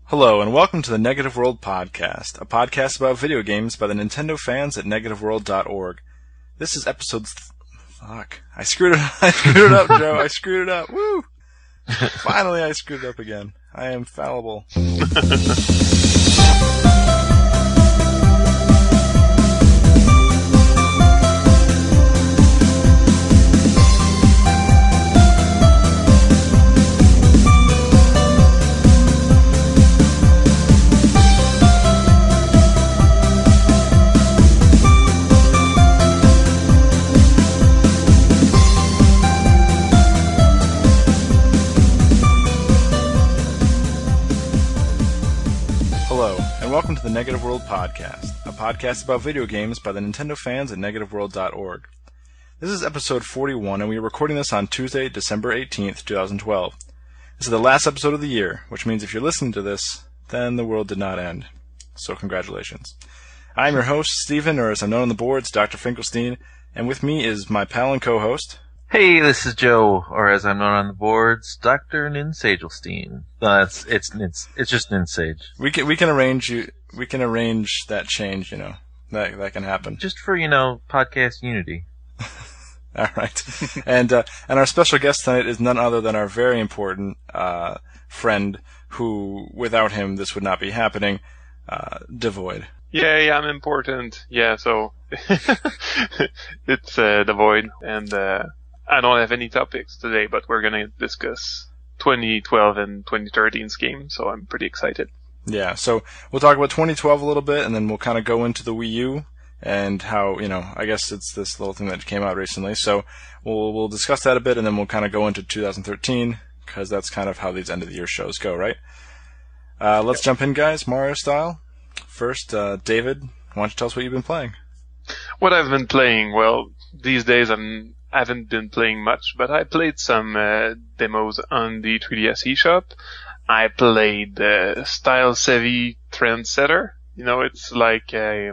Hello, and welcome to the Negative World Podcast, a podcast about video games by the Nintendo fans at negativeworld.org. This is episode... Fuck. I screwed it up, Joe. I screwed it up. Woo! Finally, I screwed it up again. I am fallible. Welcome to the Negative World Podcast, a podcast about video games by the Nintendo fans at negativeworld.org. This is episode 41, and we are recording this on Tuesday, December 18th, 2012. This is the last episode of the year, which means if you're listening to this, then the world did not end. So congratulations. I'm your host, Steven, or as I'm known on the boards, Dr. Finkelstein, and with me is my pal and co-host... Hey, this is Joe, or as I'm known on the boards, Dr. Ninsagelstein. It's just Ninsage. We can arrange that change, that can happen. Just for, podcast unity. All right. And our special guest tonight is none other than our very important, friend who, without him, this would not be happening, Devoid. Yeah, I'm important. Yeah, so, it's, Devoid, and, I don't have any topics today, but we're gonna discuss 2012 and 2013's game, so I'm pretty excited. Yeah, so we'll talk about 2012 a little bit, and then we'll kind of go into the Wii U and how, I guess it's this little thing that came out recently. So we'll discuss that a bit, and then we'll kind of go into 2013, because that's kind of how these end of the year shows go, right? Let's jump in, guys, Mario style. First, David, why don't you tell us what you've been playing? What I've been playing, well, these days I haven't been playing much, but I played some demos on the 3DS eShop. I played Style Savvy Trendsetter. It's like a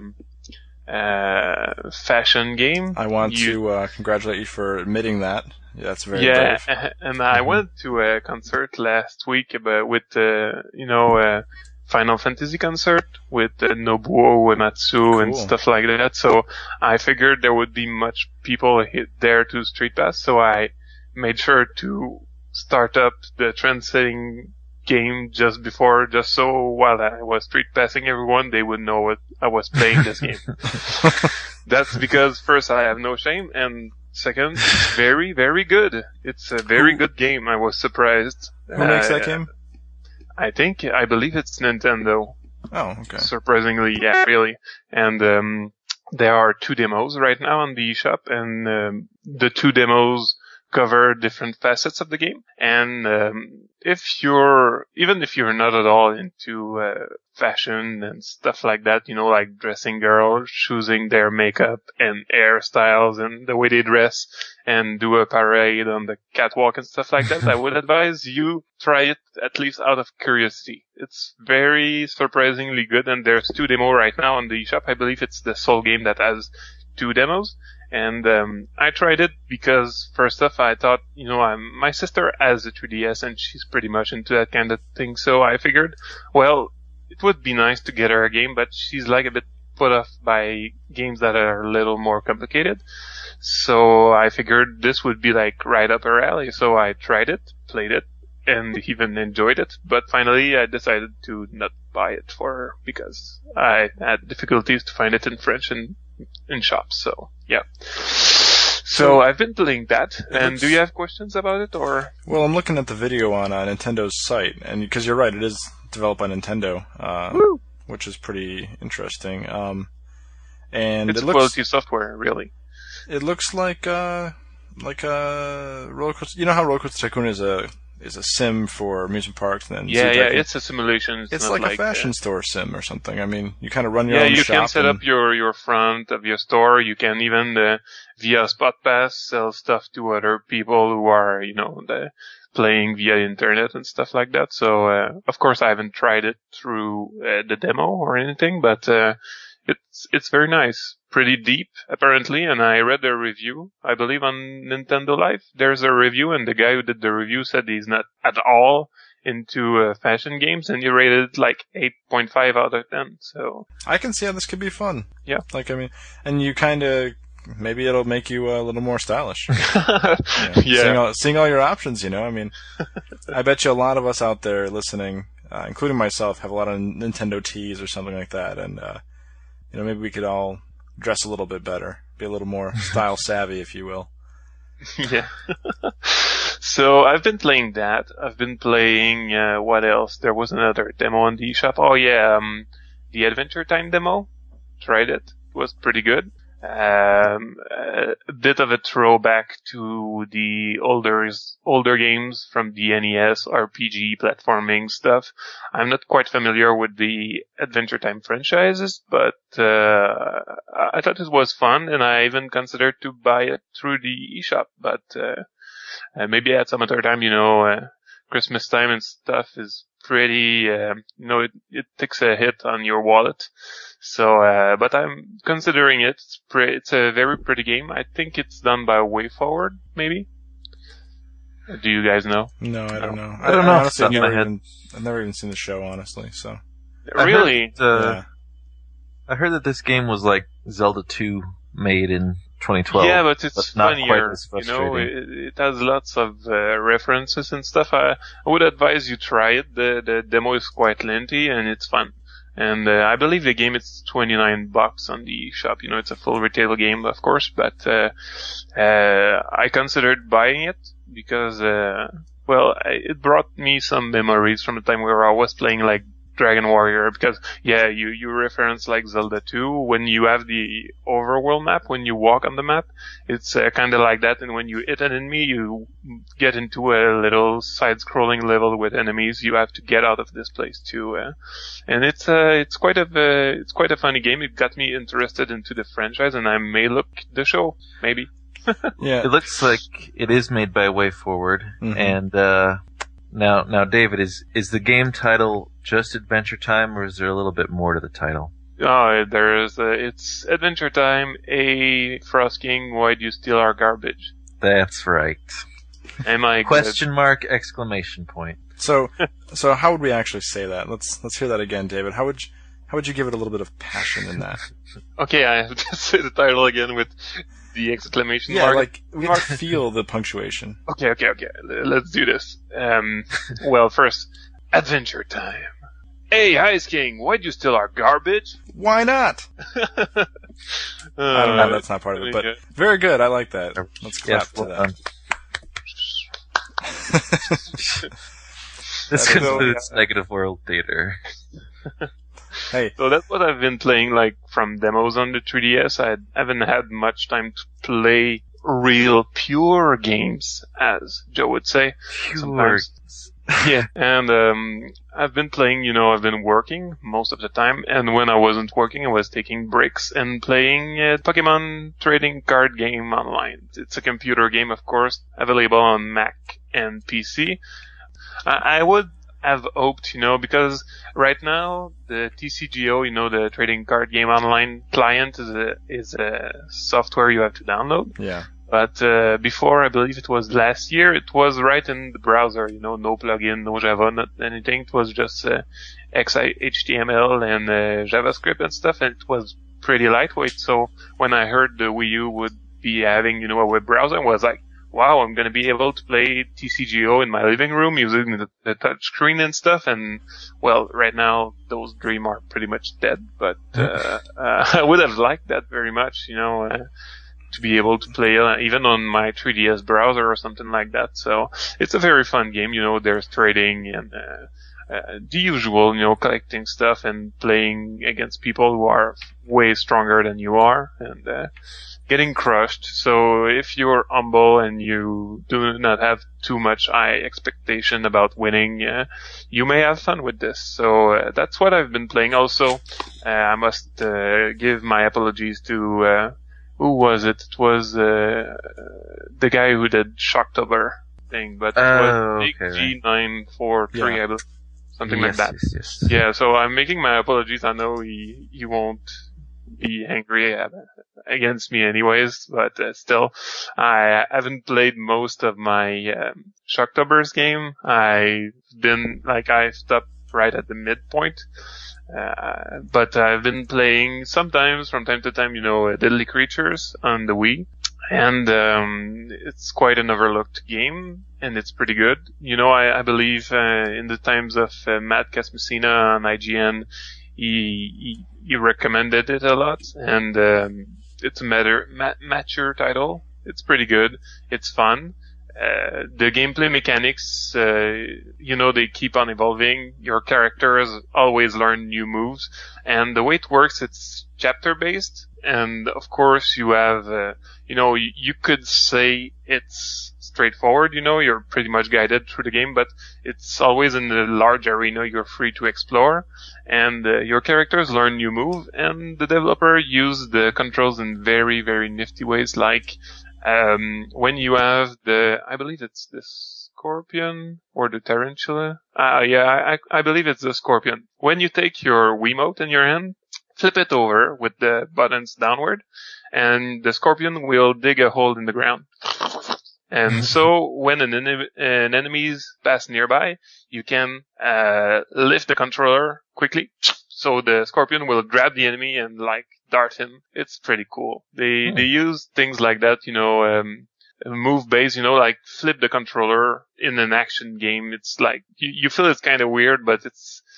fashion game. I want to congratulate you for admitting that. Yeah, that's very brave. And I went to a concert last week with Final Fantasy concert with Nobuo Uematsu and stuff like that. So I figured there would be much people there to Street Pass. So I made sure to start up the trend-setting game just so while I was Street Passing everyone, they would know what I was playing this game. That's because first I have no shame, and second, it's very, very good. It's a very good game. I was surprised. Who makes that game? I believe it's Nintendo. Oh, okay. Surprisingly, yeah, really. And there are 2 demos right now on the eShop, and the 2 demos cover different facets of the game. And even if you're not at all into fashion and stuff like that, like dressing girls, choosing their makeup and hairstyles and the way they dress and do a parade on the catwalk and stuff like that, I would advise you try it at least out of curiosity. It's very surprisingly good, and there's 2 demos right now on the eShop. I believe it's the sole game that has 2 demos. And I tried it because, first off, I thought, my sister has a 3DS and she's pretty much into that kind of thing. So I figured, well, it would be nice to get her a game, but she's like a bit put off by games that are a little more complicated. So I figured this would be like right up her alley. So I tried it, played it, and even enjoyed it. But finally, I decided to not buy it for her because I had difficulties to find it in French and in shops, so yeah. So I've been playing that, and do you have questions about it, or? Well, I'm looking at the video on Nintendo's site, and because you're right, it is developed by Nintendo, which is pretty interesting. And it's quality software, really. It looks like a roller coaster. You know how Roller Coaster Tycoon is a sim for amusement parks, and then it's a simulation. It's like a fashion store sim or something. I mean, you kind of run your own shop. Yeah, you can set up your front of your store. You can even via Spot Pass sell stuff to other people who are playing via internet and stuff like that. So of course I haven't tried it through the demo or anything, but it's very nice. Pretty deep, apparently, and I read a review, I believe on Nintendo Life. There's a review, and the guy who did the review said he's not at all into fashion games, and you rated it like 8.5 out of 10. So I can see how this could be fun. Yeah. Like, I mean, and you kind of, maybe it'll make you a little more stylish. Yeah. Seeing all your options, you know, I mean, I bet you a lot of us out there listening, including myself, have a lot of Nintendo tees or something like that, and, you know, maybe we could all dress a little bit better, be a little more style savvy, if you will. Yeah. So I've been playing that. I've been playing, what else? There was another demo on the eShop. Oh yeah, the Adventure Time demo. Tried it. It was pretty good. A bit of a throwback to the older games from the NES, RPG, platforming stuff. I'm not quite familiar with the Adventure Time franchises, but I thought it was fun, and I even considered to buy it through the eShop, but maybe at some other time, you know, Christmas time and stuff is pretty, you know, it takes a hit on your wallet. So, but I'm considering it. It's a very pretty game. I think it's done by WayForward, maybe. Do you guys know? No, I don't know. I don't know. Honestly, I've never even seen the show, honestly, so. Really? I heard that this game was like Zelda 2 made in 2012. Yeah, but it's not funnier. quite as You know, frustrating. it has lots of references and stuff. I would advise you try it. The demo is quite lengthy and it's fun. And I believe the game is $29 on the shop. You know, it's a full retail game, of course, but I considered buying it because, it brought me some memories from the time where I was playing like Dragon Warrior, because you reference like Zelda 2 when you have the overworld map, when you walk on the map, it's kind of like that, and when you hit an enemy, you get into a little side-scrolling level with enemies. You have to get out of this place too, and it's quite a funny game. It got me interested into the franchise, and I may look the show maybe. Yeah, It looks like it is made by WayForward, and now, David, is the game title just Adventure Time, or is there a little bit more to the title? Oh, it's Adventure Time, Frost King, why'd you steal our garbage? That's right. Am I Question mark, exclamation point. So how would we actually say that? Let's hear that again, David. How would you give it a little bit of passion in that? Okay, I have to say the title again with the exclamation mark. Yeah, like we have to feel the punctuation. Okay. Let's do this. Well, first, Adventure Time. Hey, Ice King, why'd you steal our garbage? Why not? I don't know. That's not part of it, but very good. I like that. Let's clap to that. This concludes Negative World Theater. Hey, so that's what I've been playing, like, from demos on the 3DS. I haven't had much time to play real pure games, as Joe would say. Pure. Yeah, and I've been playing, I've been working most of the time, and when I wasn't working, I was taking breaks and playing Pokemon trading card game online. It's a computer game, of course, available on Mac and PC. I would have hoped, because right now the TCGO, the trading card game online client is a software you have to download. Yeah. But before, I believe it was last year, it was right in the browser, no plugin, no Java, not anything. It was just HTML and JavaScript and stuff, and it was pretty lightweight. So when I heard the Wii U would be having, a web browser, I was like, wow, I'm going to be able to play TCGO in my living room using the touch screen and stuff. And, well, right now, those dreams are pretty much dead. But I would have liked that very much, to be able to play even on my 3DS browser or something like that. So it's a very fun game. There's trading and the usual, collecting stuff and playing against people who are way stronger than you are and getting crushed. So if you're humble and you do not have too much high expectation about winning, you may have fun with this. So that's what I've been playing. Also, I must give my apologies to who was it? It was the guy who did Shocktober thing, but it was Big G943, I believe, something like that. Yes. Yeah, so I'm making my apologies. I know he won't be angry against me anyways, but still, I haven't played most of my Shocktober's game. I stopped right at the midpoint. But I've been playing sometimes, from time to time, Deadly Creatures on the Wii. And it's quite an overlooked game, and it's pretty good. I believe in the times of Matt Casmessina on IGN, he recommended it a lot, and it's a mature title. It's pretty good. It's fun. The gameplay mechanics, they keep on evolving. Your characters always learn new moves, and the way it works, it's chapter based, and of course you have, you could say it's straightforward, you're pretty much guided through the game, but it's always in the large arena you're free to explore, and your characters learn new move, and the developer used the controls in very, very nifty ways, like when you have I believe it's the scorpion or the tarantula. I believe it's the scorpion. When you take your Wiimote in your hand, flip it over with the buttons downward, and the scorpion will dig a hole in the ground. And so when an enemy's pass nearby, you can lift the controller quickly. So the scorpion will grab the enemy and dart him. It's pretty cool. They use things like that, move based, flip the controller in an action game. It's like, you feel it's kind of weird, but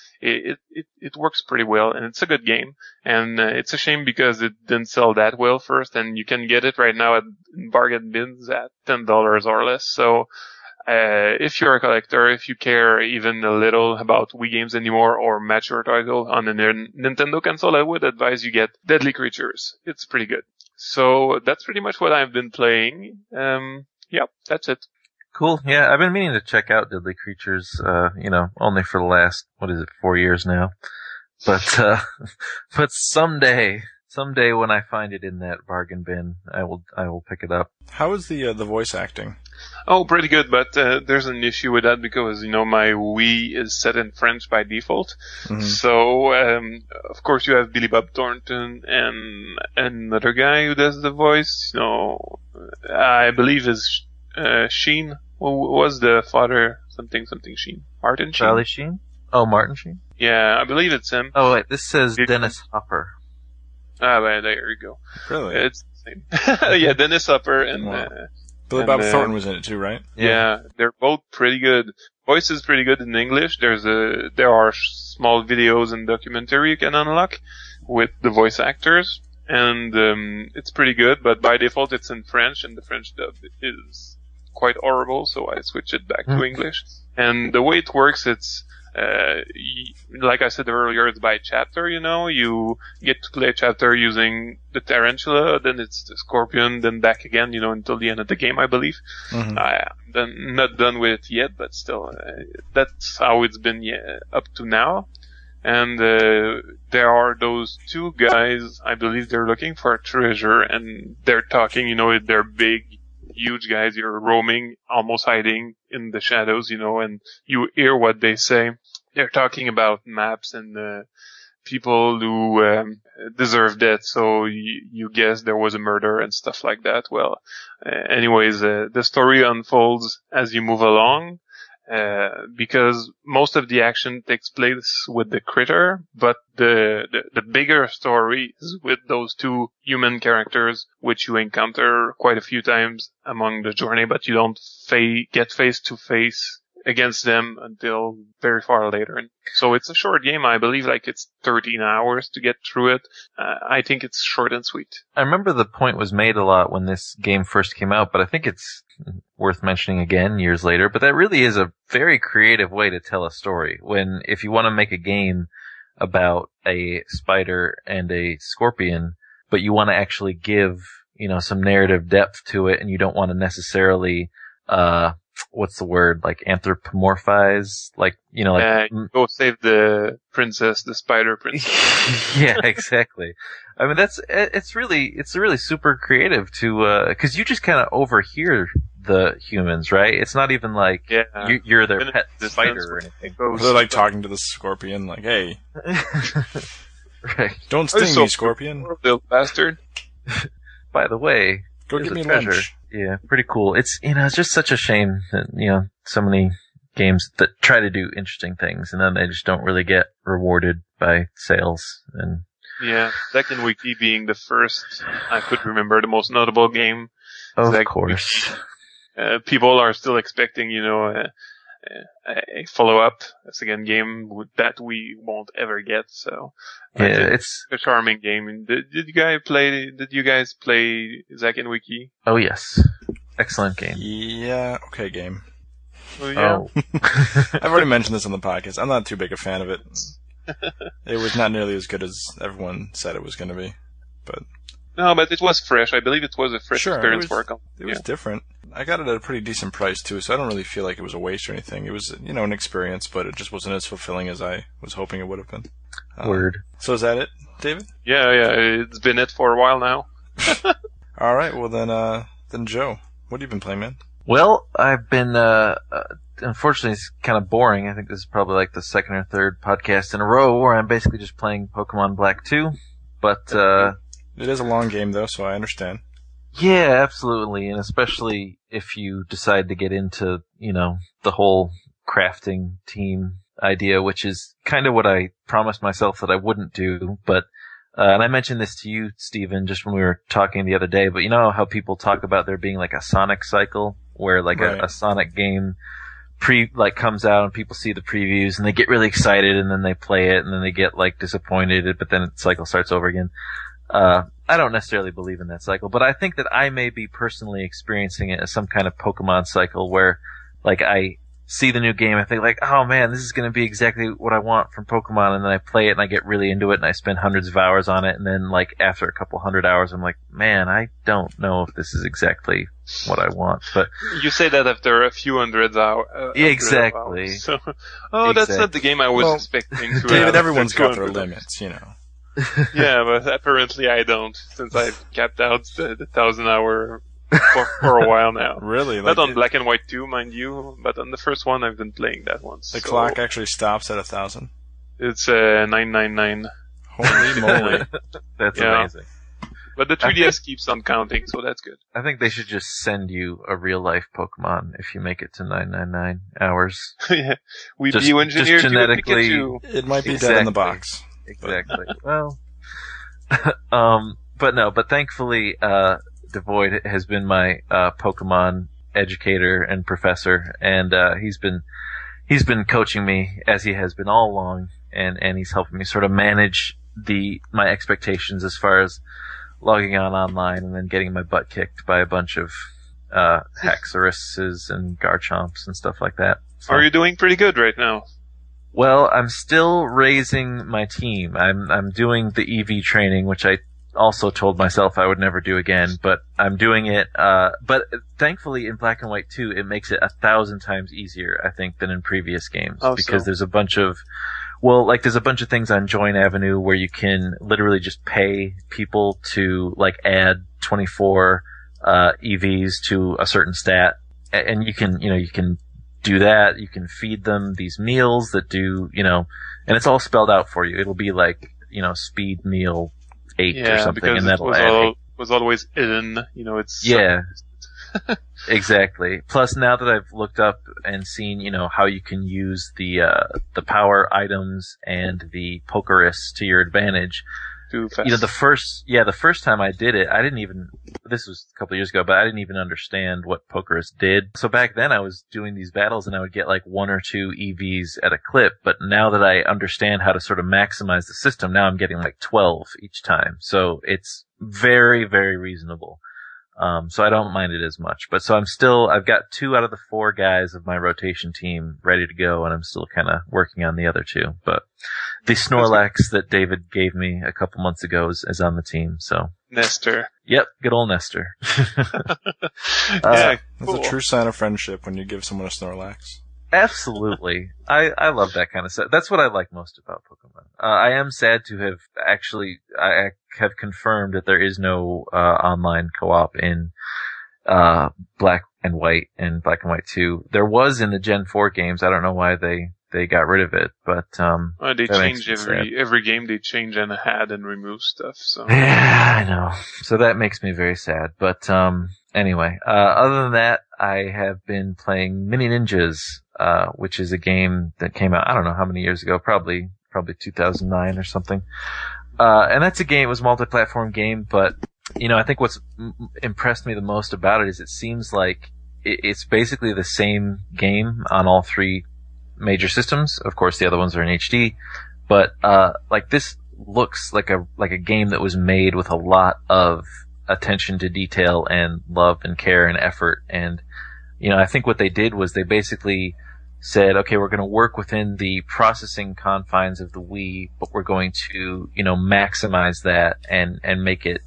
it works pretty well, and it's a good game. And it's a shame because it didn't sell that well first, and you can get it right now at bargain bins at $10 or less. So if you're a collector, if you care even a little about Wii games anymore or mature title on a Nintendo console, I would advise you get Deadly Creatures. It's pretty good. So that's pretty much what I've been playing. That's it. Cool. Yeah, I've been meaning to check out Deadly Creatures, only for the last, 4 years now. But someday when I find it in that bargain bin, I will pick it up. How is the voice acting? Oh, pretty good, but there's an issue with that because, my Wii is set in French by default. Mm-hmm. So, of course you have Billy Bob Thornton and another guy who does the voice, I believe is Sheen. Who was the father? Something Sheen. Martin Sheen? Charlie Sheen? Oh, Martin Sheen? Yeah, I believe it's him. Oh, wait, this says Dennis Hopper. Well, there you go. Really? It's the same. Yeah, Dennis Hopper and... Wow. Billy Bob Thornton was in it too, right? Yeah, they're both pretty good. Voice is pretty good in English. There are small videos and documentary you can unlock with the voice actors, and it's pretty good, but by default it's in French, and the French dub is quite horrible, so I switched it back to English. And the way it works, it's like I said earlier, it's by chapter, you get to play a chapter using the tarantula, then it's the scorpion, then back again, until the end of the game, I believe. Mm-hmm. I'm not done with it yet, but still, that's how it's been up to now. And there are those two guys, I believe they're looking for a treasure, and they're talking, they're big, huge guys, you're roaming, almost hiding in the shadows, and you hear what they say. They're talking about maps and people who deserve death, so you guess there was a murder and stuff like that. Well, anyways, the story unfolds as you move along, because most of the action takes place with the critter, but the bigger story is with those two human characters, which you encounter quite a few times along the journey, but you don't get face to face against them until very far later. And so it's a short game. I believe it's 13 hours to get through it. I think it's short and sweet. I remember the point was made a lot when this game first came out, but I think it's worth mentioning again years later. But that really is a very creative way to tell a story. If you want to make a game about a spider and a scorpion, but you want to actually give, some narrative depth to it, and you don't want to necessarily, what's the word? Anthropomorphize? Go save the princess, the spider princess. Yeah, exactly. I mean, it's really super creative to, cause you just kind of overhear the humans, right? It's not even you're their pet spider or anything. They're talking to the scorpion, hey. Right. Don't sting me, Scorpion. Little bastard. By the way, Go here's get a me treasure. lunch. Yeah, pretty cool. It's, it's just such a shame that, so many games that try to do interesting things and then they just don't really get rewarded by sales. And yeah, Second Wiki being the first, I could remember, the most notable game. of Second course. Wiki. People are still expecting, a follow-up, a second game that we won't ever get. So Yeah, I think it's, a charming game. Did you guys play Zack and Wiki? oh yes. Excellent game. Yeah, okay game. Oh, yeah. Oh. I've already mentioned this on the podcast. I'm not too big a fan of it. It was not nearly as good as everyone said it was going to be. But No, but it was fresh. I believe it was a fresh Sure, experience it for a was, company. it was different. I got it at a pretty decent price too, so I don't really feel like it was a waste or anything. It was, an experience, but it just wasn't as fulfilling as I was hoping it would have been. Word. So is that it, David? Yeah, it's been it for a while now. All right, well then Joe, what have you been playing, man? Well, I've been, unfortunately it's kind of boring. I think this is probably like the second or third podcast in a row where I'm basically just playing Pokemon Black 2. But, It is a long game though, so I understand. yeah, absolutely. And especially if you decide to get into, the whole crafting team idea, which is kind of what I promised myself that I wouldn't do. But, and I mentioned this to you, Steven, just when we were talking the other day, but you know how people talk about there being like a Sonic cycle where like Right. a Sonic game comes out and people see the previews and they get really excited and then they play it and then they get like disappointed, but then the cycle starts over again. I don't necessarily believe in that cycle, but I think that I may be personally experiencing it as some kind of Pokemon cycle where, like, I see the new game, I think like, oh man, this is going to be exactly what I want from Pokemon, and then I play it and I get really into it and I spend hundreds of hours on it, and then like after a couple hundred hours, I'm like, man, I don't know if this is exactly what I want. But You say that after a few hundred hours. Exactly. So, that's not the game I was Well, expecting to David, have everyone's after got their 200. limits, Yeah, but apparently I don't, since I've capped out the 1,000-hour for a while now. Really? Not on Black and White 2, mind you, but on the first one I've been playing that once. The so clock actually stops at 1,000. It's 999. Holy moly. that's Yeah. amazing. But the 3DS keeps on counting, so that's good. I think they should just send you a real life Pokemon if you make it to 999 hours. Yeah. We Just bioengineered you a genetically- Pikachu. It might be dead in the Exactly. box. Exactly. Well, but thankfully, Devoid has been my, Pokemon educator and professor, and, he's been coaching me as he has been all along, and he's helping me sort of manage my expectations as far as logging on online and then getting my butt kicked by a bunch of, Haxoruses and Garchomps and stuff like that. So- Are you doing pretty good right now? Well, I'm still raising my team. I'm doing the EV training, which I also told myself I would never do again, but I'm doing it. But thankfully in Black and White 2, it makes it 1,000 times easier, I think, than in previous games. How Because so? there's a bunch of things on Join Avenue where you can literally just pay people to like add 24 EVs to a certain stat, and you can do that. You can feed them these meals that do, and it's all spelled out for you. It'll be like, speed meal 8 or something, because and it that'll add was always hidden. It's Yeah. Exactly. Plus, now that I've looked up and seen, how you can use the power items and the Pokerus to your advantage. too fast. The first time I did it, this was a couple of years ago, but I didn't even understand what Pokerus did. So back then I was doing these battles and I would get like 1 or 2 EVs at a clip, but now that I understand how to sort of maximize the system, now I'm getting like 12 each time. So it's very, very reasonable. So I don't mind it as much, but I've got 2 out of the 4 guys of my rotation team ready to go, and I'm still kind of working on the other 2, but the Snorlax that David gave me a couple months ago is on the team, so. Nestor. Yep, good old Nestor. Yeah, That's a true sign of friendship when you give someone a Snorlax. Absolutely. I love that kind of stuff. That's what I like most about Pokemon. I am sad to have I have confirmed that there is no, online co-op in, Black and White and Black and White 2. There was in the Gen 4 games. I don't know why they they got rid of it. But they change every game. They change and add and remove stuff. So yeah, I know. So that makes me very sad. But anyway, other than that, I have been playing Mini Ninjas, which is a game that came out I don't know how many years ago, probably 2009 or something. And that's a game. It was a multi-platform game, but I think what's impressed me the most about it is it seems like it's basically the same game on all three major systems. Of course, the other ones are in HD, but like this looks like a game that was made with a lot of attention to detail and love and care and effort. And I think what they did was they basically said, okay, we're going to work within the processing confines of the Wii, but we're going to maximize that and make it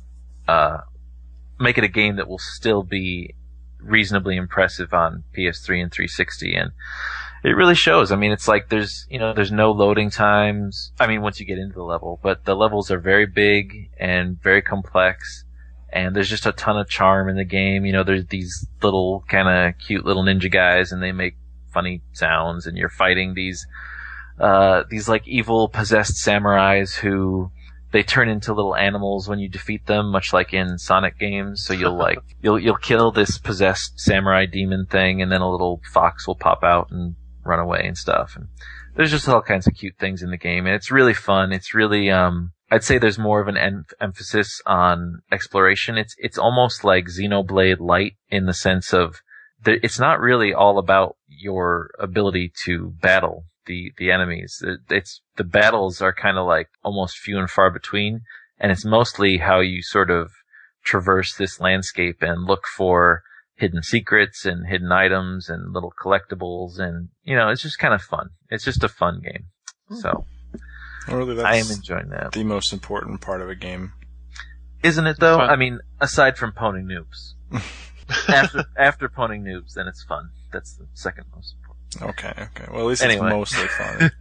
a game that will still be reasonably impressive on PS3 and 360. And it really shows. I mean, it's like there's no loading times. I mean, once you get into the level, but the levels are very big and very complex, and there's just a ton of charm in the game. There's these little kind of cute little ninja guys, and they make funny sounds, and you're fighting these like evil possessed samurais who they turn into little animals when you defeat them, much like in Sonic games. So you'll kill this possessed samurai demon thing, and then a little fox will pop out and run away and stuff. And there's just all kinds of cute things in the game, and it's really fun. It's really I'd say there's more of an emphasis on exploration. It's almost like Xenoblade Light in the sense of it's not really all about your ability to battle the enemies. The battles are kind of like almost few and far between, and it's mostly how you sort of traverse this landscape and look for hidden secrets and hidden items and little collectibles, and it's just kind of fun. It's just a fun game. So really, that's I am enjoying that. The most important part of a game, isn't it? Though I mean, aside from pwning noobs, after pwning noobs, then it's fun. That's the second most important. Okay. Well, at least it's mostly fun.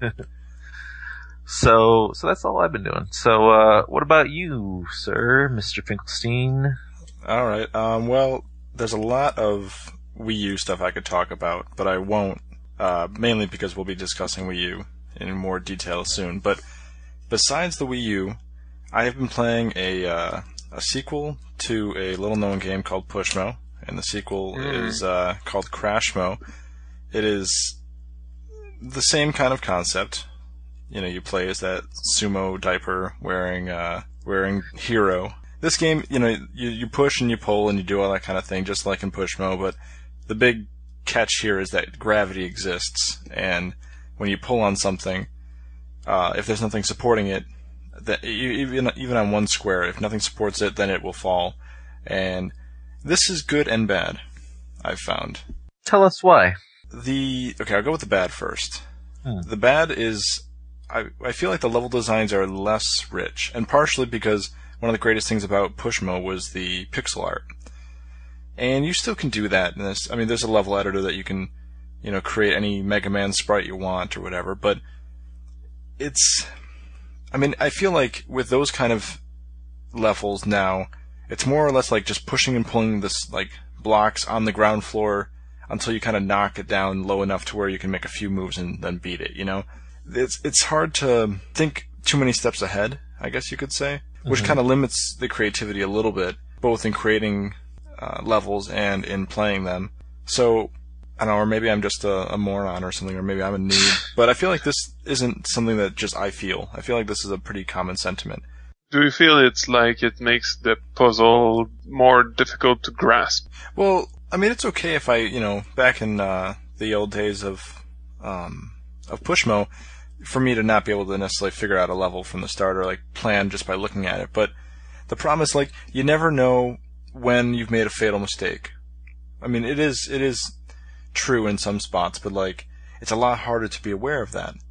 So that's all I've been doing. So what about you, sir, Mr. Finkelstein? All right. Well, there's a lot of Wii U stuff I could talk about, but I won't, mainly because we'll be discussing Wii U in more detail soon. But besides the Wii U, I have been playing a sequel to a little-known game called Pushmo, and the sequel is called Crashmo. It is the same kind of concept. You play as that sumo diaper wearing hero. This game, you push and you pull and you do all that kind of thing, just like in Pushmo, but the big catch here is that gravity exists, and when you pull on something, if there's nothing supporting it, that even on one square, if nothing supports it, then it will fall. And this is good and bad, I've found. Tell us why. Okay, I'll go with the bad first. The bad is, I feel like the level designs are less rich, and partially because one of the greatest things about Pushmo was the pixel art. And you still can do that in this. I mean, there's a level editor that you can, create any Mega Man sprite you want or whatever, but I feel like with those kind of levels now, it's more or less like just pushing and pulling this, like, blocks on the ground floor until you kind of knock it down low enough to where you can make a few moves and then beat it, It's hard to think too many steps ahead, I guess you could say, which kind of limits the creativity a little bit, both in creating levels and in playing them. So, I don't know, or maybe I'm just a moron or something, or maybe I'm a noob, but I feel like this isn't something that just I feel. I feel like this is a pretty common sentiment. Do you feel it's like it makes the puzzle more difficult to grasp? Well, I mean, it's okay if back in the old days of Pushmo, for me to not be able to necessarily figure out a level from the start or like plan just by looking at it. But the problem is, like, you never know when you've made a fatal mistake. I mean, it is true in some spots, but like, it's a lot harder to be aware of that.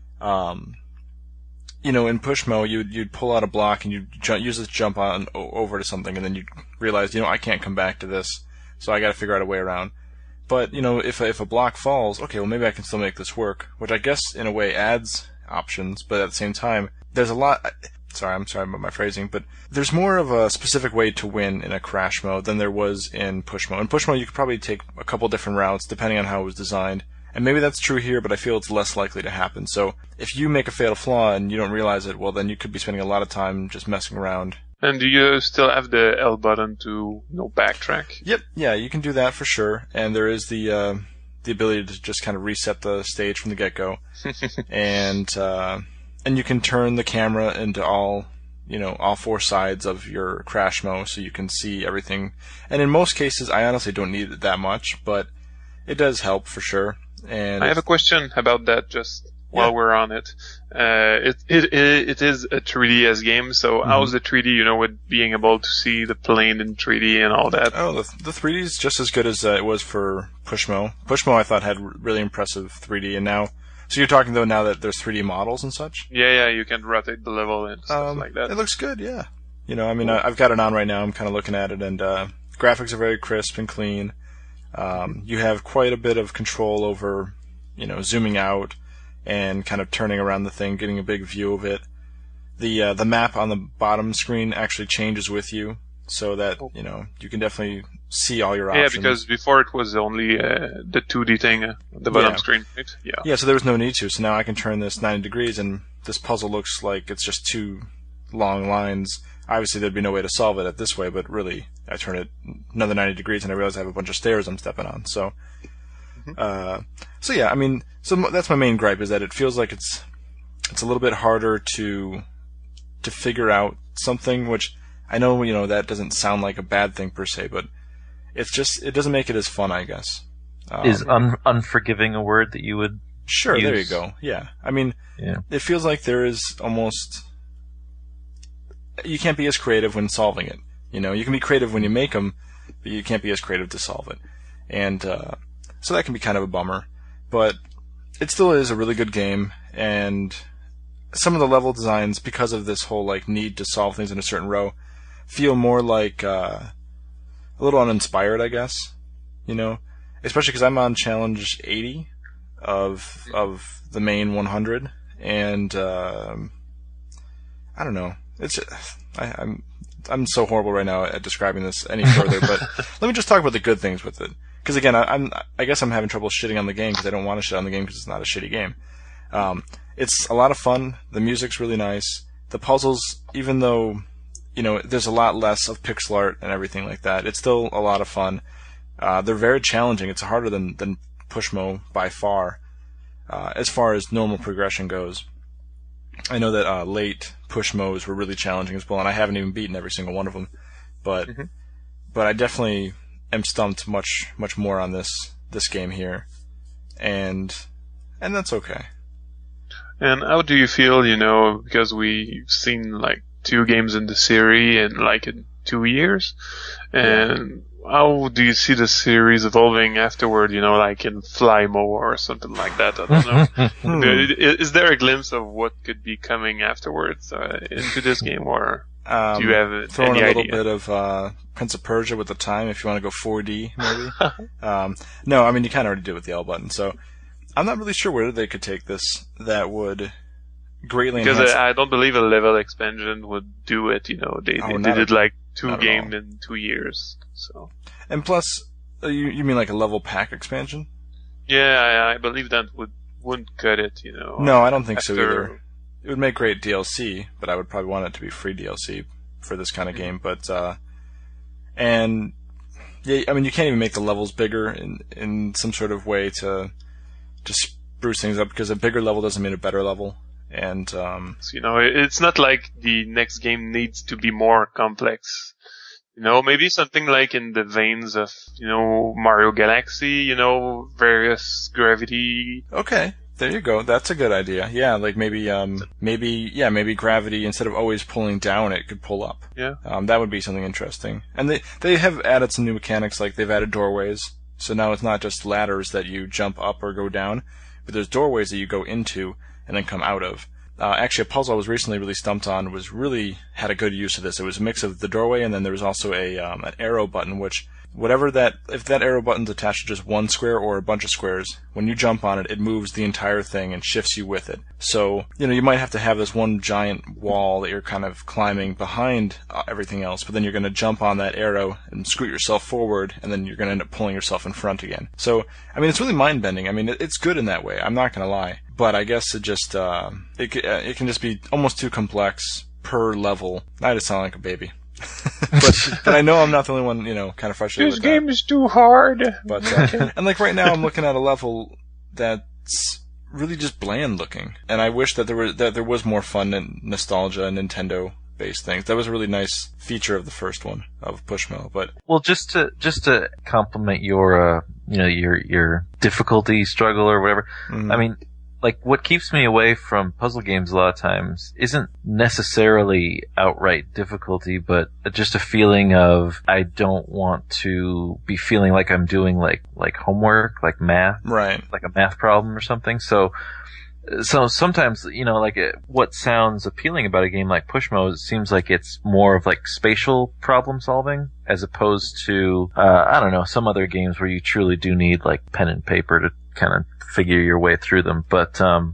In Pushmo, you'd pull out a block and you'd use this jump on over to something, and then you'd realize, I can't come back to this, so I got to figure out a way around. But if a block falls, okay, well maybe I can still make this work, which I guess in a way adds options, but at the same time, there's a lot. I'm sorry about my phrasing, but there's more of a specific way to win in a Crashmo than there was in Pushmo. In Pushmo, you could probably take a couple different routes depending on how it was designed, And maybe that's true here, but I feel it's less likely to happen. So if you make a fatal flaw and you don't realize it, well, then you could be spending a lot of time just messing around. And do you still have the L button to backtrack? Yep, yeah, you can do that for sure. And there is the ability to just kind of reset the stage from the get-go. And you can turn the camera into all four sides of your crash mode so you can see everything. And in most cases, I honestly don't need it that much, but it does help for sure. And I have a question about that just while we're on it. It is a 3DS game, so how's the 3D, with being able to see the plane in 3D and all that? Oh, the 3D is just as good as it was for Pushmo. Pushmo I thought had really impressive 3D, and now... So you're talking, though, now that there's 3D models and such? Yeah, you can rotate the level and stuff like that. It looks good, yeah. I've got it on right now, I'm kind of looking at it, and graphics are very crisp and clean. You have quite a bit of control over, zooming out and kind of turning around the thing, getting a big view of it. The map on the bottom screen actually changes with you, so that, you can definitely see all your options. Yeah, because before it was only the 2D thing on the bottom screen, right? Yeah, so there was no need to. So now I can turn this 90 degrees, and this puzzle looks like it's just two long lines. Obviously, there'd be no way to solve it this way, but really, I turn it another 90 degrees, and I realize I have a bunch of stairs I'm stepping on. So, so that's my main gripe, is that it feels like it's a little bit harder to figure out something, which I know, that doesn't sound like a bad thing per se, but it doesn't make it as fun, I guess. Is unforgiving a word that you would Sure, use? There you go. Yeah. It feels like there is almost... You can't be as creative when solving it. You can be creative when you make them, but you can't be as creative to solve it. And so that can be kind of a bummer. But it still is a really good game, and some of the level designs, because of this whole need to solve things in a certain row, feel more like a little uninspired, I guess. Especially because I'm on challenge 80 of the main 100, and I don't know. I'm so horrible right now at describing this any further, but let me just talk about the good things with it. Because again, I guess I'm having trouble shitting on the game because I don't want to shit on the game because it's not a shitty game. It's a lot of fun. The music's really nice. The puzzles, even though there's a lot less of pixel art and everything like that, it's still a lot of fun. They're very challenging. It's harder than Pushmo by far as normal progression goes. I know that late Pushmos were really challenging as well, and I haven't even beaten every single one of them. But I definitely am stumped much more on this game here, and that's okay. And how do you feel? Because we've seen 2 games in the series in 2 years, and how do you see the series evolving afterward? In Flymo or something like that. I don't know. Is there a glimpse of what could be coming afterwards into this game, or do you have throw in any a little idea? bit of Prince of Persia with the time, if you want to go 4D, maybe? No, you kind of already did with the L button, so I'm not really sure where they could take this that would greatly enhance... Because I don't believe a level expansion would do it, They did 2 games in 2 years, so... And plus, you mean like a level pack expansion? Yeah, I believe that wouldn't cut it, No, I don't think so either. It would make great DLC, but I would probably want it to be free DLC for this kind of game. But and yeah, you can't even make the levels bigger in some sort of way to spruce things up, because a bigger level doesn't mean a better level. And it's not like the next game needs to be more complex. Maybe something like in the veins of, Mario Galaxy, various gravity. Okay, there you go. That's a good idea. Yeah, maybe gravity, instead of always pulling down, it could pull up. Yeah. That would be something interesting. And they have added some new mechanics, like they've added doorways. So now it's not just ladders that you jump up or go down, but there's doorways that you go into and then come out of. Actually, a puzzle I was recently really stumped on had a good use of this. It was a mix of the doorway, and then there was also an arrow button, which if that arrow button's attached to just one square or a bunch of squares, when you jump on it, it moves the entire thing and shifts you with it. So, you might have to have this one giant wall that you're kind of climbing behind everything else, but then you're going to jump on that arrow and scoot yourself forward, and then you're going to end up pulling yourself in front again. So, it's really mind-bending. It's good in that way. I'm not going to lie. But I guess it just, it can just be almost too complex per level. I just sound like a baby. but I know I'm not the only one, kind of frustrated with that. This game is too hard. But, and like right now I'm looking at a level that's really just bland looking. And I wish that there was more fun and nostalgia and Nintendo based things. That was a really nice feature of the first one of Pushmo, but. Well, just to compliment your, your difficulty struggle or whatever. Mm-hmm. Like, what keeps me away from puzzle games a lot of times isn't necessarily outright difficulty, but just a feeling of I don't want to be feeling like I'm doing like homework, like math. Right. Like a math problem or something. So sometimes, what sounds appealing about a game like Pushmo, it seems like it's more of like spatial problem solving as opposed to, some other games where you truly do need like pen and paper to kind of figure your way through them. But so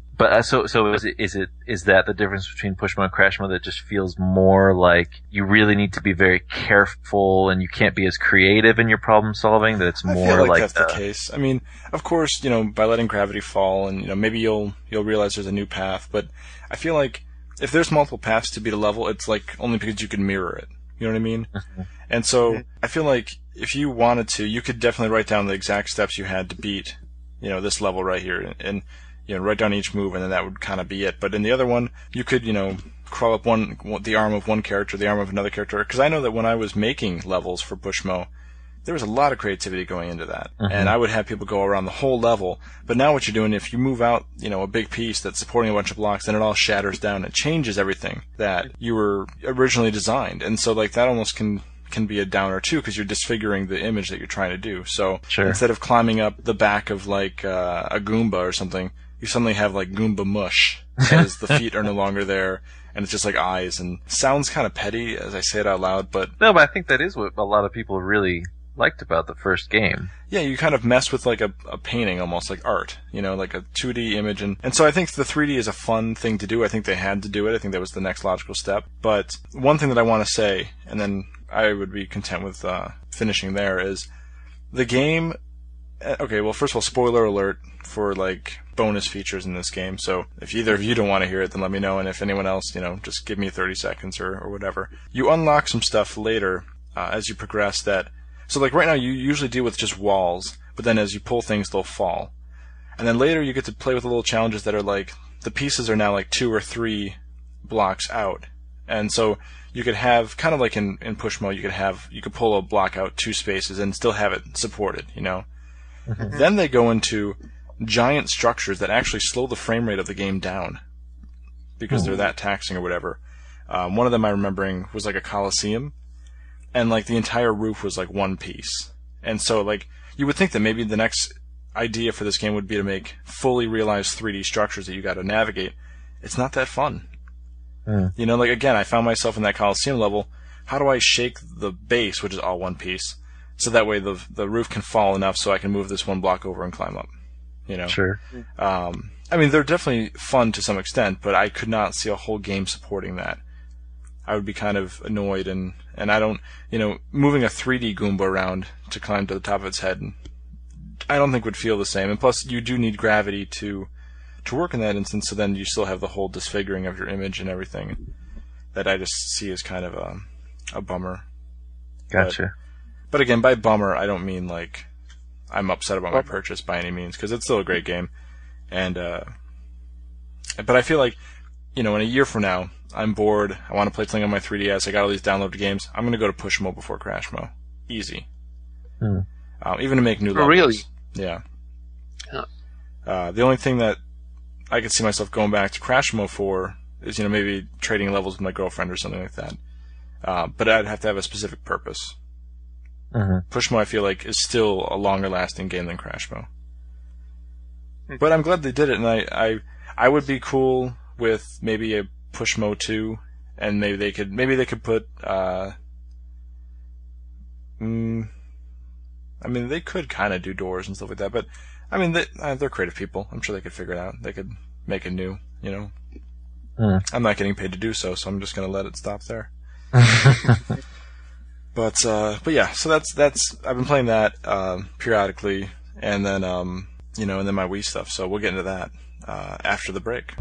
is that the difference between Pushmo and Crashmo, that just feels more like you really need to be very careful and you can't be as creative in your problem solving, that it's more I feel like that's the case. Of course, by letting gravity fall and, maybe you'll realize there's a new path, but I feel like if there's multiple paths to beat a level, it's like only because you can mirror it. You know what I mean? Mm-hmm. And so I feel like if you wanted to, you could definitely write down the exact steps you had to beat this level right here, and write down each move, and then that would kind of be it. But in the other one, you could, crawl up the arm of one character, the arm of another character. Because I know that when I was making levels for Pushmo, there was a lot of creativity going into that. Mm-hmm. And I would have people go around the whole level. But now what you're doing, if you move out, a big piece that's supporting a bunch of blocks, then it all shatters down. It changes everything that you were originally designed. And so, like, that almost can be a downer too, because you're disfiguring the image that you're trying to do. So Instead of climbing up the back of like a Goomba or something, you suddenly have like Goomba mush, because the feet are no longer there, and it's just like eyes. And sounds kind of petty as I say it out loud, but but I think that is what a lot of people really liked about the first game. Yeah, you kind of mess with like a painting, almost like art, like a 2D image. And so I think the 3D is a fun thing to do. I think they had to do it. I think that was the next logical step. But one thing that I want to say, and then I would be content with finishing there, is the game. Okay, well, first of all, spoiler alert for like bonus features in this game. So if either of you don't want to hear it, then let me know. And if anyone else, just give me 30 seconds or whatever. You unlock some stuff later as you progress that. So like right now, you usually deal with just walls, but then as you pull things, they'll fall. And then later, you get to play with the little challenges that are like the pieces are now like 2 or 3 blocks out, and so you could have, kind of like in Pushmo, you could pull a block out 2 spaces and still have it supported, Mm-hmm. Then they go into giant structures that actually slow the frame rate of the game down because they're that taxing or whatever. One of them I'm remembering was like a Coliseum, and like the entire roof was like one piece. And so like you would think that maybe the next idea for this game would be to make fully realized 3D structures that you got to navigate. It's not that fun. Like again, I found myself in that Coliseum level. How do I shake the base, which is all one piece, so that way the roof can fall enough so I can move this one block over and climb up? Sure. They're definitely fun to some extent, but I could not see a whole game supporting that. I would be kind of annoyed, and I don't, moving a 3D Goomba around to climb to the top of its head, I don't think would feel the same. And plus, you do need gravity to work in that instance, so then you still have the whole disfiguring of your image and everything that I just see as kind of a bummer. Gotcha. But again, by bummer, I don't mean like I'm upset about my purchase by any means, because it's still a great game. And but I feel like, in a year from now, I'm bored, I want to play something on my 3DS, I got all these downloaded games, I'm going to go to Pushmo before Crashmo. Easy. Even to make new levels. Really? Yeah. The only thing that I could see myself going back to Crashmo for is, maybe trading levels with my girlfriend or something like that. But I'd have to have a specific purpose. Mm-hmm. Pushmo, I feel like, is still a longer lasting game than Crashmo. But I'm glad they did it, and I would be cool with maybe a Pushmo 2, and maybe they could put I mean, they could kind of do doors and stuff like that, but I mean, they're creative people. I'm sure they could figure it out. They could make it new, you know. I'm not getting paid to do so I'm just going to let it stop there. But yeah, so that's I've been playing that periodically, and then you know, and then my Wii stuff. So we'll get into that after the break.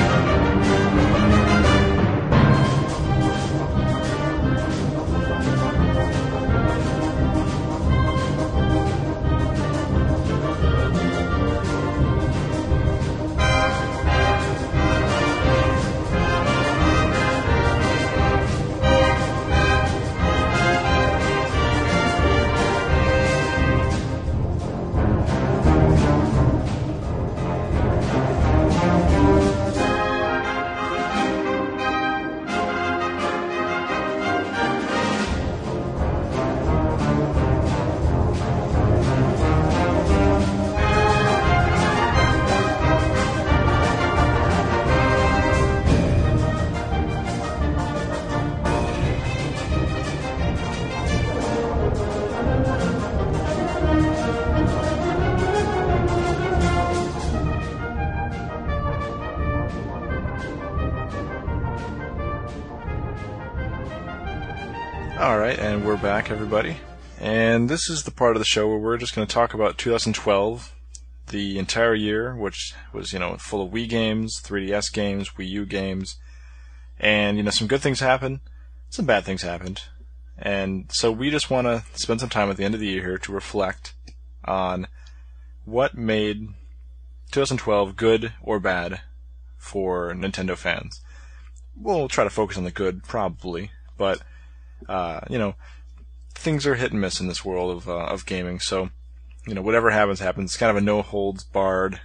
Alright, and we're back, everybody. And this is the part of the show where we're just going to talk about 2012, the entire year, which was, you know, full of Wii games, 3DS games, Wii U games. And, you know, some good things happened, some bad things happened. And so we just want to spend some time at the end of the year here to reflect on what made 2012 good or bad for Nintendo fans. We'll try to focus on the good, probably, but you know, things are hit and miss in this world of gaming. So, you know, whatever happens. It's kind of a no holds barred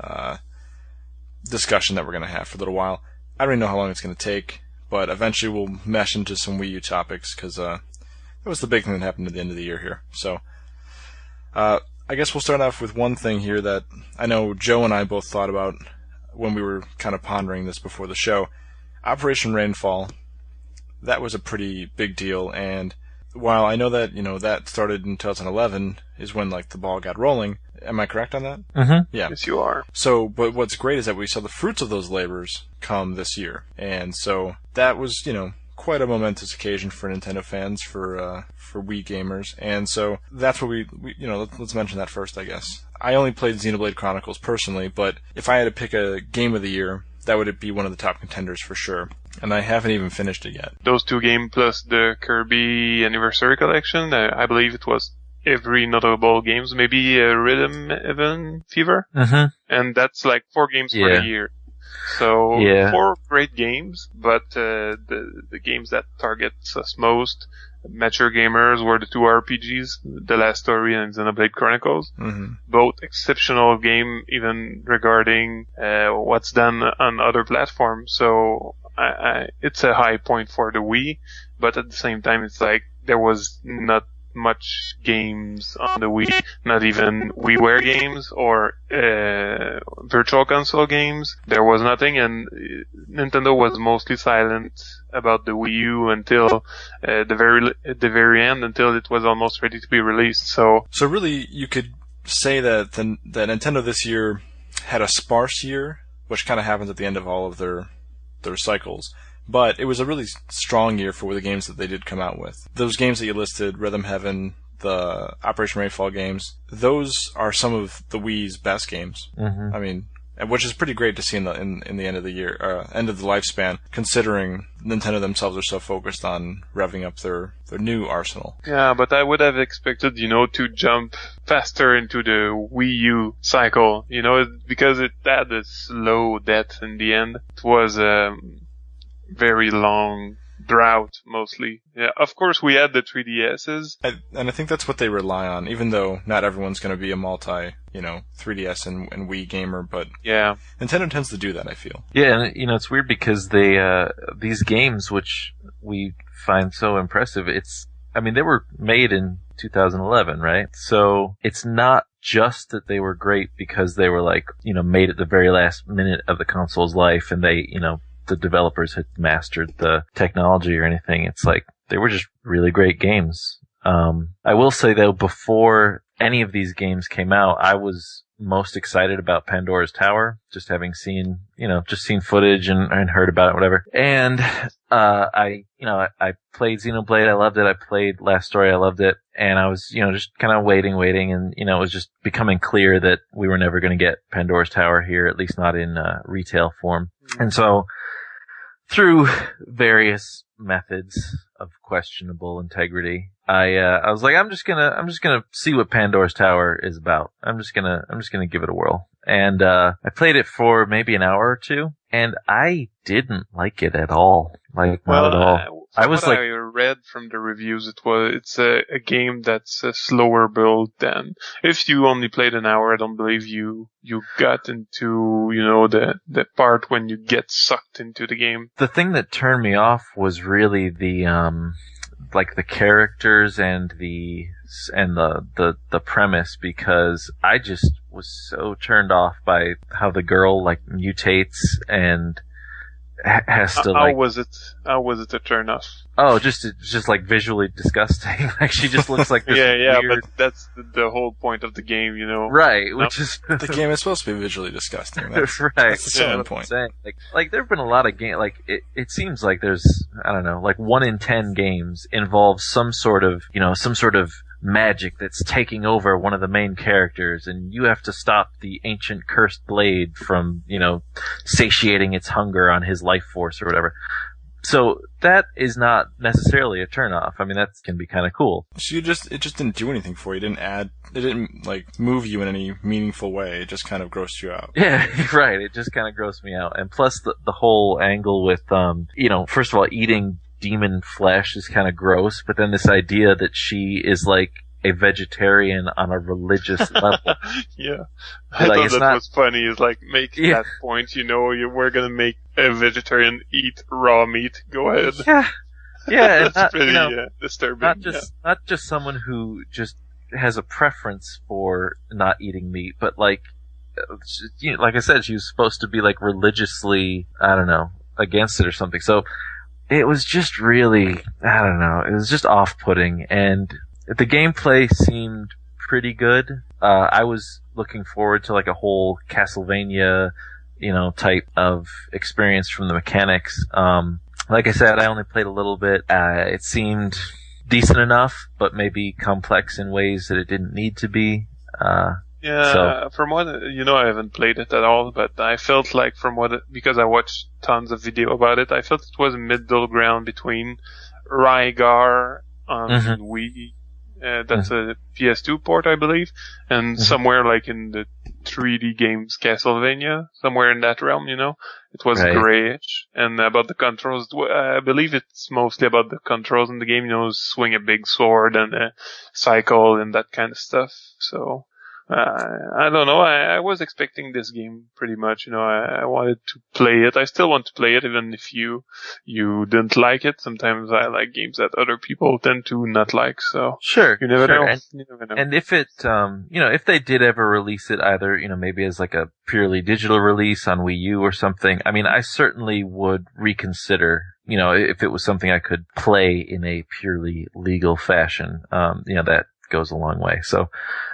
discussion that we're going to have for a little while. I don't even know how long it's going to take, but eventually we'll mesh into some Wii U topics because that was the big thing that happened at the end of the year here. So, I guess we'll start off with one thing here that I know Joe and I both thought about when we were kind of pondering this before the show. Operation Rainfall. That was a pretty big deal, and while I know that, you know, that started in 2011 is when, like, the ball got rolling. Am I correct on that? Mm-hmm. Yeah. Yes, you are. So, but what's great is that we saw the fruits of those labors come this year, and so that was, you know, quite a momentous occasion for Nintendo fans, for Wii gamers, and so that's what we you know, let's mention that first, I guess. I only played Xenoblade Chronicles personally, but if I had to pick a game of the year, that would be one of the top contenders for sure. And I haven't even finished it yet. Those two games plus the Kirby Anniversary Collection, I believe it was every notable games, maybe Rhythm Even Fever. Mm-hmm. And that's like 4 games for the year. So 4 great games, but the games that target us most, mature gamers, were the 2 RPGs, The Last Story and Xenoblade Chronicles. Mm-hmm. Both exceptional game, even regarding what's done on other platforms. So it's a high point for the Wii, but at the same time, it's like there was not much games on the Wii, not even WiiWare games or Virtual Console games. There was nothing, and Nintendo was mostly silent about the Wii U until the very end, until it was almost ready to be released. So really, you could say that that Nintendo this year had a sparse year, which kind of happens at the end of all of their cycles. But it was a really strong year for the games that they did come out with. Those games that you listed, Rhythm Heaven, the Operation Rainfall games, those are some of the Wii's best games. Mm-hmm. I mean, which is pretty great to see in the end of the year, end of the lifespan, considering Nintendo themselves are so focused on revving up their new arsenal. Yeah, but I would have expected, you know, to jump faster into the Wii U cycle, you know, because it had a slow death in the end. It was very long drought, mostly. Yeah, of course we had the 3DSs. And I think that's what they rely on, even though not everyone's going to be a 3DS and Wii gamer, but yeah, Nintendo tends to do that, I feel. Yeah, and, you know, it's weird because they, these games, which we find so impressive, they were made in 2011, right? So it's not just that they were great because they were, like, you know, made at the very last minute of the console's life and they, you know, the developers had mastered the technology or anything. It's like they were just really great games. I will say though, before any of these games came out, I was most excited about Pandora's Tower, just having seen, just seen footage and heard about it, whatever. And, I played Xenoblade, I loved it. I played Last Story, I loved it. And I was, just kind of waiting. And, it was just becoming clear that we were never going to get Pandora's Tower here, at least not in, retail form. And so, through various methods of questionable integrity, I was like, I'm just gonna see what Pandora's Tower is about. I'm just gonna give it a whirl. And, I played it for maybe an hour or two, and I didn't like it at all. Like, not at all. I read from the reviews, it's a game that's a slower build than, if you only played an hour, I don't believe you got into, the part when you get sucked into the game. The thing that turned me off was really the characters and the premise, because I just was so turned off by how the girl mutates and has to How was it a turn off? Oh, just visually disgusting. Like, she just looks like this weird... but that's the whole point of the game, Right, which is... The game is supposed to be visually disgusting. That's, right. That's the selling point. Like, there have been a lot of games, it seems like there's, I don't know, 1 in 10 games involves some sort of magic that's taking over one of the main characters, and you have to stop the ancient cursed blade from, satiating its hunger on his life force or whatever. So that is not necessarily a turnoff. I mean, that can be kind of cool. So it just didn't do anything for you. It didn't move you in any meaningful way. It just kind of grossed you out. Yeah, right. It just kind of grossed me out. And plus the whole angle with, first of all, eating demon flesh is kind of gross, but then this idea that she is like a vegetarian on a religious level. Yeah. I thought that was funny, is making that point, we're gonna make a vegetarian eat raw meat. Go ahead. Yeah. Yeah. That's pretty disturbing. Not just someone who just has a preference for not eating meat, but like I said, she was supposed to be religiously, I don't know, against it or something. So it was just really, I don't know, it was just off-putting, and the gameplay seemed pretty good. I was looking forward to a whole Castlevania, type of experience from the mechanics. Like I said, I only played a little bit. It seemed decent enough, but maybe complex in ways that it didn't need to be. From what, I haven't played it at all, but I felt like because I watched tons of video about it, I felt it was a middle ground between Rygar on Wii, that's a PS2 port, I believe, and somewhere in the 3D games Castlevania, somewhere in that realm, it was grayish. And about the controls, I believe it's mostly about the controls in the game, swing a big sword and cycle and that kind of stuff, so... I don't know. I was expecting this game pretty much. I wanted to play it. I still want to play it, even if you didn't like it. Sometimes I like games that other people tend to not like. So sure, you never know. And if it, if they did ever release it, either maybe as a purely digital release on Wii U or something, I mean, I certainly would reconsider. If it was something I could play in a purely legal fashion. That goes a long way. So.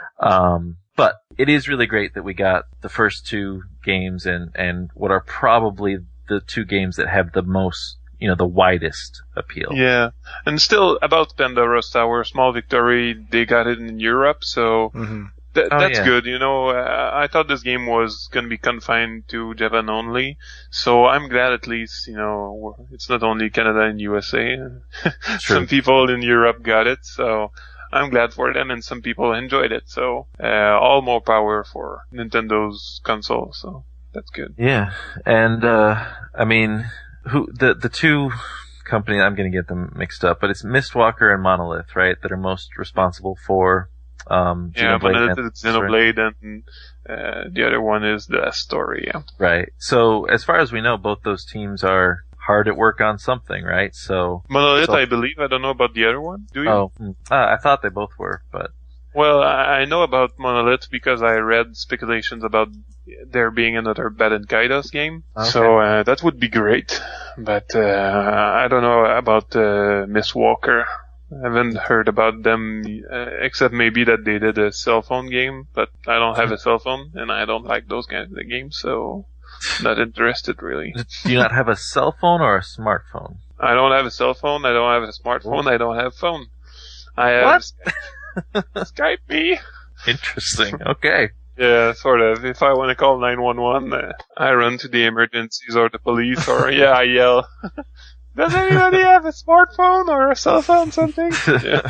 But it is really great that we got the first 2 games and what are probably the 2 games that have the most, the widest appeal. Yeah. And still about Pandora's Tower, small victory, they got it in Europe, so that's good. I thought this game was going to be confined to Japan only, so I'm glad at least, it's not only Canada and USA. Some people in Europe got it, so... I'm glad for them, and some people enjoyed it, so all more power for Nintendo's console, so that's good. Yeah, and I mean, the 2 companies, I'm going to get them mixed up, but it's Mistwalker and Monolith, right, that are most responsible for Xenoblade. Monolith is Xenoblade, and the other one is The Story, yeah. Right, so as far as we know, both those teams are hard at work on something, right? So Monolith, I believe. I don't know about the other one. Do you? Oh, I thought they both were, but... Well, I know about Monolith because I read speculations about there being another Bad and Kaidos game. Okay. So that would be great. But I don't know about Mistwalker. I haven't heard about them, except maybe that they did a cell phone game, but I don't have a cell phone, and I don't like those kinds of games, so not interested really. Do you not have a cell phone or a smartphone? I don't have a cell phone, I don't have a smartphone, I don't have phone. I have Skype me. Interesting. Okay. Yeah, sort of. If I want to call 911, I run to the emergencies or the police, or I yell, does anybody have a smartphone or a cell phone, something? Yeah.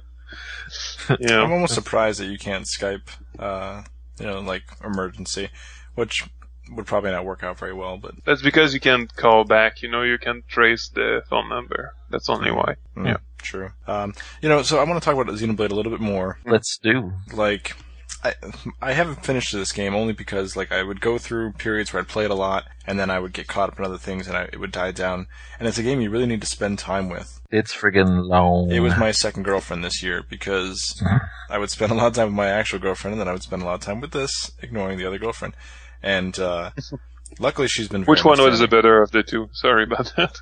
I'm almost surprised that you can't Skype, like emergency, which would probably not work out very well, but... That's because you can't call back, you can't trace the phone number. That's only why. Yeah. True. So I want to talk about Xenoblade a little bit more. Let's do. Like, I haven't finished this game only because, I would go through periods where I'd play it a lot, and then I would get caught up in other things, and it would die down. And it's a game you really need to spend time with. It's friggin' long. It was my second girlfriend this year, because I would spend a lot of time with my actual girlfriend, and then I would spend a lot of time with this, ignoring the other girlfriend. And, luckily she's been very Which one was the better of the two? Sorry about that.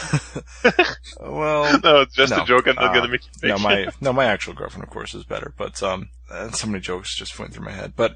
Well... No, it's just a joke. I'm not gonna make you think. My actual girlfriend, of course, is better, but, so many jokes just went through my head. But,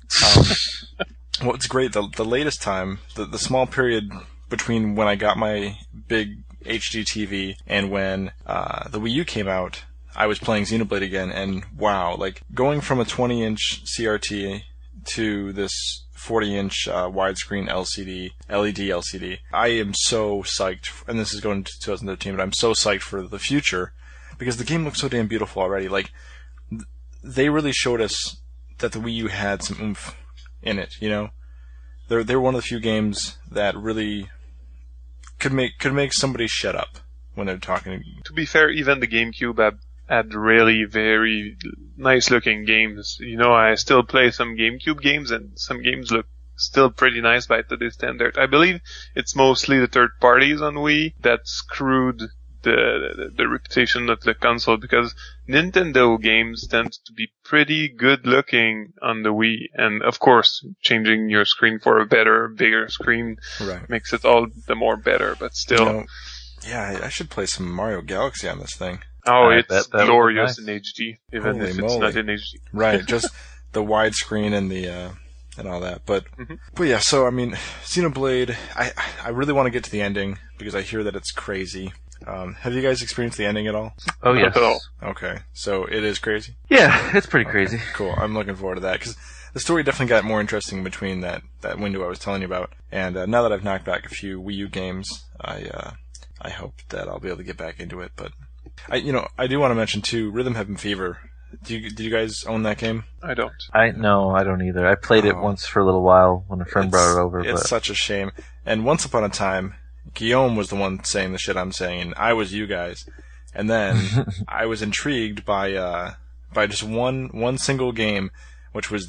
what's great, the latest time, the small period between when I got my big HD TV and when, the Wii U came out, I was playing Xenoblade again, and wow, going from a 20-inch CRT to this 40-inch widescreen LED LCD. I am so psyched, and this is going into 2013, but I'm so psyched for the future, because the game looks so damn beautiful already. They really showed us that the Wii U had some oomph in it, They're one of the few games that really could make somebody shut up when they're talking. To be fair, even the GameCube had really very nice looking games. I still play some GameCube games, and some games look still pretty nice by today's standard. I believe it's mostly the third parties on Wii that screwed the reputation of the console, because Nintendo games tend to be pretty good looking on the Wii, and of course changing your screen for a bigger screen makes it all the more better, but still. I should play some Mario Galaxy on this thing. Oh, it's glorious in HD, even if it's not in HD. Right, just the widescreen and the and all that. But yeah, so Xenoblade, I really want to get to the ending because I hear that it's crazy. Have you guys experienced the ending at all? Oh yes. Okay, so it is crazy. Yeah, it's pretty crazy. Cool. I'm looking forward to that because the story definitely got more interesting between that window I was telling you about, and now that I've knocked back a few Wii U games, I hope that I'll be able to get back into it, but. I do want to mention too, Rhythm Heaven Fever. Did you guys own that game? I don't. No, I don't either. I played it once for a little while when a friend brought it over. It's such a shame. And once upon a time, Guillaume was the one saying the shit I'm saying, and I was you guys. And then I was intrigued by just one single game, which was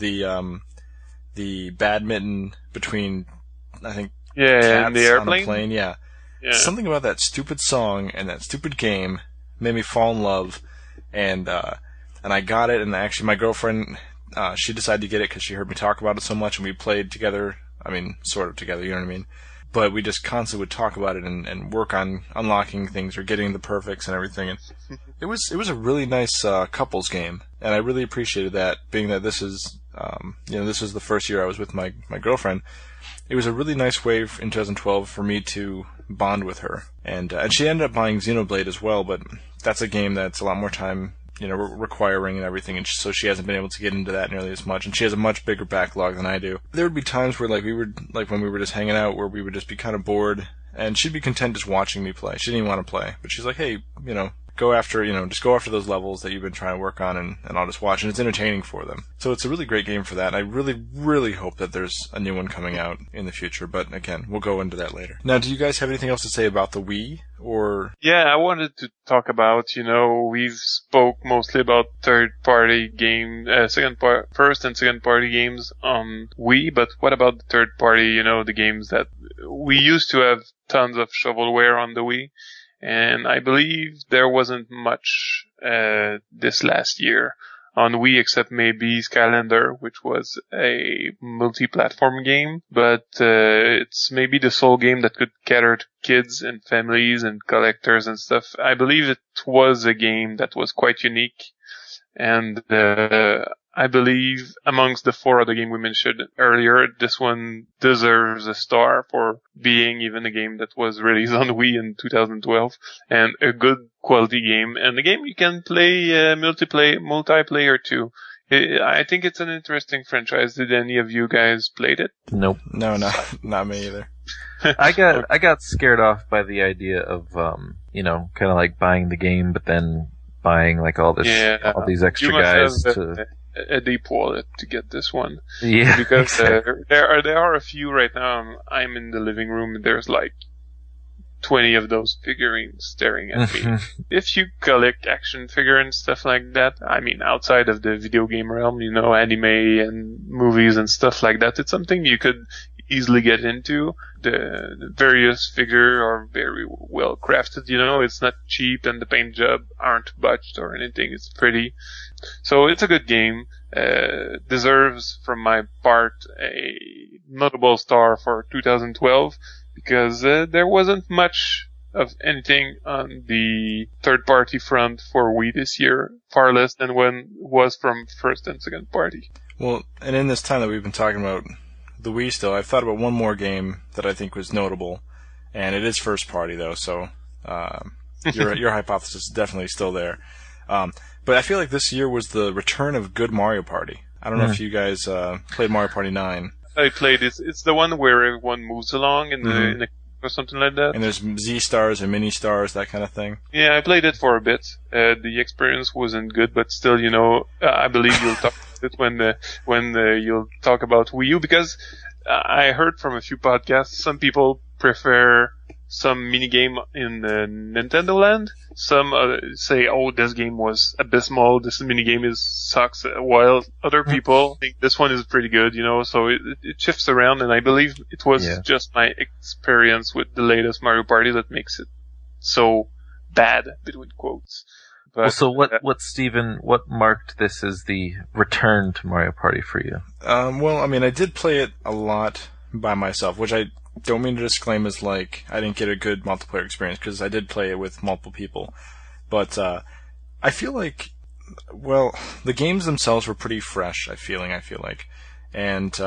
the badminton between, I think, cats and the airplane. On the plane. Yeah. Something about that stupid song and that stupid game made me fall in love, and I got it, and actually my girlfriend, she decided to get it because she heard me talk about it so much, and we played together, sort of together, you know what I mean? But we just constantly would talk about it and work on unlocking things or getting the perfects and everything, and it was a really nice couples game, and I really appreciated that, being that this is, this was the first year I was with my girlfriend. It was a really nice way in 2012 for me to bond with her. And she ended up buying Xenoblade as well, but that's a game that's a lot more time, requiring and everything, and so she hasn't been able to get into that nearly as much, and she has a much bigger backlog than I do. There would be times where, when we were just hanging out, where we would just be kind of bored, and she'd be content just watching me play. She didn't even want to play, but she's like, hey, go after those levels that you've been trying to work on, and I'll just watch, and it's entertaining for them. So it's a really great game for that, and I really, really hope that there's a new one coming out in the future, but again, we'll go into that later. Now, do you guys have anything else to say about the Wii, or? Yeah, I wanted to talk about, we've spoke mostly about third-party first and second-party games on Wii, but what about the third-party, the games that we used to have tons of shovelware on the Wii? And I believe there wasn't much this last year on Wii, except maybe Skylander, which was a multi-platform game. But it's maybe the sole game that could cater to kids and families and collectors and stuff. I believe it was a game that was quite unique. And I believe amongst the 4 other games we mentioned earlier, this one deserves a star for being even a game that was released on Wii in 2012 and a good quality game and a game you can play multiplayer too. I think it's an interesting franchise. Did any of you guys played it? Nope. No, not me either. I got scared off by the idea of kind of like buying the game, but then buying like all these extra guys to a deep wallet to get this one. Yeah, because there are a few right now. I'm in the living room and there's like 20 of those figurines staring at me. If you collect action figure and stuff like that, I mean, outside of the video game realm, anime and movies and stuff like that, it's something you could easily get into. The various figure are very well crafted, it's not cheap and the paint job aren't botched or anything. It's pretty. So it's a good game. Deserves from my part a notable star for 2012 because there wasn't much of anything on the third party front for Wii this year, far less than when was from first and second party. Well, and in this time that we've been talking about the Wii still, I've thought about one more game that I think was notable, and it is first party though, so your hypothesis is definitely still there. But I feel like this year was the return of good Mario Party. I don't know if you guys played Mario Party 9. I played it. It's the one where everyone moves along in the or something like that. And there's Z stars and mini stars, that kind of thing. Yeah, I played it for a bit. The experience wasn't good, but still, I believe you'll talk about it when you'll talk about Wii U, because I heard from a few podcasts some people prefer some minigame in Nintendo Land. Some say, oh, this game was abysmal, this minigame sucks, while other people think this one is pretty good, so it shifts around, and I believe it was just my experience with the latest Mario Party that makes it so bad, between quotes. But, well, so what marked this as the return to Mario Party for you? Well, I mean, I did play it a lot by myself, which I don't mean to disclaim as like I didn't get a good multiplayer experience, because I did play it with multiple people. But I feel like, well, the games themselves were pretty fresh. I feel like, and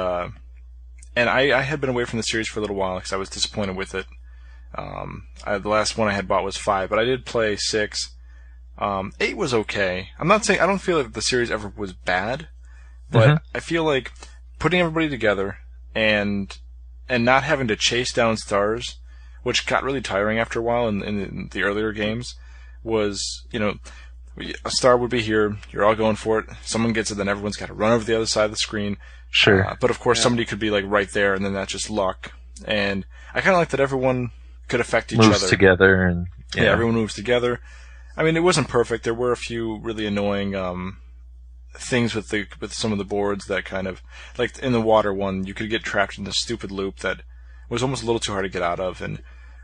I had been away from the series for a little while because I was disappointed with it. The last one I had bought was 5, but I did play 6. 8 was okay. I'm not saying I don't feel like the series ever was bad, but I feel like putting everybody together and not having to chase down stars, which got really tiring after a while in the earlier games, was, a star would be here, you're all going for it, someone gets it, then everyone's got to run over the other side of the screen. Sure. But of course somebody could be like right there, and then that's just luck. And I kind of like that everyone could affect each other. Moves together and... Yeah, everyone moves together. I mean, it wasn't perfect. There were a few really annoying things with some of the boards that kind of, like in the water one, you could get trapped in this stupid loop that was almost a little too hard to get out of, and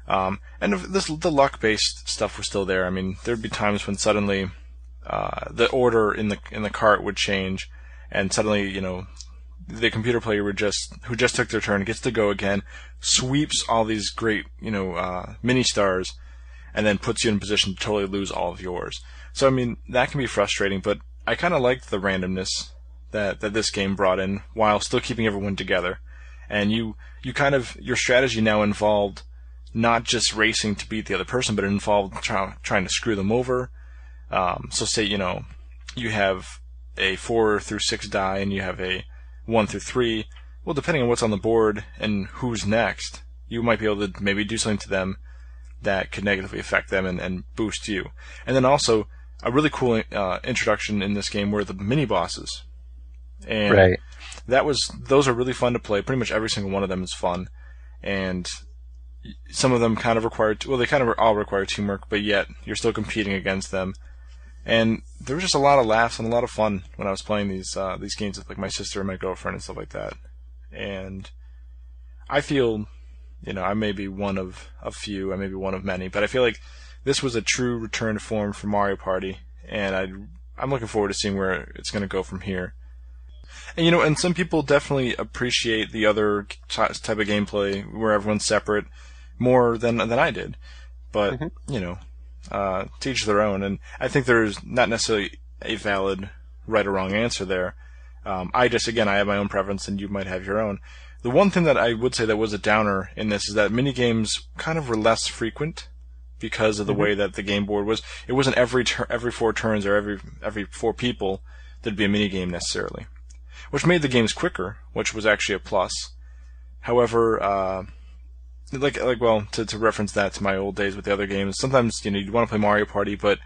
the luck-based stuff was still there. I mean, there'd be times when suddenly the order in the cart would change, and suddenly, the computer player who just took their turn gets to go again, sweeps all these great, mini stars, and then puts you in a position to totally lose all of yours. So, I mean, that can be frustrating, but I kind of liked the randomness that this game brought in while still keeping everyone together. And you kind of, your strategy now involved not just racing to beat the other person, but it involved trying to screw them over. So say, you have a 4 through 6 die and you have a 1 through 3. Well, depending on what's on the board and who's next, you might be able to maybe do something to them that could negatively affect them and boost you. And then also, a really cool introduction in this game were the mini bosses, and those are really fun to play. Pretty much every single one of them is fun, and some of them kind of all require teamwork, but yet you're still competing against them. And there was just a lot of laughs and a lot of fun when I was playing these games with like my sister and my girlfriend and stuff like that. And I feel, I may be one of a few, I may be one of many, but I feel like this was a true return to form for Mario Party, and I'm looking forward to seeing where it's going to go from here. And, and some people definitely appreciate the other type of gameplay where everyone's separate more than I did. But, to each their own. And I think there's not necessarily a valid right or wrong answer there. I have my own preference and you might have your own. The one thing that I would say that was a downer in this is that minigames kind of were less frequent because of the way that the game board was. It wasn't every 4 turns or every 4 people there'd be a minigame necessarily, which made the games quicker, which was actually a plus. However, to reference that to my old days with the other games, sometimes, you'd want to play Mario Party, but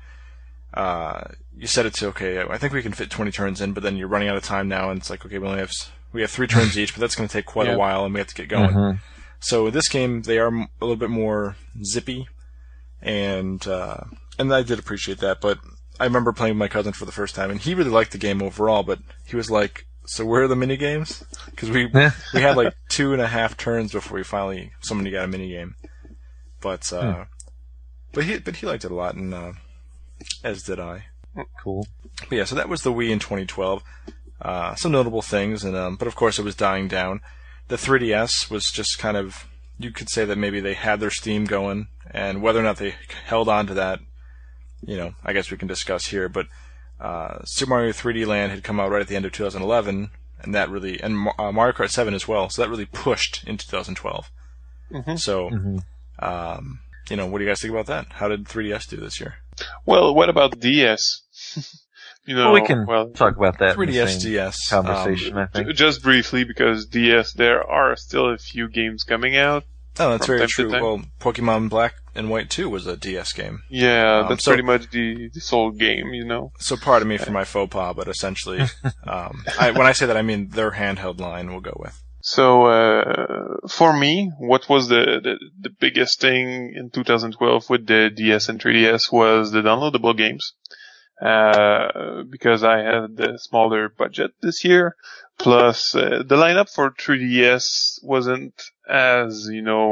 you set it to, okay, I think we can fit 20 turns in, but then you're running out of time now, and it's like, okay, we have 3 turns each, but that's going to take quite a while, and we have to get going. So in this game, they are a little bit more zippy, and I did appreciate that, but I remember playing with my cousin for the first time, and he really liked the game overall, but he was like, so where are the minigames? Because we had like 2.5 turns before somebody got a minigame. But he liked it a lot, and as did I. Cool. But yeah, so that was the Wii in 2012. Some notable things, and but of course it was dying down. The 3DS was just kind of, you could say that maybe they had their steam going, and whether or not they held on to that, I guess we can discuss here. But Super Mario 3D Land had come out right at the end of 2011, and that really, and Mario Kart 7 as well, so that really pushed in 2012. So, what do you guys think about that? How did 3DS do this year? Well, what about DS? We can talk about that 3DS, in the same DS conversation, I think. Just briefly, because DS, there are still a few games coming out. Oh, that's very true. Well, Pokemon Black and White 2 was a DS game. Yeah, that's pretty much the sole game, So pardon me for my faux pas, but essentially, when I say that, I mean their handheld line we'll go with. So, for me, what was the biggest thing in 2012 with the DS and 3DS was the downloadable games. Because I had the smaller budget this year. Plus, the lineup for 3DS wasn't as,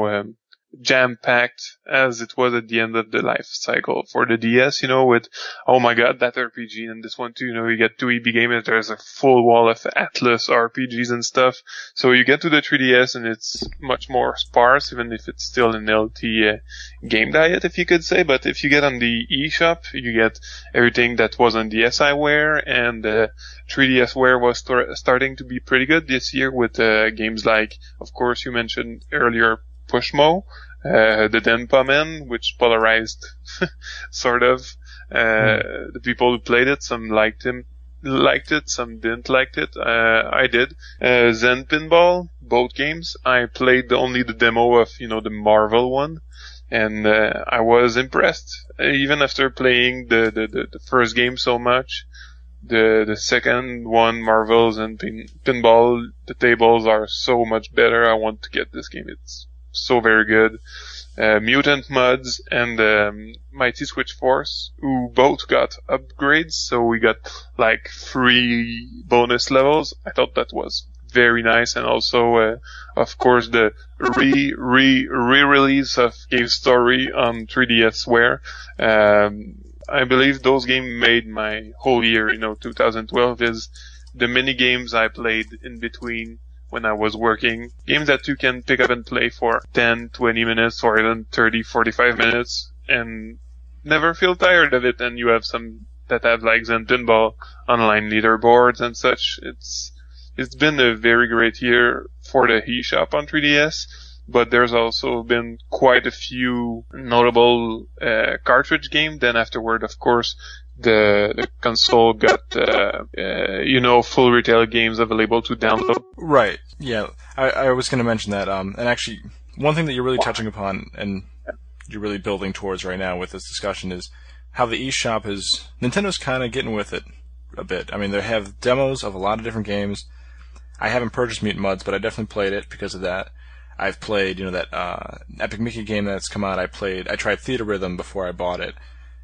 jam-packed as it was at the end of the life cycle for the DS, with, oh my god, that RPG, and this one too, you get 2 EB games, there's a full wall of Atlas RPGs and stuff. So you get to the 3DS and it's much more sparse, even if it's still an LT game diet, if you could say. But if you get on the eShop, you get everything that was on the SiWare, and 3DSware was starting to be pretty good this year with games like, of course, you mentioned earlier, Pushmo, the Denpa Man, which polarized, sort of. The people who played it, some liked it, some didn't like it. I did. Zen Pinball, both games. I played only the demo of, the Marvel one, and I was impressed. Even after playing the first game so much, the second one, Marvels and Pinball, the tables are so much better. I want to get this game. It's so very good. Mutant Muds and Mighty Switch Force, who both got upgrades, so we got like 3 bonus levels. I thought that was very nice, and also, of course, the re-release of Cave Story on 3DSware. I believe those games made my whole year, 2012 is the mini games I played in between when I was working. Games that you can pick up and play for 10, 20 minutes or even 30, 45 minutes and never feel tired of it. And you have some that have like Zen Pinball online leaderboards and such. It's been a very great year for the eShop on 3DS, but there's also been quite a few notable cartridge games. Then afterward, of course, the console got, full retail games available to download. Right. Yeah. I was going to mention that. And actually, one thing that you're really touching upon and you're really building towards right now with this discussion is how the eShop is, Nintendo's kind of getting with it a bit. I mean, they have demos of a lot of different games. I haven't purchased Mutant Muds, but I definitely played it because of that. I've played, that Epic Mickey game that's come out. I tried Theater Rhythm before I bought it.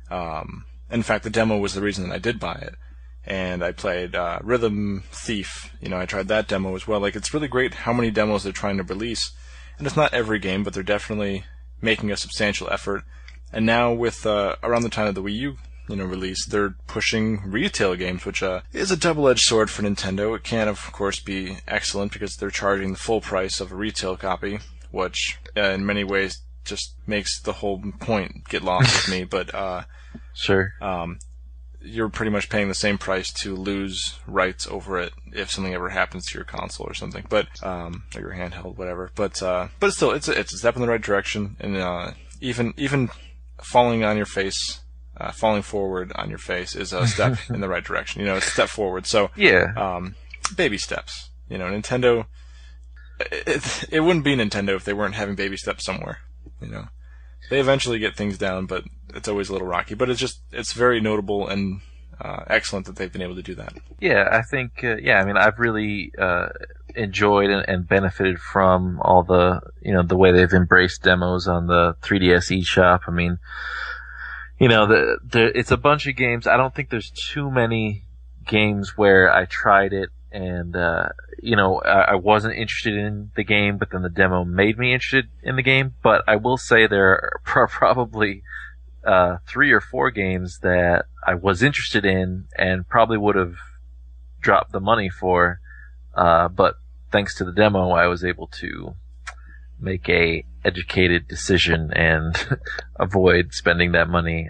In fact, the demo was the reason that I did buy it. And I played Rhythm Thief. I tried that demo as well. Like, it's really great how many demos they're trying to release. And it's not every game, but they're definitely making a substantial effort. And now with around the time of the Wii U release, they're pushing retail games, which is a double-edged sword for Nintendo. It can, of course, be excellent because they're charging the full price of a retail copy, which in many ways just makes the whole point get lost with me. But sure, you're pretty much paying the same price to lose rights over it if something ever happens to your console or something, but or your handheld, whatever. But still, it's a step in the right direction, and even falling on your face. Falling forward on your face is a step in the right direction. It's a step forward. So, yeah. Baby steps. Nintendo, it wouldn't be Nintendo if they weren't having baby steps somewhere. They eventually get things down, but it's always a little rocky. But it's very notable and excellent that they've been able to do that. Yeah, I think, I've really enjoyed and benefited from all the, the way they've embraced demos on the 3DS eShop. I mean, it's a bunch of games. I don't think there's too many games where I tried it and, I wasn't interested in the game, but then the demo made me interested in the game. But I will say there are probably 3 or 4 games that I was interested in and probably would have dropped the money for, but thanks to the demo, I was able to make a educated decision and avoid spending that money.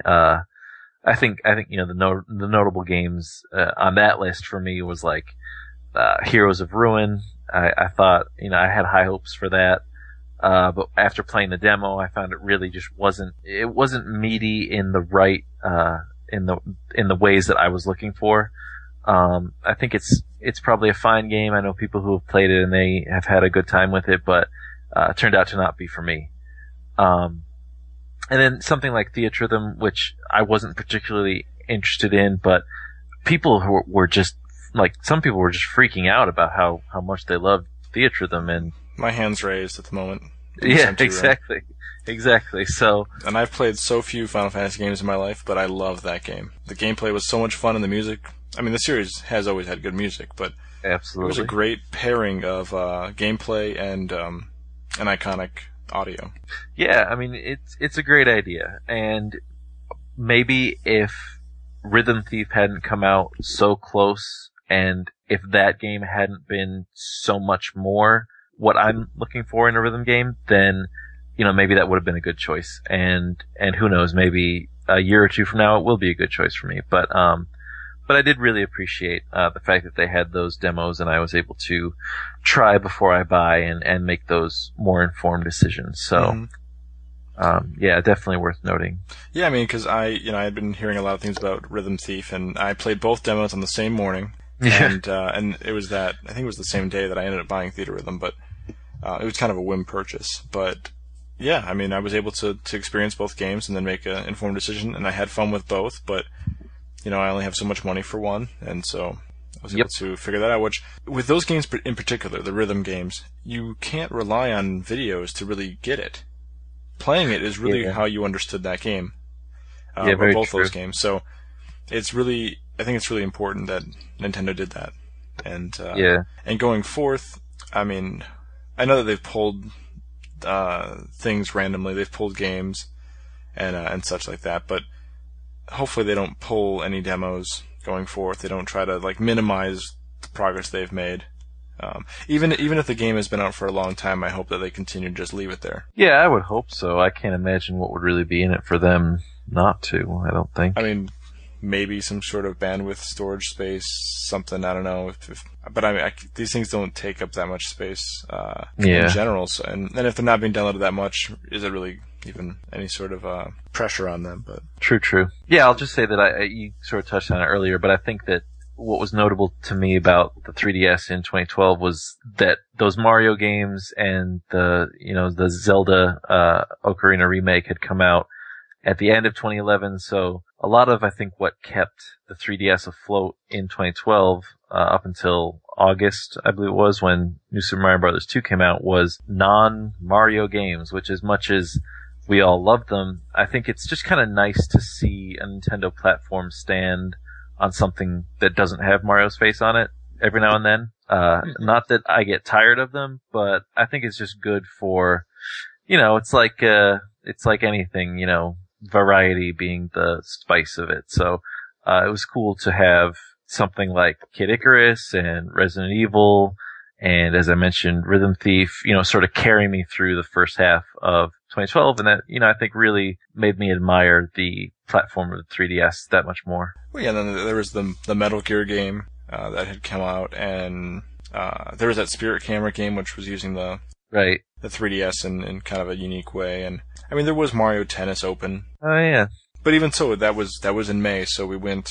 I think the notable games on that list for me was like Heroes of Ruin. I thought I had high hopes for that, but after playing the demo, I found it really just wasn't meaty in the right in the ways that I was looking for. I think it's probably a fine game. I know people who have played it and they have had a good time with it, but turned out to not be for me. And then something like Theatrhythm, which I wasn't particularly interested in, but people who were just, some people were just freaking out about how much they loved Theatrhythm, and my hand's raised at the moment. Yeah, exactly. So, and I've played so few Final Fantasy games in my life, but I love that game. The gameplay was so much fun, and the music. I mean, the series has always had good music, but absolutely, it was a great pairing of gameplay and an iconic audio. Yeah, I mean, it's a great idea, and maybe if Rhythm Thief hadn't come out so close, and if that game hadn't been so much more what I'm looking for in a rhythm game, then maybe that would have been a good choice, and who knows, maybe a year or two from now it will be a good choice for me. But I did really appreciate the fact that they had those demos, and I was able to try before I buy and make those more informed decisions. So, yeah, definitely worth noting. Yeah, I mean, because I had been hearing a lot of things about Rhythm Thief, and I played both demos on the same morning, and it was I think it was the same day that I ended up buying Theatrhythm, but it was kind of a whim purchase. But yeah, I mean, I was able to experience both games and then make an informed decision, and I had fun with both, but I only have so much money for one, and so I was able to figure that out. Which, with those games in particular, the rhythm games, you can't rely on videos to really get it. Playing it is really how you understood that game. Very both true. Those games. So I think it's really important that Nintendo did that. And and going forth, I mean, I know that they've pulled things randomly. They've pulled games and such like that, but hopefully they don't pull any demos going forth. They don't try to minimize the progress they've made. Even if the game has been out for a long time, I hope that they continue to just leave it there. Yeah, I would hope so. I can't imagine what would really be in it for them not to. I don't think. I mean, maybe some sort of bandwidth, storage space, something. I don't know. But I mean, these things don't take up that much space in general. So, and if they're not being downloaded that much, is it really even any sort of pressure on them? But true. Yeah, I'll just say that you sort of touched on it earlier, but I think that what was notable to me about the 3DS in 2012 was that those Mario games and the Zelda Ocarina remake had come out at the end of 2011. So a lot of, I think, what kept the 3DS afloat in 2012 up until August, I believe it was, when New Super Mario Bros. 2 came out, was non-Mario games, which, as much as we all love them, I think it's just kind of nice to see a Nintendo platform stand on something that doesn't have Mario's face on it every now and then. Not that I get tired of them, but I think it's just good for, it's like anything, variety being the spice of it. So, it was cool to have something like Kid Icarus and Resident Evil, and as I mentioned, Rhythm Thief, sort of carry me through the first half of 2012, and that, I think really made me admire the platform of the 3DS that much more. Well, yeah, and then there was the Metal Gear game that had come out, and there was that Spirit Camera game, which was using the 3DS in kind of a unique way, and I mean, there was Mario Tennis Open. Oh yeah. But even so, that was in May, so we went.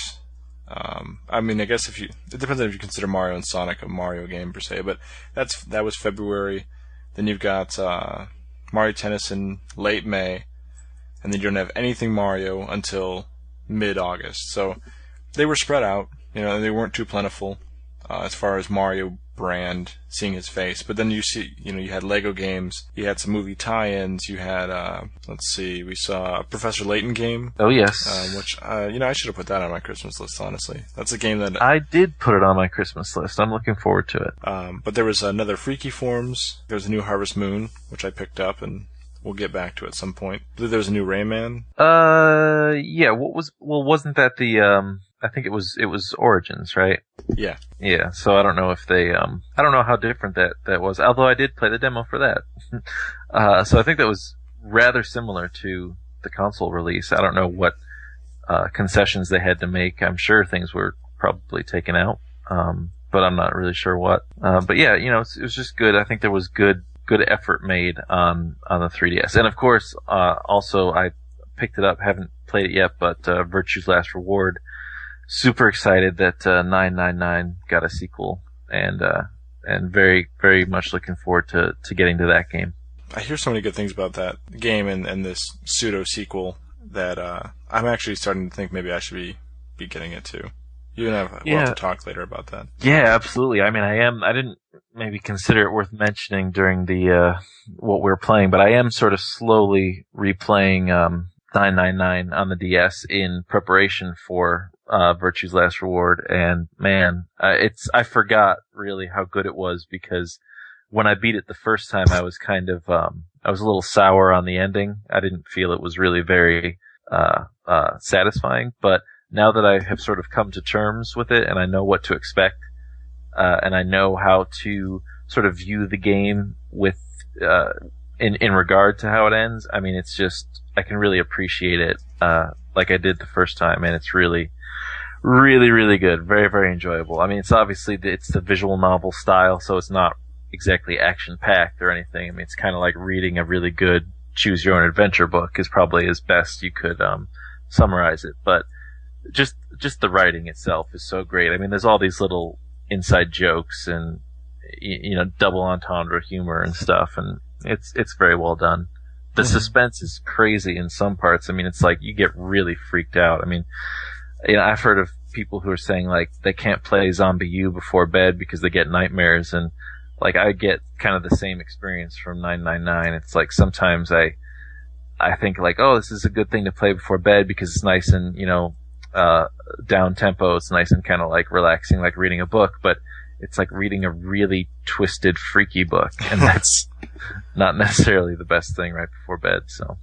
I mean, I guess it depends on if you consider Mario and Sonic a Mario game per se, but that was February. Then you've got Mario Tennis in late May, and then you don't have anything Mario until mid-August. So they were spread out, and they weren't too plentiful as far as Mario brand seeing his face. But then you see, you had Lego games, you had some movie tie-ins, you had we saw a Professor Layton game. Oh yes. Which I should have put that on my Christmas list, honestly. That's a game that I did put it on my Christmas list. I'm looking forward to it. But there was another Freaky Forms. There was a new Harvest Moon, which I picked up, and we'll get back to at some point. I believe there was a new Rayman. Yeah. Wasn't that the I think it was Origins, right? Yeah. Yeah, so I don't know if they, I don't know how different that was, although I did play the demo for that. So I think that was rather similar to the console release. I don't know what, concessions they had to make. I'm sure things were probably taken out, but I'm not really sure what. But yeah, it was just good. I think there was good effort made on the 3DS. And of course, also I picked it up, haven't played it yet, but, Virtue's Last Reward. Super excited that 999 got a sequel, and very, very much looking forward to getting to that game. I hear so many good things about that game and this pseudo sequel that I'm actually starting to think maybe I should be getting it too. We'll have to talk later about that. Yeah, absolutely. I mean, I didn't maybe consider it worth mentioning during the what we were playing, but I am sort of slowly replaying 999 on the DS in preparation for Virtue's Last Reward, and man, I forgot really how good it was, because when I beat it the first time, I was kind of, I was a little sour on the ending. I didn't feel it was really very, satisfying, but now that I have sort of come to terms with it and I know what to expect, and I know how to sort of view the game with, in regard to how it ends, I mean, it's just, I can really appreciate it, like I did the first time, and it's really, really, really good. Very, very enjoyable. I mean, it's obviously, it's the visual novel style, so it's not exactly action-packed or anything. I mean, it's kind of like reading a really good choose-your-own-adventure book is probably as best you could, summarize it. But just the writing itself is so great. I mean, there's all these little inside jokes and, double entendre humor and stuff, and it's very well done. The suspense is crazy in some parts. I mean, it's like you get really freaked out. I mean, I've heard of people who are saying like they can't play Zombie U before bed because they get nightmares, and like I get kind of the same experience from 999. It's like sometimes I think like, oh, this is a good thing to play before bed because it's nice and, down tempo. It's nice and kind of like relaxing, like reading a book, but it's like reading a really twisted, freaky book, and that's not necessarily the best thing right before bed. So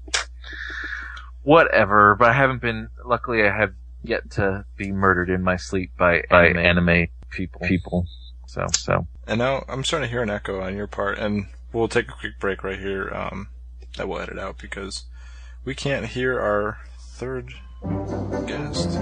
whatever, but luckily I have yet to be murdered in my sleep by anime people. So. And now I'm starting to hear an echo on your part, and we'll take a quick break right here. That we'll edit out because we can't hear our third guest.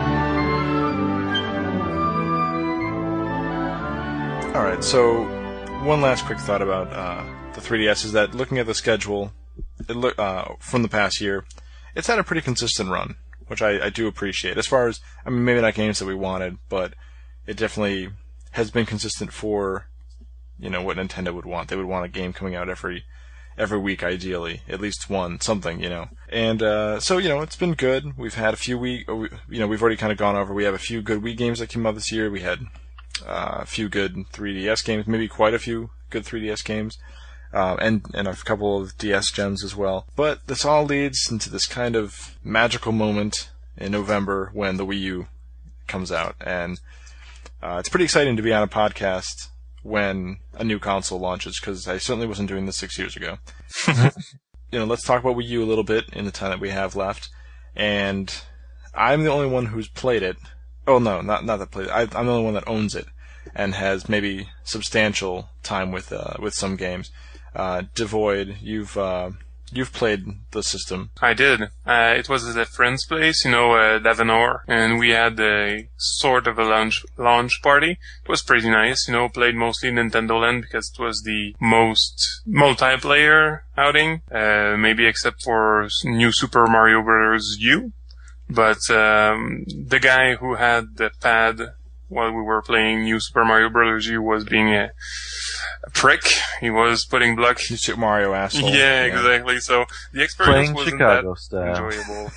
So one last quick thought about the 3DS is that looking at the schedule from the past year, it's had a pretty consistent run, which I do appreciate. As far as, I mean, maybe not games that we wanted, but it definitely has been consistent for, what Nintendo would want. They would want a game coming out every week, ideally, at least one, something, And so, it's been good. We've had a few we've already kind of gone over. We have a few good Wii games that came out this year. We had a few good 3DS games, maybe quite a few good 3DS games, and a couple of DS gems as well. But this all leads into this kind of magical moment in November when the Wii U comes out, and it's pretty exciting to be on a podcast when a new console launches, because I certainly wasn't doing this 6 years ago. Let's talk about Wii U a little bit in the time that we have left, and I'm the only one who's played it. Oh no, not that played it. I'm the only one that owns it and has maybe substantial time with some games. Devoid, you've played the system. I did. It was at a friend's place, Davenor, and we had a sort of a launch party. It was pretty nice, played mostly Nintendo Land because it was the most multiplayer outing, maybe except for New Super Mario Bros. U. But the guy who had the pad while we were playing New Super Mario Bros. U was being a prick. He was putting blocks. Super Mario asshole. Yeah, exactly. So the experience Playing wasn't Chicago that style. enjoyable.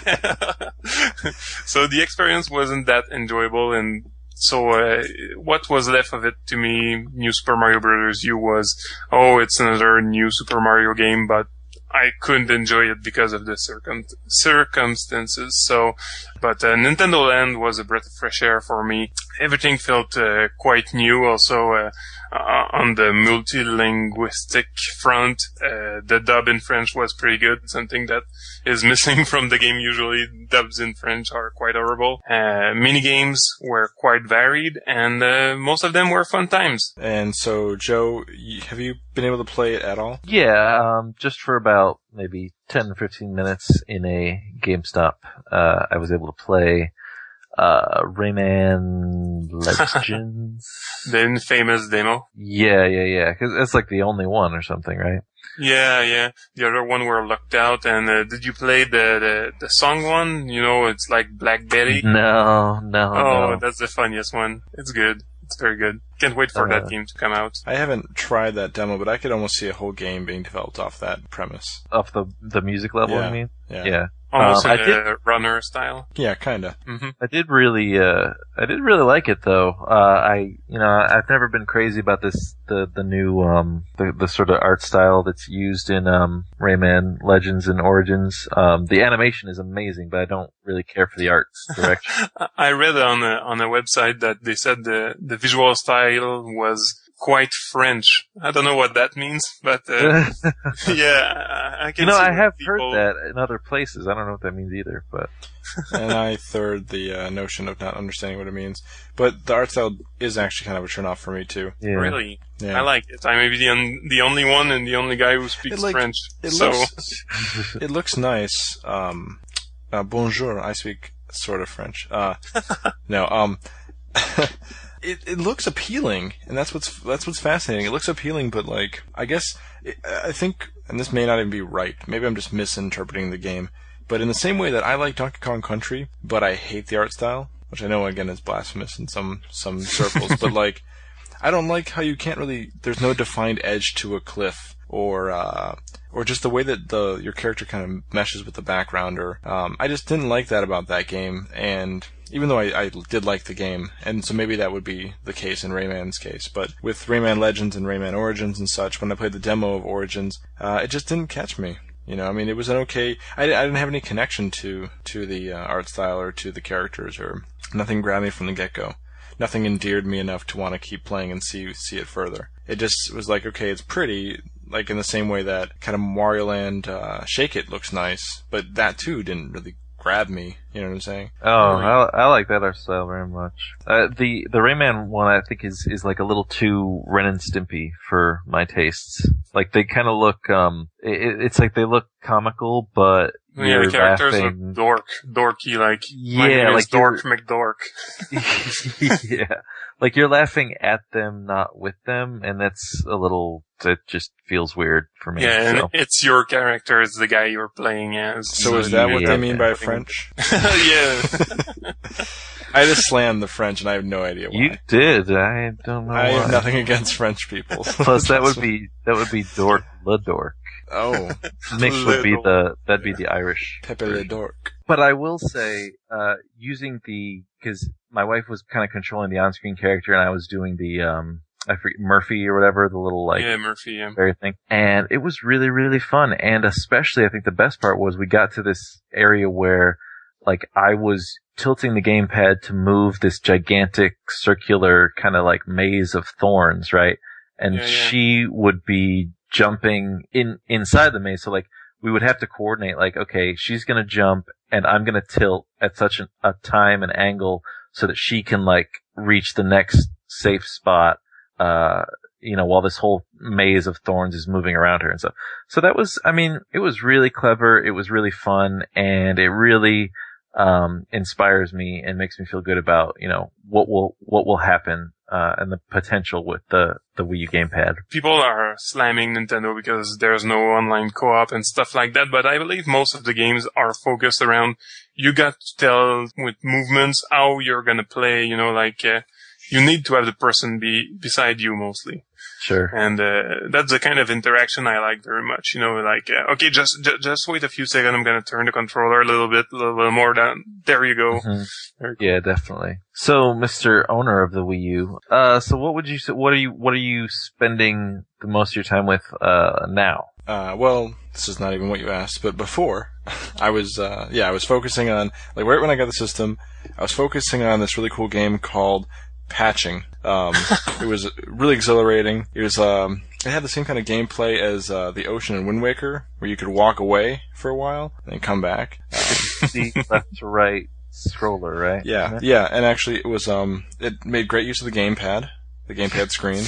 Yeah. So the experience wasn't that enjoyable, and so what was left of it to me, New Super Mario Bros. U was, it's another New Super Mario game, but I couldn't enjoy it because of the circumstances. So, but Nintendo Land was a breath of fresh air for me. Everything felt quite new. Also, on the multilinguistic front, the dub in French was pretty good. Something that is missing from the game usually. Dubs in French are quite horrible. Mini games were quite varied, and most of them were fun times. And so, Joe, have you been able to play it at all? Yeah, just for about maybe 10 or 15 minutes in a GameStop. I was able to play Rayman Legends. The infamous demo. Yeah. Cause it's like the only one or something, right? Yeah. The other one were locked out. And did you play the song one? It's like Black Betty. No. That's the funniest one. It's good. It's very good. Can't wait for that game to come out. I haven't tried that demo, but I could almost see a whole game being developed off that premise. Off the music level, Yeah. I mean? Yeah. Almost in I a did- runner style. Yeah, kinda. Mm-hmm. I did really like it though. I've never been crazy about the new, the sort of art style that's used in, Rayman Legends and Origins. The animation is amazing, but I don't really care for the art direction. I read on a website that they said the visual style was quite French. I don't know what that means, but yeah, I can. I have heard that in other places. I don't know what that means either, but And I third the notion of not understanding what it means. But the art style is actually kind of a turn-off for me, too. yeah. Really, Yeah. I like it. I may be the only one and the only guy who speaks French. It looks nice. Bonjour, I speak sort of French. No, It looks appealing, and that's what's fascinating. It looks appealing, but I think, and this may not even be right. Maybe I'm just misinterpreting the game. But in the same way that I like Donkey Kong Country, but I hate the art style, which I know again is blasphemous in some circles. But I don't like how you can't really. There's no defined edge to a cliff, or just the way that your character kind of meshes with the background. I just didn't like that about that game, and. Even though I did like the game, and so maybe that would be the case in Rayman's case. But with Rayman Legends and Rayman Origins and such, when I played the demo of Origins, it just didn't catch me. It was an okay. I didn't have any connection to the art style or to the characters, or nothing grabbed me from the get-go. Nothing endeared me enough to want to keep playing and see it further. It just was like, okay, it's pretty, like in the same way that kind of Mario Land Shake It looks nice, but that too didn't really grab me. You know what I'm saying? Oh, I like that art style very much. The Rayman one I think is like a little too Ren and Stimpy for my tastes. Like they kind of look, it's like they look comical, but Yeah, the characters laughing. are dorky, like, Yeah, my name is like Dork McDork. yeah, like you're laughing at them, not with them, and that just feels weird for me. Yeah, and so. it's your character, it's the guy you're playing as. So is that what Yeah. they mean by French? Yeah. I just slammed the French and I have no idea why. You did. I don't know. I have why. nothing against French people. Plus, that would be Dork le Dork. Oh, Mix would be that'd be the Irish. Pepe le Dork. But I will say, using because my wife was kind of controlling the on-screen character and I was doing the, I forget, Murphy or whatever, the little like, Yeah, Murphy, yeah. very thing. And it was really, really fun. And especially, I think the best part was we got to this area where, like, I was tilting the gamepad to move this gigantic circular kind of like maze of thorns, right? And Yeah, yeah. she would be jumping inside the maze. So like, we would have to coordinate, like, okay, she's gonna jump and I'm gonna tilt at such a time and angle so that she can like reach the next safe spot, while this whole maze of thorns is moving around her and stuff. So that was, it was really clever. It was really fun, and it really, inspires me and makes me feel good about, what will happen, and the potential with the Wii U gamepad. People are slamming Nintendo because there's no online co-op and stuff like that, but I believe most of the games are focused around you got to tell with movements how you're gonna play, you need to have the person be beside you mostly. Sure. And that's the kind of interaction I like very much. Okay, just wait a few seconds. I'm gonna turn the controller a little more down. There you go. Mm-hmm. Very cool. Yeah, definitely. So, Mr. Owner of the Wii U, so what would you say? What are you spending the most of your time with now? Well, this is not even what you asked, but before, I was focusing on, like, right when I got the system, I was focusing on this really cool game called Patching. It was really exhilarating. It was, it had the same kind of gameplay as, the Ocean and Wind Waker, where you could walk away for a while, and then come back. The left to right scroller, right? Yeah, and actually it was, it made great use of the gamepad screen.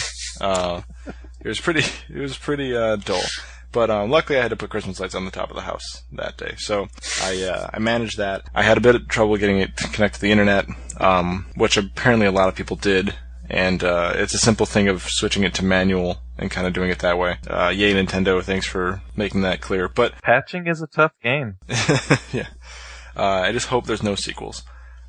It was pretty dull. But luckily I had to put Christmas lights on the top of the house that day. So I managed that. I had a bit of trouble getting it to connect to the internet, which apparently a lot of people did. And it's a simple thing of switching it to manual and kind of doing it that way. Yay Nintendo, thanks for making that clear. But Patching is a tough game. yeah. I just hope there's no sequels.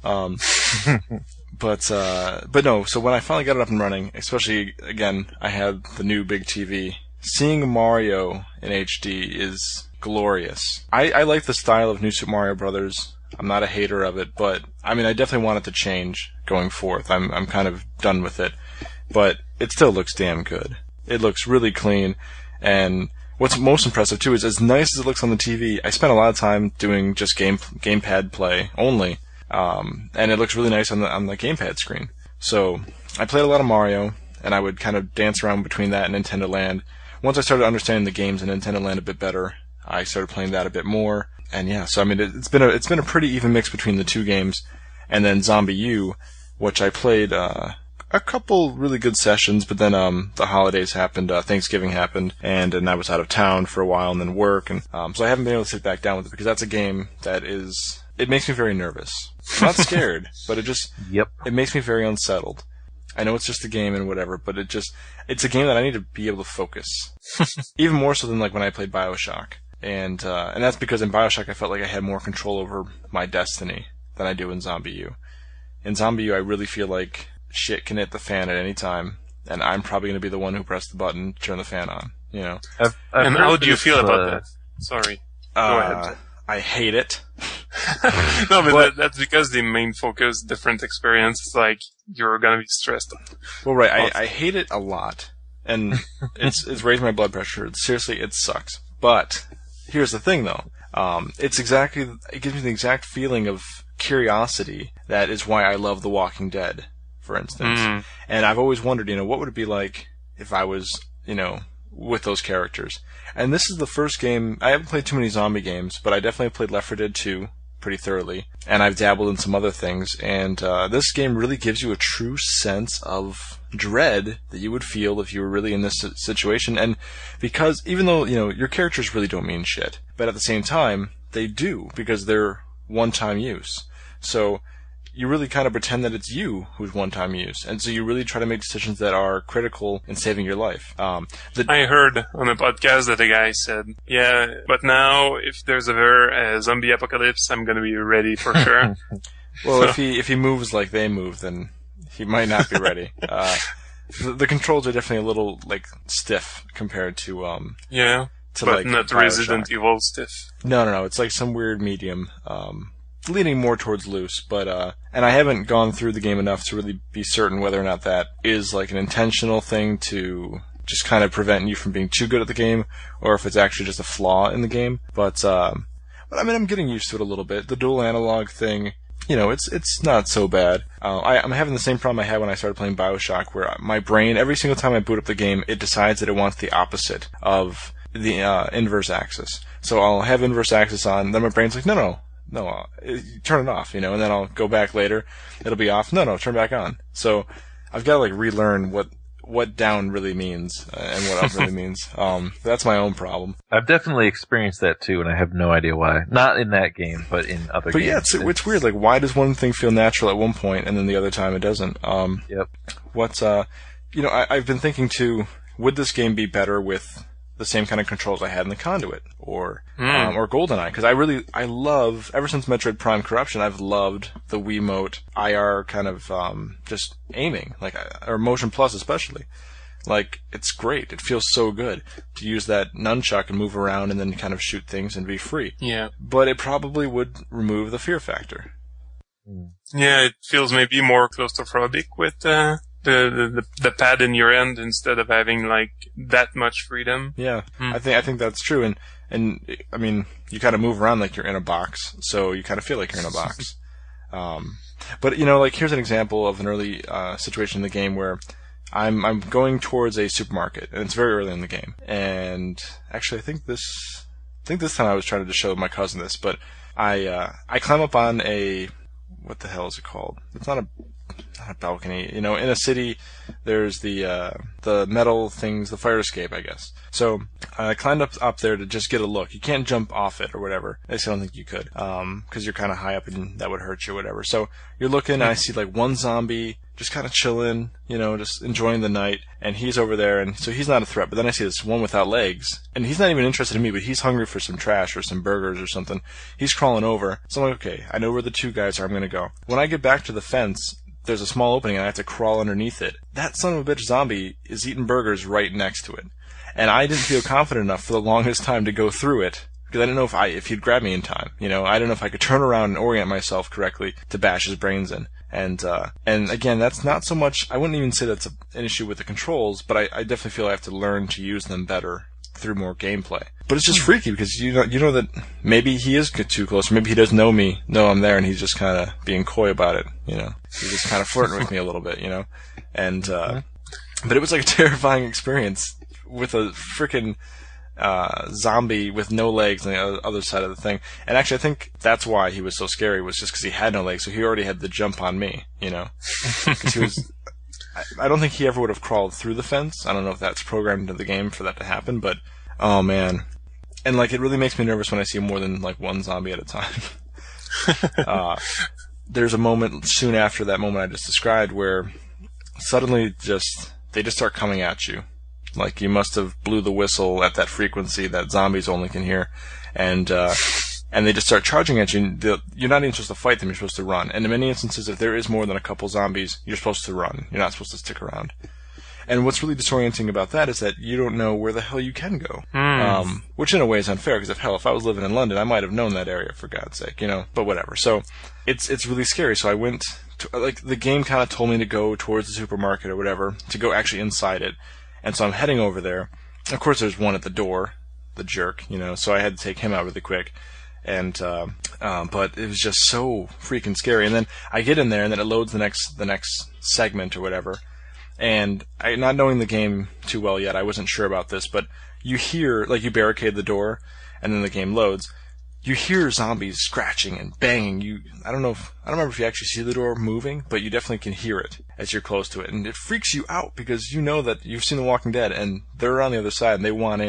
But no, so when I finally got it up and running, especially, again, I had the new big TV, seeing Mario in HD is glorious. I like the style of New Super Mario Brothers. I'm not a hater of it, but, I definitely want it to change going forth. I'm kind of done with it. But it still looks damn good. It looks really clean, and what's most impressive, too, is as nice as it looks on the TV, I spent a lot of time doing just gamepad play only. And it looks really nice on the gamepad screen. So, I played a lot of Mario, and I would kind of dance around between that and Nintendo Land. Once I started understanding the games in Nintendo Land a bit better, I started playing that a bit more. And yeah, so it's been a pretty even mix between the two games. And then Zombie U, which I played, a couple really good sessions, but then, the holidays happened, Thanksgiving happened, and I was out of town for a while and then work, and, so I haven't been able to sit back down with it because that's a game that it makes me very nervous. I'm not scared, but it makes me very unsettled. I know it's just a game and whatever, but it's a game that I need to be able to focus. Even more so than like when I played BioShock. And that's because in BioShock I felt like I had more control over my destiny than I do in Zombie U. In Zombie U I really feel like shit can hit the fan at any time, and I'm probably going to be the one who pressed the button to turn the fan on, I've And how do you feel about that? Sorry. Go ahead. I hate it. No, but that's because the main focus, different experience, it's like you're gonna be stressed. Well, right, I hate it a lot, and it's raised my blood pressure. Seriously, it sucks. But here's the thing, though. It gives me the exact feeling of curiosity that is why I love The Walking Dead, for instance. And I've always wondered, what would it be like if I was, with those characters. And this is the first game, I haven't played too many zombie games, but I definitely played Left 4 Dead 2 pretty thoroughly, and I've dabbled in some other things, and this game really gives you a true sense of dread that you would feel if you were really in this situation, and because, even though, your characters really don't mean shit, but at the same time, they do, because they're one-time use. So you really kind of pretend that it's you who's one-time use, and so you really try to make decisions that are critical in saving your life. I heard on a podcast that a guy said, yeah, but now if there's ever a zombie apocalypse, I'm going to be ready for sure. Well, if he moves like they move, then he might not be ready. The controls are definitely a little like stiff compared to but like not Bioshock. Resident Evil stiff. No. It's like some weird medium, leaning more towards loose. But and I haven't gone through the game enough to really be certain whether or not that is like an intentional thing to just kind of prevent you from being too good at the game, or if it's actually just a flaw in the game. But I mean, I'm getting used to it a little bit. The dual analog thing, you know, it's not so bad. I'm having the same problem I had when I started playing Bioshock, where my brain, every single time I boot up the game, it decides that it wants the opposite of the inverse axis. So I'll have inverse axis on, then my brain's like, no, turn it off, you know, and then I'll go back later, it'll be off, no, turn back on. So I've got to like relearn what down really means and what up really means. That's my own problem. I've definitely experienced that too, and I have no idea why. Not in that game, but in other games. But yeah, it's weird. Like, why does one thing feel natural at one point and then the other time it doesn't? Yep. What's you know, I've been thinking too, would this game be better with the same kind of controls I had in the Conduit or GoldenEye? Because I love, ever since Metroid Prime Corruption, I've loved the Wiimote IR kind of just aiming, like, or Motion Plus especially. Like, it's great. It feels so good to use that nunchuck and move around and then kind of shoot things and be free. Yeah. But it probably would remove the fear factor. Yeah, it feels maybe more claustrophobic with the pad in your hand instead of having like that much freedom. Yeah, I think that's true, and I mean, you kind of move around like you're in a box, so you kind of feel like you're in a box. But you know, like, here's an example of an early situation in the game where I'm going towards a supermarket, and it's very early in the game. And actually, I think this time I was trying to just show my cousin this, but I climb up on a, what the hell is it called? It's not a balcony. You know, in a city, there's the metal things, the fire escape, I guess. So I climbed up there to just get a look. You can't jump off it or whatever. At least I don't think you could, because you're kind of high up and that would hurt you or whatever. So you're looking, and I see like one zombie just kind of chilling, you know, just enjoying the night, and he's over there, and so he's not a threat. But then I see this one without legs, and he's not even interested in me, but he's hungry for some trash or some burgers or something. He's crawling over. So I'm like, okay, I know where the two guys are. I'm going to go. When I get back to the fence, there's a small opening, and I have to crawl underneath it. That son of a bitch zombie is eating burgers right next to it. And I didn't feel confident enough for the longest time to go through it, because I didn't know if he'd grab me in time. You know, I didn't know if I could turn around and orient myself correctly to bash his brains in. And again, that's not so much, I wouldn't even say that's an issue with the controls, but I definitely feel I have to learn to use them better through more gameplay. But it's just freaky, because you know that maybe he is too close, or maybe he does know I'm there, and he's just kind of being coy about it, you know. He's just kind of flirting with me a little bit, you know. And but it was like a terrifying experience with a freaking zombie with no legs on the other side of the thing. And actually, I think that's why he was so scary, was just because he had no legs, so he already had the jump on me, you know. Because he was, I don't think he ever would have crawled through the fence. I don't know if that's programmed into the game for that to happen, but oh man. And like, it really makes me nervous when I see more than like one zombie at a time. There's a moment soon after that moment I just described where suddenly they just start coming at you. Like, you must have blew the whistle at that frequency that zombies only can hear, and they just start charging at you. You're not even supposed to fight them, you're supposed to run. And in many instances, if there is more than a couple zombies, you're supposed to run. You're not supposed to stick around. And what's really disorienting about that is that you don't know where the hell you can go. Which in a way is unfair, because if I was living in London, I might have known that area, for God's sake, you know, but whatever. So, it's really scary. So I went to, like, the game kind of told me to go towards the supermarket or whatever, to go actually inside it. And so I'm heading over there. Of course, there's one at the door, the jerk, you know, so I had to take him out really quick. And, but it was just so freaking scary. And then I get in there, and then it loads the next segment or whatever. And not knowing the game too well yet, I wasn't sure about this, but you hear, like, you barricade the door, and then the game loads. You hear zombies scratching and banging. I don't remember if you actually see the door moving, but you definitely can hear it as you're close to it. And it freaks you out, because you know that you've seen The Walking Dead, and they're on the other side, and they want in.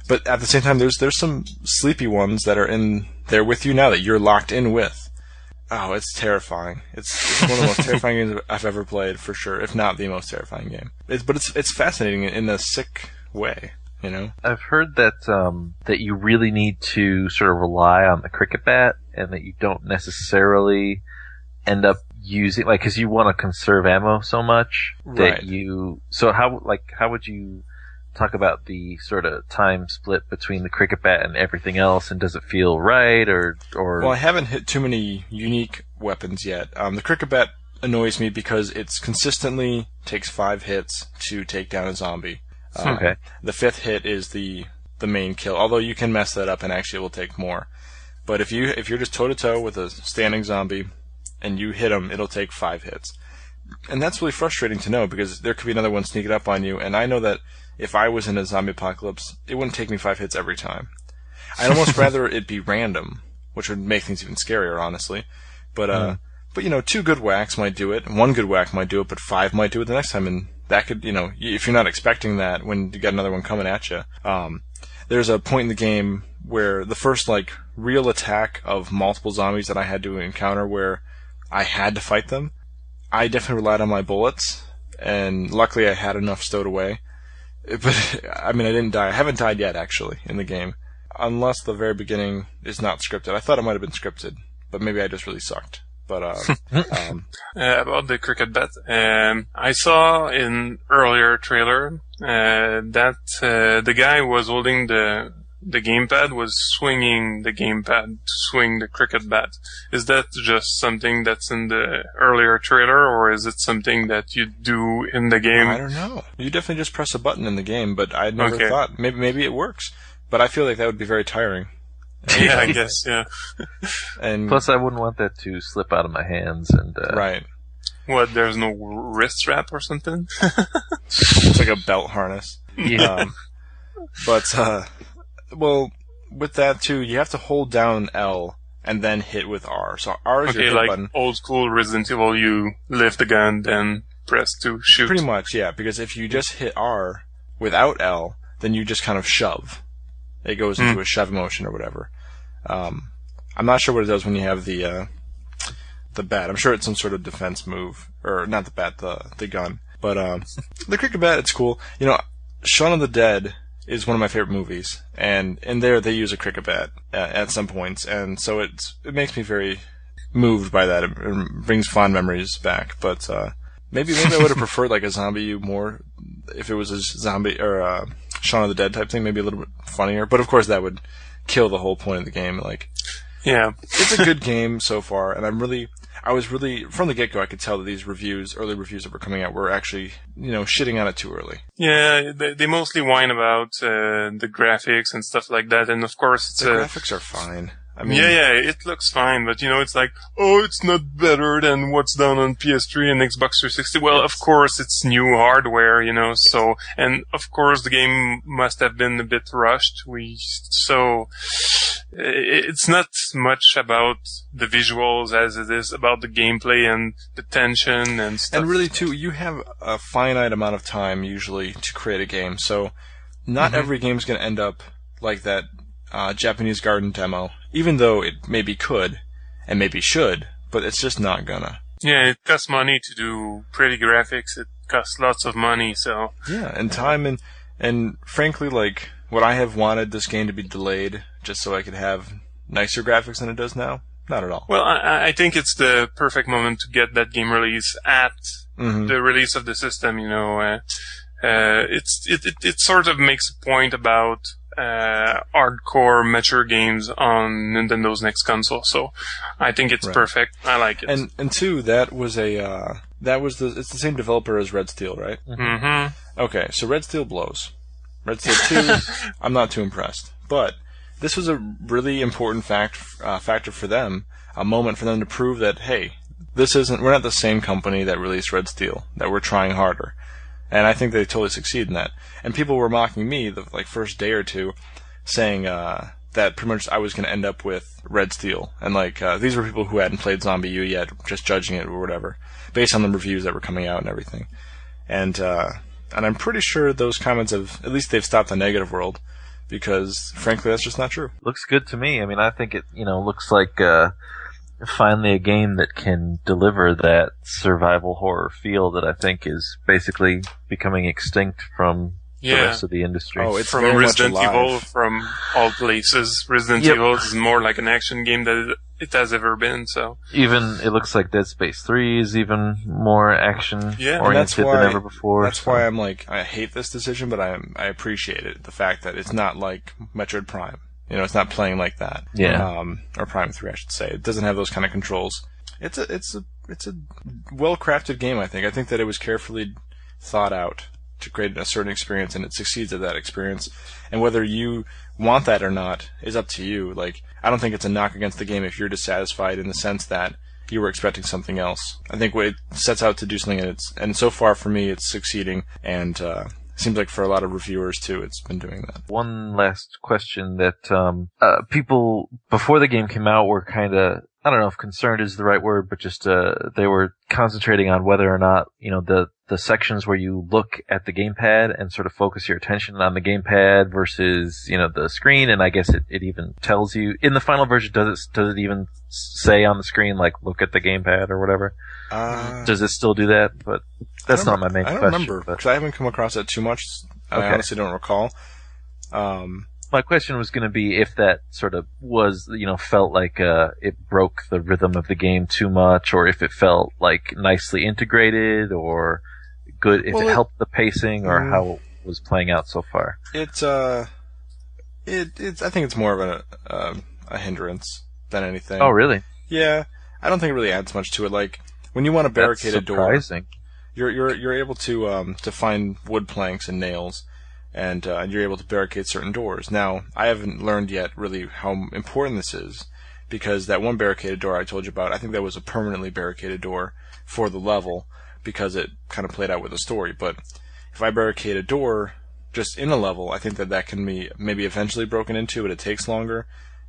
But at the same time, there's some sleepy ones that are in there with you now that you're locked in with. Oh, it's terrifying. It's one of the most terrifying games I've ever played, for sure, if not the most terrifying game. But it's fascinating in a sick way, you know? I've heard that that you really need to sort of rely on the cricket bat, and that you don't necessarily end up using, like, because you want to conserve ammo so much that right. So how would you talk about the sort of time split between the cricket bat and everything else, and does it feel right, or? Well, I haven't hit too many unique weapons yet. The cricket bat annoys me because it's consistently takes 5 hits to take down a zombie. Okay. The 5th hit is the main kill, although you can mess that up and actually it will take more. But if you're just toe to toe with a standing zombie and you hit him, it'll take 5 hits. And that's really frustrating to know, because there could be another one sneaking up on you, and I know that if I was in a zombie apocalypse, it wouldn't take me 5 hits every time. I'd almost rather it be random, which would make things even scarier, honestly. But you know, 2 good whacks might do it, 1 good whack might do it, but 5 might do it the next time, and that could, you know, if you're not expecting that when you got another one coming at you. There's a point in the game where the first, like, real attack of multiple zombies that I had to encounter where I had to fight them, I definitely relied on my bullets, and luckily I had enough stowed away. But, I mean, I didn't die. I haven't died yet, actually, in the game. Unless the very beginning is not scripted. I thought it might have been scripted, but maybe I just really sucked. But, about the cricket bat, I saw in earlier trailer, that, the guy was holding the gamepad was swinging the gamepad to swing the cricket bat. Is that just something that's in the earlier trailer, or is it something that you do in the game? I don't know. You definitely just press a button in the game, but I never thought. Maybe it works. But I feel like that would be very tiring. Yeah, I guess, yeah. And plus, I wouldn't want that to slip out of my hands. And right. What, there's no wrist strap or something? It's like a belt harness. Yeah. Well, with that too, you have to hold down L and then hit with R. So R is your hit like button. Old school Resident Evil, you lift the gun, then press to shoot. Pretty much, yeah. Because if you just hit R without L, then you just kind of shove. It goes into a shove motion or whatever. I'm not sure what it does when you have the bat. I'm sure it's some sort of defense move, or not the bat, the gun. But the cricket bat, it's cool. You know, Shaun of the Dead is one of my favorite movies, and in there they use a cricket bat at some points, and so it makes me very moved by that. It brings fond memories back. But maybe I would have preferred like a zombie more if it was a zombie or a Shaun of the Dead type thing, maybe a little bit funnier. But of course that would kill the whole point of the game. Like, yeah, it's a good game so far, and I was really, from the get-go, I could tell that these early reviews that were coming out were actually, you know, shitting on it too early. Yeah, they mostly whine about the graphics and stuff like that, and of course the graphics are fine. I mean, yeah, it looks fine, but you know, it's like, oh, it's not better than what's done on PS3 and Xbox 360. Well, of course, it's new hardware, you know, so, and of course the game must have been a bit rushed. It's not much about the visuals as it is about the gameplay and the tension and stuff. And really, too, you have a finite amount of time, usually, to create a game, so not every game's going to end up like that Japanese Garden demo, even though it maybe could, and maybe should, but it's just not gonna. Yeah, it costs money to do pretty graphics, it costs lots of money, so... Yeah, and time, and frankly, like, would I have wanted this game to be delayed just so I could have nicer graphics than it does now? Not at all. Well, I think it's the perfect moment to get that game release at the release of the system, you know. It sort of makes a point about hardcore mature games on Nintendo's next console, so I think it's perfect. I like it. And two, it's the same developer as Red Steel, right? Mm-hmm. Okay, so Red Steel blows. Red Steel 2, I'm not too impressed. But this was a really important factor for them, a moment for them to prove that, hey, we're not the same company that released Red Steel, that we're trying harder. And I think they totally succeed in that. And people were mocking me the first day or two, saying that pretty much I was going to end up with Red Steel. And these were people who hadn't played Zombie U yet, just judging it or whatever, based on the reviews that were coming out and everything. And I'm pretty sure those comments at least they've stopped the negative world. because frankly that's just not true. Looks good to me. I mean, I think it, looks like finally a game that can deliver that survival horror feel that I think is basically becoming extinct from the rest of the industry. Oh, it's from very Resident much alive. Evil, from all places. Resident Evil is more like an action game than it has ever been. So even it looks like Dead Space 3 is even more action oriented than ever before. That's why I'm like, I hate this decision, but I appreciate it. The fact that it's not like Metroid Prime. It's not playing like that. Yeah. Or Prime 3, I should say. It doesn't have those kind of controls. It's a well-crafted game, I think. I think that it was carefully thought out to create a certain experience, and it succeeds at that experience. And whether you want that or not is up to you. Like, I don't think it's a knock against the game if you're dissatisfied in the sense that you were expecting something else. I think what it sets out to do something, and so far for me, it's succeeding, and seems like for a lot of reviewers too, it's been doing that. One last question that people before the game came out were kind of, I don't know if concerned is the right word, but just they were concentrating on whether or not the sections where you look at the gamepad and sort of focus your attention on the gamepad versus the screen, and I guess it even tells you in the final version. Does it even say on the screen like look at the gamepad or whatever? Does it still do that? But that's not my main question. I don't remember, because I haven't come across that too much. I honestly don't recall. My question was going to be if that sort of was, felt like it broke the rhythm of the game too much, or if it felt like nicely integrated or good, if it helped the pacing, or how it was playing out so far. It's I think it's more of a hindrance than anything. Oh, really? Yeah, I don't think it really adds much to it. Like when you want to barricade a door, you're able to find wood planks and nails, and you're able to barricade certain doors. Now, I haven't learned yet really how important this is, because that one barricaded door I told you about, I think that was a permanently barricaded door for the level, because it kind of played out with the story. But if I barricade a door just in a level, I think that can be maybe eventually broken into, but it takes longer.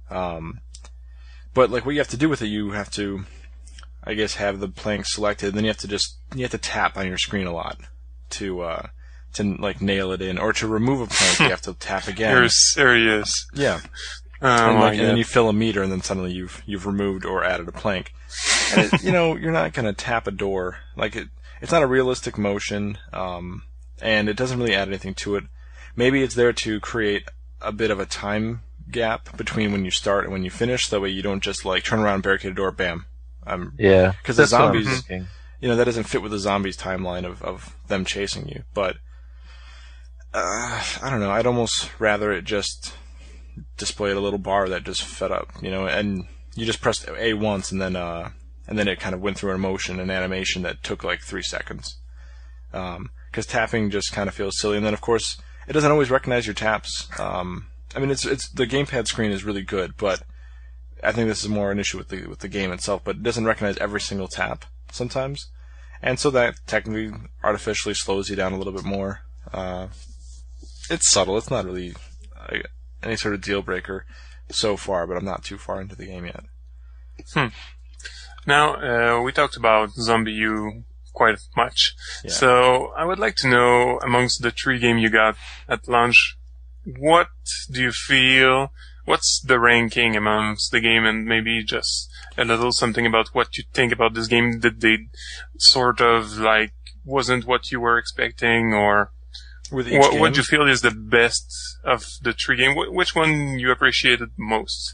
But like what you have to do with it, you have to, I guess, have the plank selected, then you have to tap on your screen a lot to like nail it in, or to remove a plank you have to tap again. You're serious. Yeah. And then you fill a meter, and then suddenly you've removed or added a plank. And you're not gonna tap a door. Like it's not a realistic motion, and it doesn't really add anything to it. Maybe it's there to create a bit of a time gap between when you start and when you finish, so that way you don't just like turn around and barricade a door, bam. Because the zombies, that doesn't fit with the zombies' timeline of them chasing you. But I don't know. I'd almost rather it just displayed a little bar that just fed up, and you just pressed A once, and then it kind of went through an animation that took like 3 seconds. Because tapping just kind of feels silly, and then of course it doesn't always recognize your taps. It's the gamepad screen is really good, but I think this is more an issue with the game itself. But it doesn't recognize every single tap sometimes, and so that technically artificially slows you down a little bit more. It's subtle. It's not really any sort of deal breaker so far, but I'm not too far into the game yet. Now, we talked about ZombiU quite much. Yeah. So I would like to know, amongst the 3 games you got at launch, what do you feel, what's the ranking amongst the game, and maybe just a little something about what you think about this game, that they sort of like wasn't what you were expecting, or with each game? What do you feel is the best of the 3 games? Which one you appreciated most?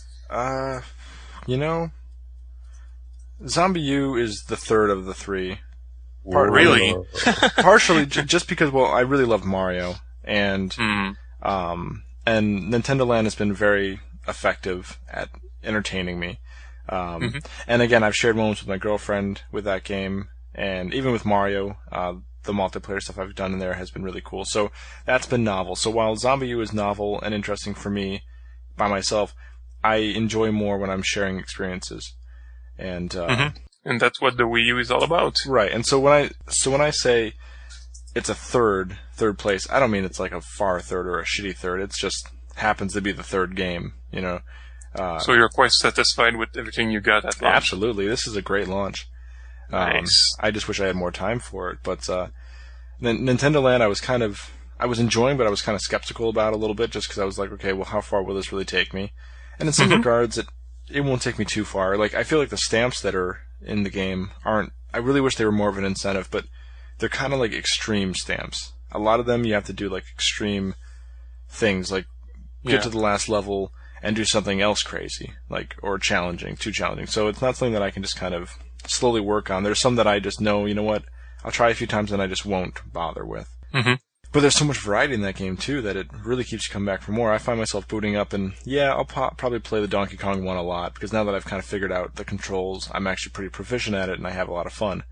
ZombiU is the third of the 3. Really? Partially, just because, I really love Mario, and Nintendo Land has been very effective at entertaining me. And again, I've shared moments with my girlfriend with that game, and even with Mario, the multiplayer stuff I've done in there has been really cool. So that's been novel. So while ZombiU is novel and interesting for me by myself, I enjoy more when I'm sharing experiences. And and that's what the Wii U is all about. Right. And so when I say it's a third place, I don't mean it's like a far third or a shitty third. It's just happens to be the third game, So you're quite satisfied with everything you got at launch? Absolutely. This is a great launch. Nice. I just wish I had more time for it, but Nintendo Land, I was kind of I was enjoying, but I was kind of skeptical about a little bit, just because I was like, okay, well, how far will this really take me? And in some regards, it won't take me too far. Like, I feel like the stamps that are in the game aren't. I really wish they were more of an incentive, but they're kind of like extreme stamps. A lot of them you have to do like extreme things, like get to the last level and do something else crazy, like, or challenging, too challenging. So it's not something that I can just kind of slowly work on. There's some that I just know, you know what, I'll try a few times and I just won't bother with. Mm-hmm. But there's so much variety in that game, too, that it really keeps you coming back for more. I find myself booting up and, I'll probably play the Donkey Kong one a lot, because now that I've kind of figured out the controls, I'm actually pretty proficient at it and I have a lot of fun.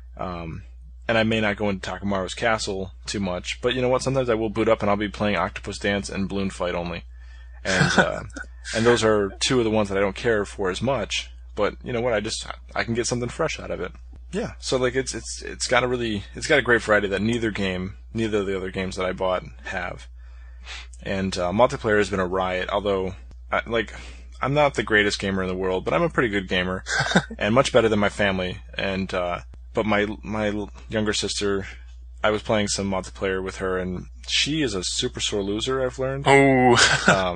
And I may not go into Takamaro's Castle too much, but you know what, sometimes I will boot up and I'll be playing Octopus Dance and Balloon Fight only. And, and those are two of the ones that I don't care for as much, but you know what, I can get something fresh out of it. Yeah, so like it's got a great variety that neither of the other games that I bought have. And multiplayer has been a riot, although I'm not the greatest gamer in the world, but I'm a pretty good gamer and much better than my family. And but my younger sister, I was playing some multiplayer with her, and she is a super sore loser, I've learned. Oh.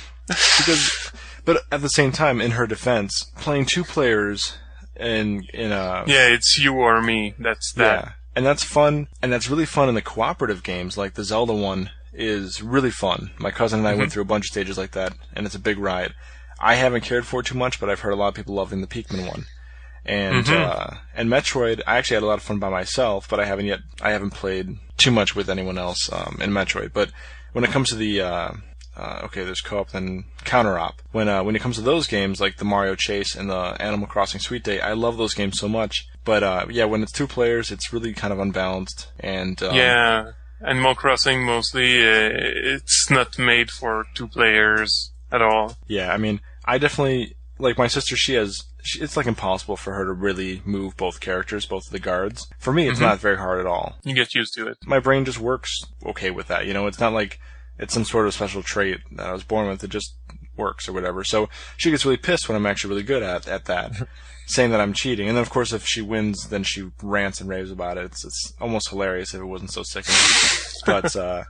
But at the same time, in her defense, playing two players it's you or me. That's that. Yeah, and that's fun, and that's really fun in the cooperative games. Like the Zelda one is really fun. My cousin and I went through a bunch of stages like that, and it's a big riot. I haven't cared for it too much, but I've heard a lot of people loving the Pikmin one. And and Metroid, I actually had a lot of fun by myself, but I haven't played too much with anyone else in Metroid. But when it comes to the there's co-op and counter-op. When it comes to those games, like the Mario Chase and the Animal Crossing Sweet Day, I love those games so much. But when it's two players, it's really kind of unbalanced. And Animal Crossing mostly, it's not made for two players at all. Yeah, I mean, I definitely, like my sister, it's like impossible for her to really move both characters, both of the guards. For me, it's not very hard at all. You get used to it. My brain just works okay with that. You know, it's not like it's some sort of special trait that I was born with. It just works or whatever. So she gets really pissed when I'm actually really good at that, saying that I'm cheating. And then, of course, if she wins, then she rants and raves about it. It's almost hilarious if it wasn't so sickening.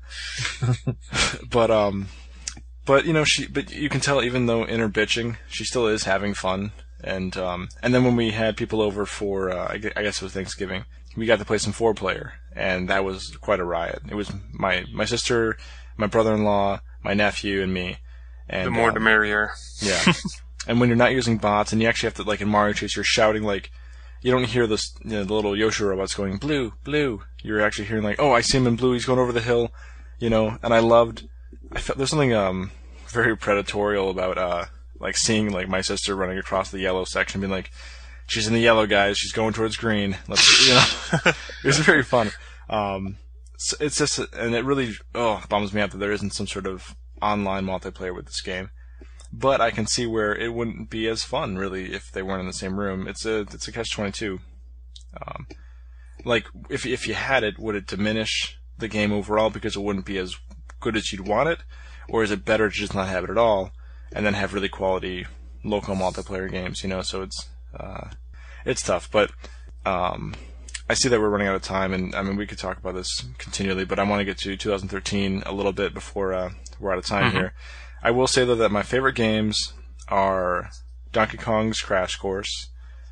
But you know, but you can tell, even though in her bitching, she still is having fun. And then when we had people over for, I guess it was Thanksgiving, we got to play some 4-player, and that was quite a riot. It was my sister, my brother-in-law, my nephew, and me. And the more the merrier. Yeah. And when you're not using bots, and you actually have to, like in Mario Chase, you're shouting, like, you don't hear the little Yoshi robots going, blue, blue. You're actually hearing, like, oh, I see him in blue, he's going over the hill, you know. And I felt there's something very predatorial about like seeing like my sister running across the yellow section, being like, she's in the yellow, guys, she's going towards green. Let's, you know. It was very fun. So it's just, and it really bums me out that there isn't some sort of online multiplayer with this game. But I can see where it wouldn't be as fun, really, if they weren't in the same room. It's a catch-22. Like, if you had it, would it diminish the game overall because it wouldn't be as good as you'd want it? Or is it better to just not have it at all, and then have really quality local multiplayer games, you know? So it's tough, but I see that we're running out of time, and I mean, we could talk about this continually, but I want to get to 2013 a little bit before we're out of time here. I will say, though, that my favorite games are Donkey Kong's Crash Course,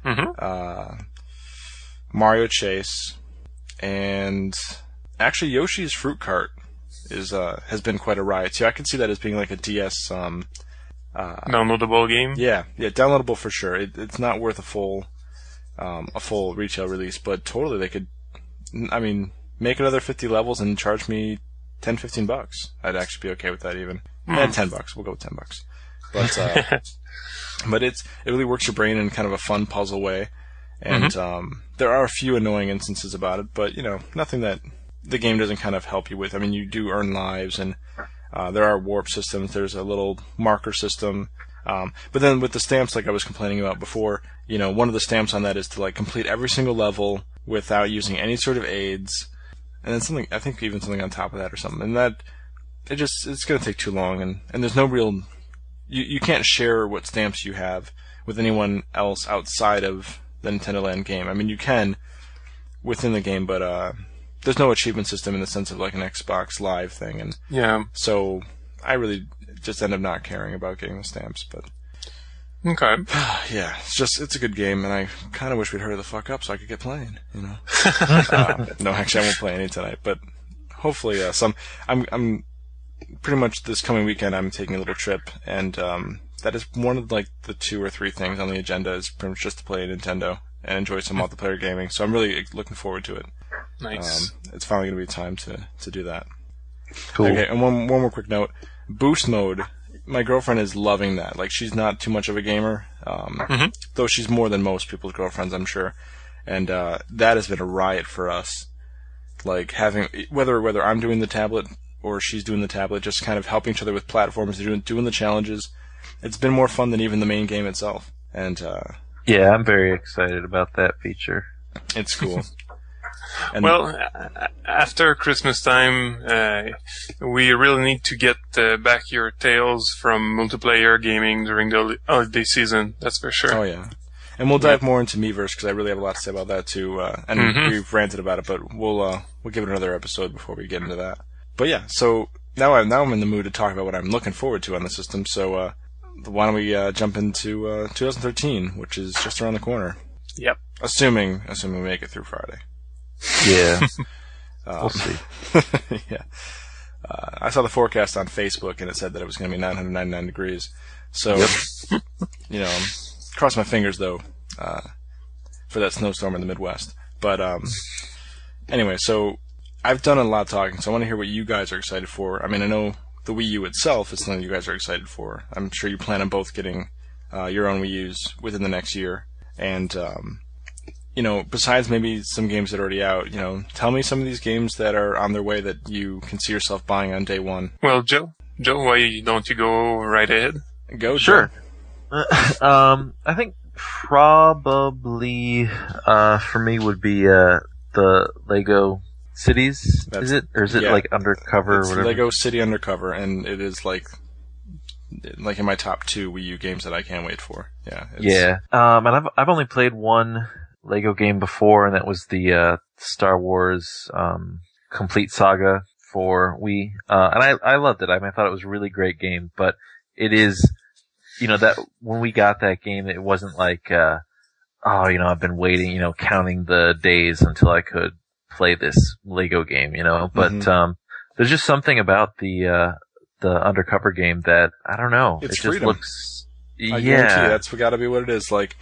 Mario Chase, and actually Yoshi's Fruit Cart has been quite a riot too. I can see that as being like a DS downloadable game. Yeah, downloadable for sure. It's not worth a full retail release, but totally they could. I mean, make another 50 levels and charge me $10-15. I'd actually be okay with that even. And $10. We'll go with $10. But but it really works your brain in kind of a fun puzzle way, and there are a few annoying instances about it, but you know, nothing that the game doesn't kind of help you with. I mean, you do earn lives, and there are warp systems. There's a little marker system. But then with the stamps, like I was complaining about before, you know, one of the stamps on that is to like complete every single level without using any sort of aids, and then I think even something on top of that or something, and that it's going to take too long, and there's no real, you can't share what stamps you have with anyone else outside of the Nintendo Land game. I mean, you can within the game, but there's no achievement system in the sense of like an Xbox Live thing, and Yeah. so I really just end up not caring about getting the stamps. But Okay. yeah, it's a good game, and I kind of wish we'd hurry the fuck up so I could get playing. You know. No, actually, I won't play any tonight, but hopefully I'm pretty much this coming weekend I'm taking a little trip, and that is one of like the 2 or 3 things on the agenda is pretty much just to play Nintendo and enjoy some multiplayer gaming. So I'm really looking forward to it. Nice. It's finally going to be time to do that. Cool. Okay, and one more quick note. Boost mode. My girlfriend is loving that. Like, she's not too much of a gamer, though she's more than most people's girlfriends, I'm sure. And that has been a riot for us. Like, having whether I'm doing the tablet or she's doing the tablet, just kind of helping each other with platforms, doing the challenges. It's been more fun than even the main game itself. And yeah, I'm very excited about that feature. it's cool. And Well, after Christmas time, we really need to get back your tales from multiplayer gaming during the holiday season. That's for sure. Oh yeah, and we'll dive more into Miiverse because I really have a lot to say about that too. And we've ranted about it, but we'll give it another episode before we get into that. But yeah, so now I'm in the mood to talk about what I'm looking forward to on the system. So why don't we jump into 2013, which is just around the corner? Yep. Assuming we make it through Friday. Yeah. We'll see. Yeah. I saw the forecast on Facebook, and it said that it was going to be 999 degrees. So, cross my fingers, though, for that snowstorm in the Midwest. But anyway, so I've done a lot of talking, so I want to hear what you guys are excited for. I mean, I know the Wii U itself is something you guys are excited for. I'm sure you plan on both getting your own Wii U's within the next year. And besides maybe some games that are already out, tell me some of these games that are on their way that you can see yourself buying on day one. Well, Joe, why don't you go right ahead? Go, Sure. Joe. I think probably for me would be the Lego Cities. Is it, or is it like Undercover? It's or whatever? Lego City Undercover, and it is like in my top 2 Wii U games that I can't wait for. Yeah. Yeah. And I've only played one Lego game before, and that was the Star Wars Complete Saga for Wii. And I loved it. I thought it was a really great game, but it is, that when we got that game, it wasn't like, I've been waiting, counting the days until I could play this Lego game, but there's just something about the Undercover game that, I don't know. It's it freedom. Just looks, I guarantee that's got to be what it is. Like,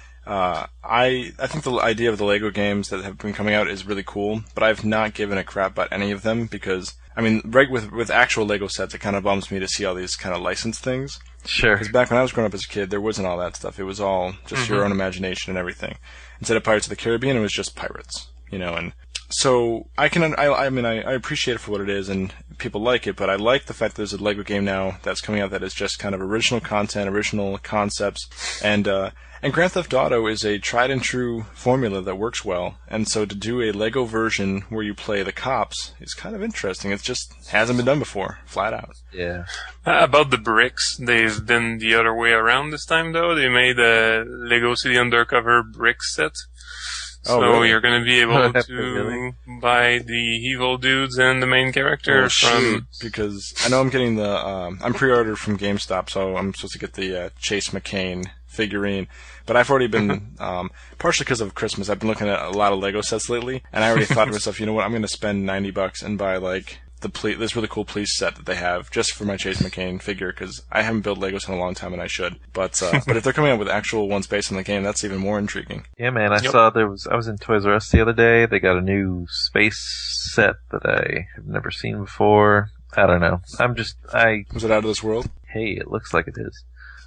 I think the idea of the Lego games that have been coming out is really cool, but I've not given a crap about any of them because, right with actual Lego sets, it kind of bums me to see all these kind of licensed things. Sure. Because back when I was growing up as a kid, there wasn't all that stuff. It was all just your own imagination and everything. Instead of Pirates of the Caribbean, it was just pirates, and so I appreciate it for what it is, and people like it, but I like the fact that there's a Lego game now that's coming out that is just kind of original content, original concepts, and Grand Theft Auto is a tried and true formula that works well, and so to do a Lego version where you play the cops is kind of interesting. It just hasn't been done before, flat out. Yeah. About the bricks, they've been the other way around this time, though. They made a Lego City Undercover brick set. So really? You're going to be able to Really? buy the evil dudes and the main character from... Because I know I'm getting I'm pre-ordered from GameStop, so I'm supposed to get the Chase McCain figurine. But I've already been, partially because of Christmas, I've been looking at a lot of Lego sets lately, and I already thought to myself, you know what, I'm going to spend $90 and buy, this really cool police set that they have just for my Chase McCain figure, because I haven't built Legos in a long time, and I should. But if they're coming out with actual ones based on the game, that's even more intriguing. Yeah, man, I saw I was in Toys R Us the other day. They got a new space set that I have never seen before. I don't know. Was it out of this world? Hey, it looks like it is.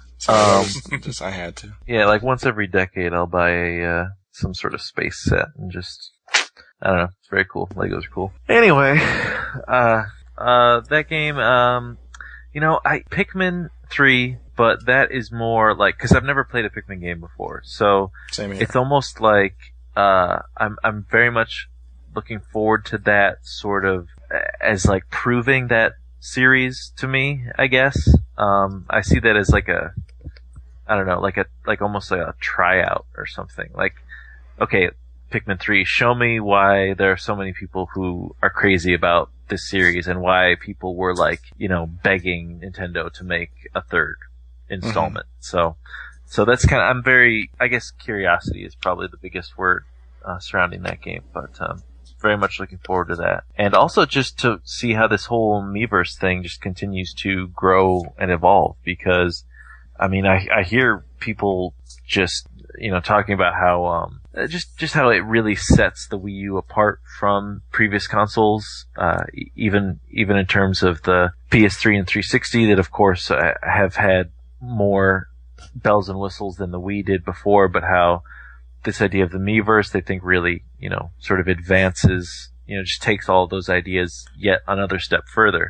I had to. Yeah, like once every decade I'll buy some sort of space set and just, I don't know, it's very cool. Legos are cool. Anyway, that game, Pikmin 3, but that is more like, cause I've never played a Pikmin game before, so Same here. it's almost like, I'm very much looking forward to that sort of, as like proving that series to me, I guess. I see that as like almost like a tryout or something. Like, okay, Pikmin 3. Show me why there are so many people who are crazy about this series and why people were like, begging Nintendo to make a third installment. Mm-hmm. So that's I guess curiosity is probably the biggest word surrounding that game, but very much looking forward to that. And also just to see how this whole Miiverse thing just continues to grow and evolve, because I hear people just talking about how just how it really sets the Wii U apart from previous consoles, even in terms of the PS3 and 360 that of course have had more bells and whistles than the Wii did before, but how this idea of the Miiverse they think really, sort of advances, just takes all of those ideas yet another step further.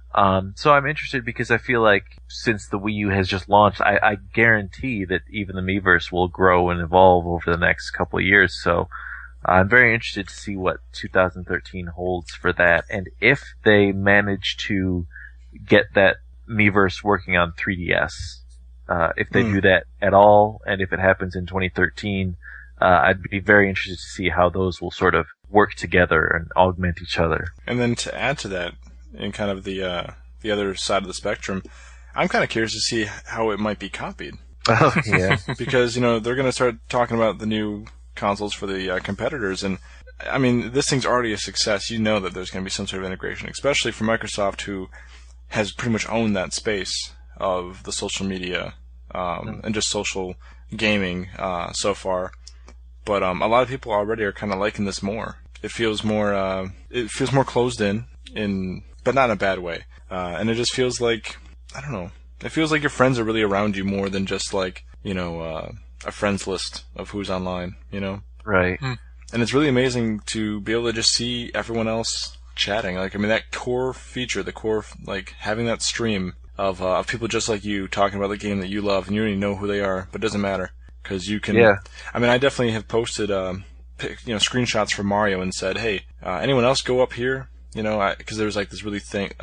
So I'm interested because I feel like since the Wii U has just launched, I guarantee that even the Miiverse will grow and evolve over the next couple of years. So I'm very interested to see what 2013 holds for that, and if they manage to get that Miiverse working on 3DS, if they do that at all, and if it happens in 2013, I'd be very interested to see how those will sort of work together and augment each other. And then to add to that, in kind of the other side of the spectrum, I'm kind of curious to see how it might be copied. Oh, yeah. Because, they're going to start talking about the new consoles for the competitors, and this thing's already a success. You know that there's going to be some sort of integration, especially for Microsoft, who has pretty much owned that space of the social media and just social gaming so far. But a lot of people already are kind of liking this more. It feels more closed in but not in a bad way. And it just feels like, I don't know, it feels like your friends are really around you more than just like, a friends list of who's online, Right. And it's really amazing to be able to just see everyone else chatting. That core feature, having that stream of people just like you talking about the game that you love, and you already know who they are, but it doesn't matter. Because you can, I definitely have posted, screenshots from Mario and said, hey, anyone else go up here? Because there was this really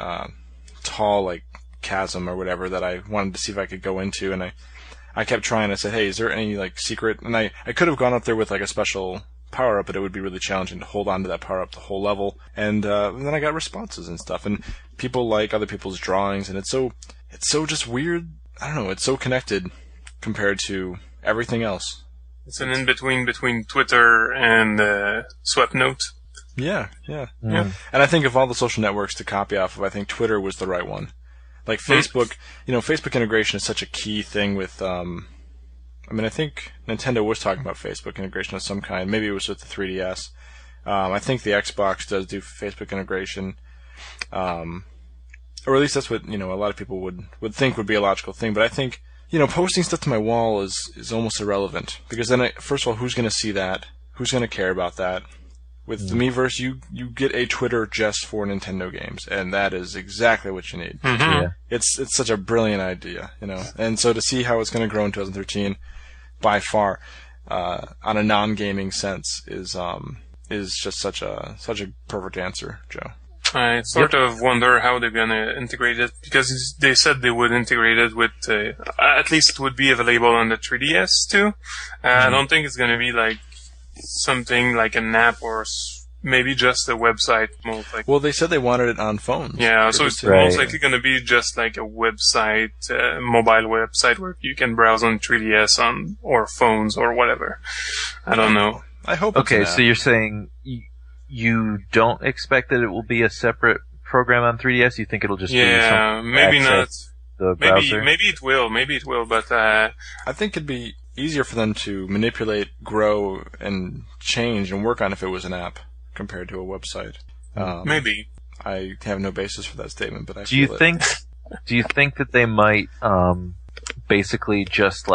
tall, chasm or whatever that I wanted to see if I could go into, and I kept trying. I said, hey, is there any, secret? And I could have gone up there with, a special power-up, but it would be really challenging to hold on to that power-up the whole level. And then I got responses and stuff, and people like other people's drawings, and it's so just weird. I don't know, it's so connected compared to everything else. It's an in-between between Twitter and Swapnote. Yeah. And I think of all the social networks to copy off of, I think Twitter was the right one. Facebook, Facebook integration is such a key thing with, I think Nintendo was talking about Facebook integration of some kind. Maybe it was with the 3DS. I think the Xbox does do Facebook integration. Or at least that's what, a lot of people would think would be a logical thing. But I think, posting stuff to my wall is almost irrelevant. Because then, first of all, who's going to see that? Who's going to care about that? With the Miiverse, you get a Twitter just for Nintendo games, and that is exactly what you need. Mm-hmm. Yeah. It's such a brilliant idea, And so to see how it's going to grow in 2013, by far, on a non-gaming sense, is just such a perfect answer, Joe. I sort of wonder how they're going to integrate it, because they said they would integrate it with, at least it would be available on the 3DS too. I don't think it's going to be something like an app or maybe just a website. Well, they said they wanted it on phones. Yeah, so it's most likely going to be just like a website, mobile website where you can browse on 3DS or phones or whatever. I don't know. I hope it's an app. So you're saying you don't expect that it will be a separate program on 3DS? You think it'll just be some maybe not. The browser? Maybe it will, but I think it'd be easier for them to manipulate, grow, and change and work on if it was an app compared to a website. Maybe. I have no basis for that statement, but do you think that they might basically just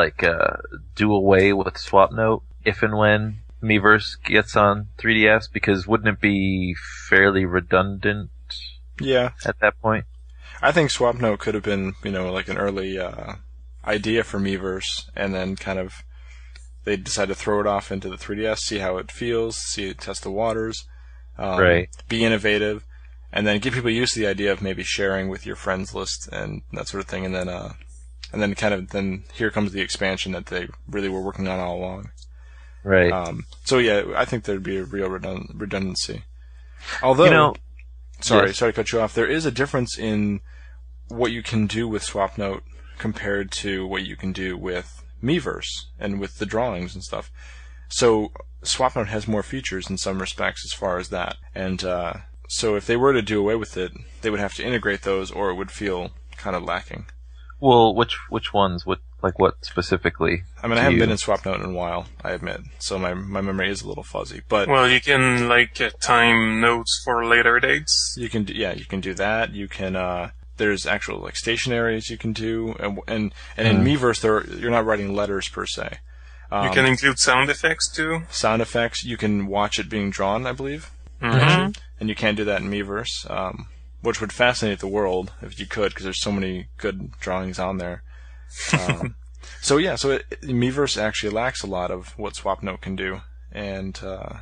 do away with Swapnote if and when Miiverse gets on 3DS? Because wouldn't it be fairly redundant? Yeah. At that point, I think Swapnote could have been, an early idea for Miiverse, and then kind of they decide to throw it off into the 3DS, see how it feels, test the waters, right? Be innovative, and then get people used to the idea of maybe sharing with your friends list and that sort of thing, and then here comes the expansion that they really were working on all along. Right. So yeah, I think there'd be a real redundancy. Although, sorry to cut you off. There is a difference in what you can do with SwapNote compared to what you can do with Miiverse and with the drawings and stuff. So SwapNote has more features in some respects as far as that. And so if they were to do away with it, they would have to integrate those, or it would feel kind of lacking. Well, which ones? What specifically? I mean, I haven't been in SwapNote in a while, I admit, so my memory is a little fuzzy. But well, you can time notes for later dates. You can do that. You can there's actual stationaries you can do, and in Miiverse you're not writing letters per se. You can include sound effects too. Sound effects, you can watch it being drawn, I believe. Mm-hmm. And you can't do that in Miiverse, which would fascinate the world if you could, because there's so many good drawings on there. So Miiverse actually lacks a lot of what SwapNote can do, and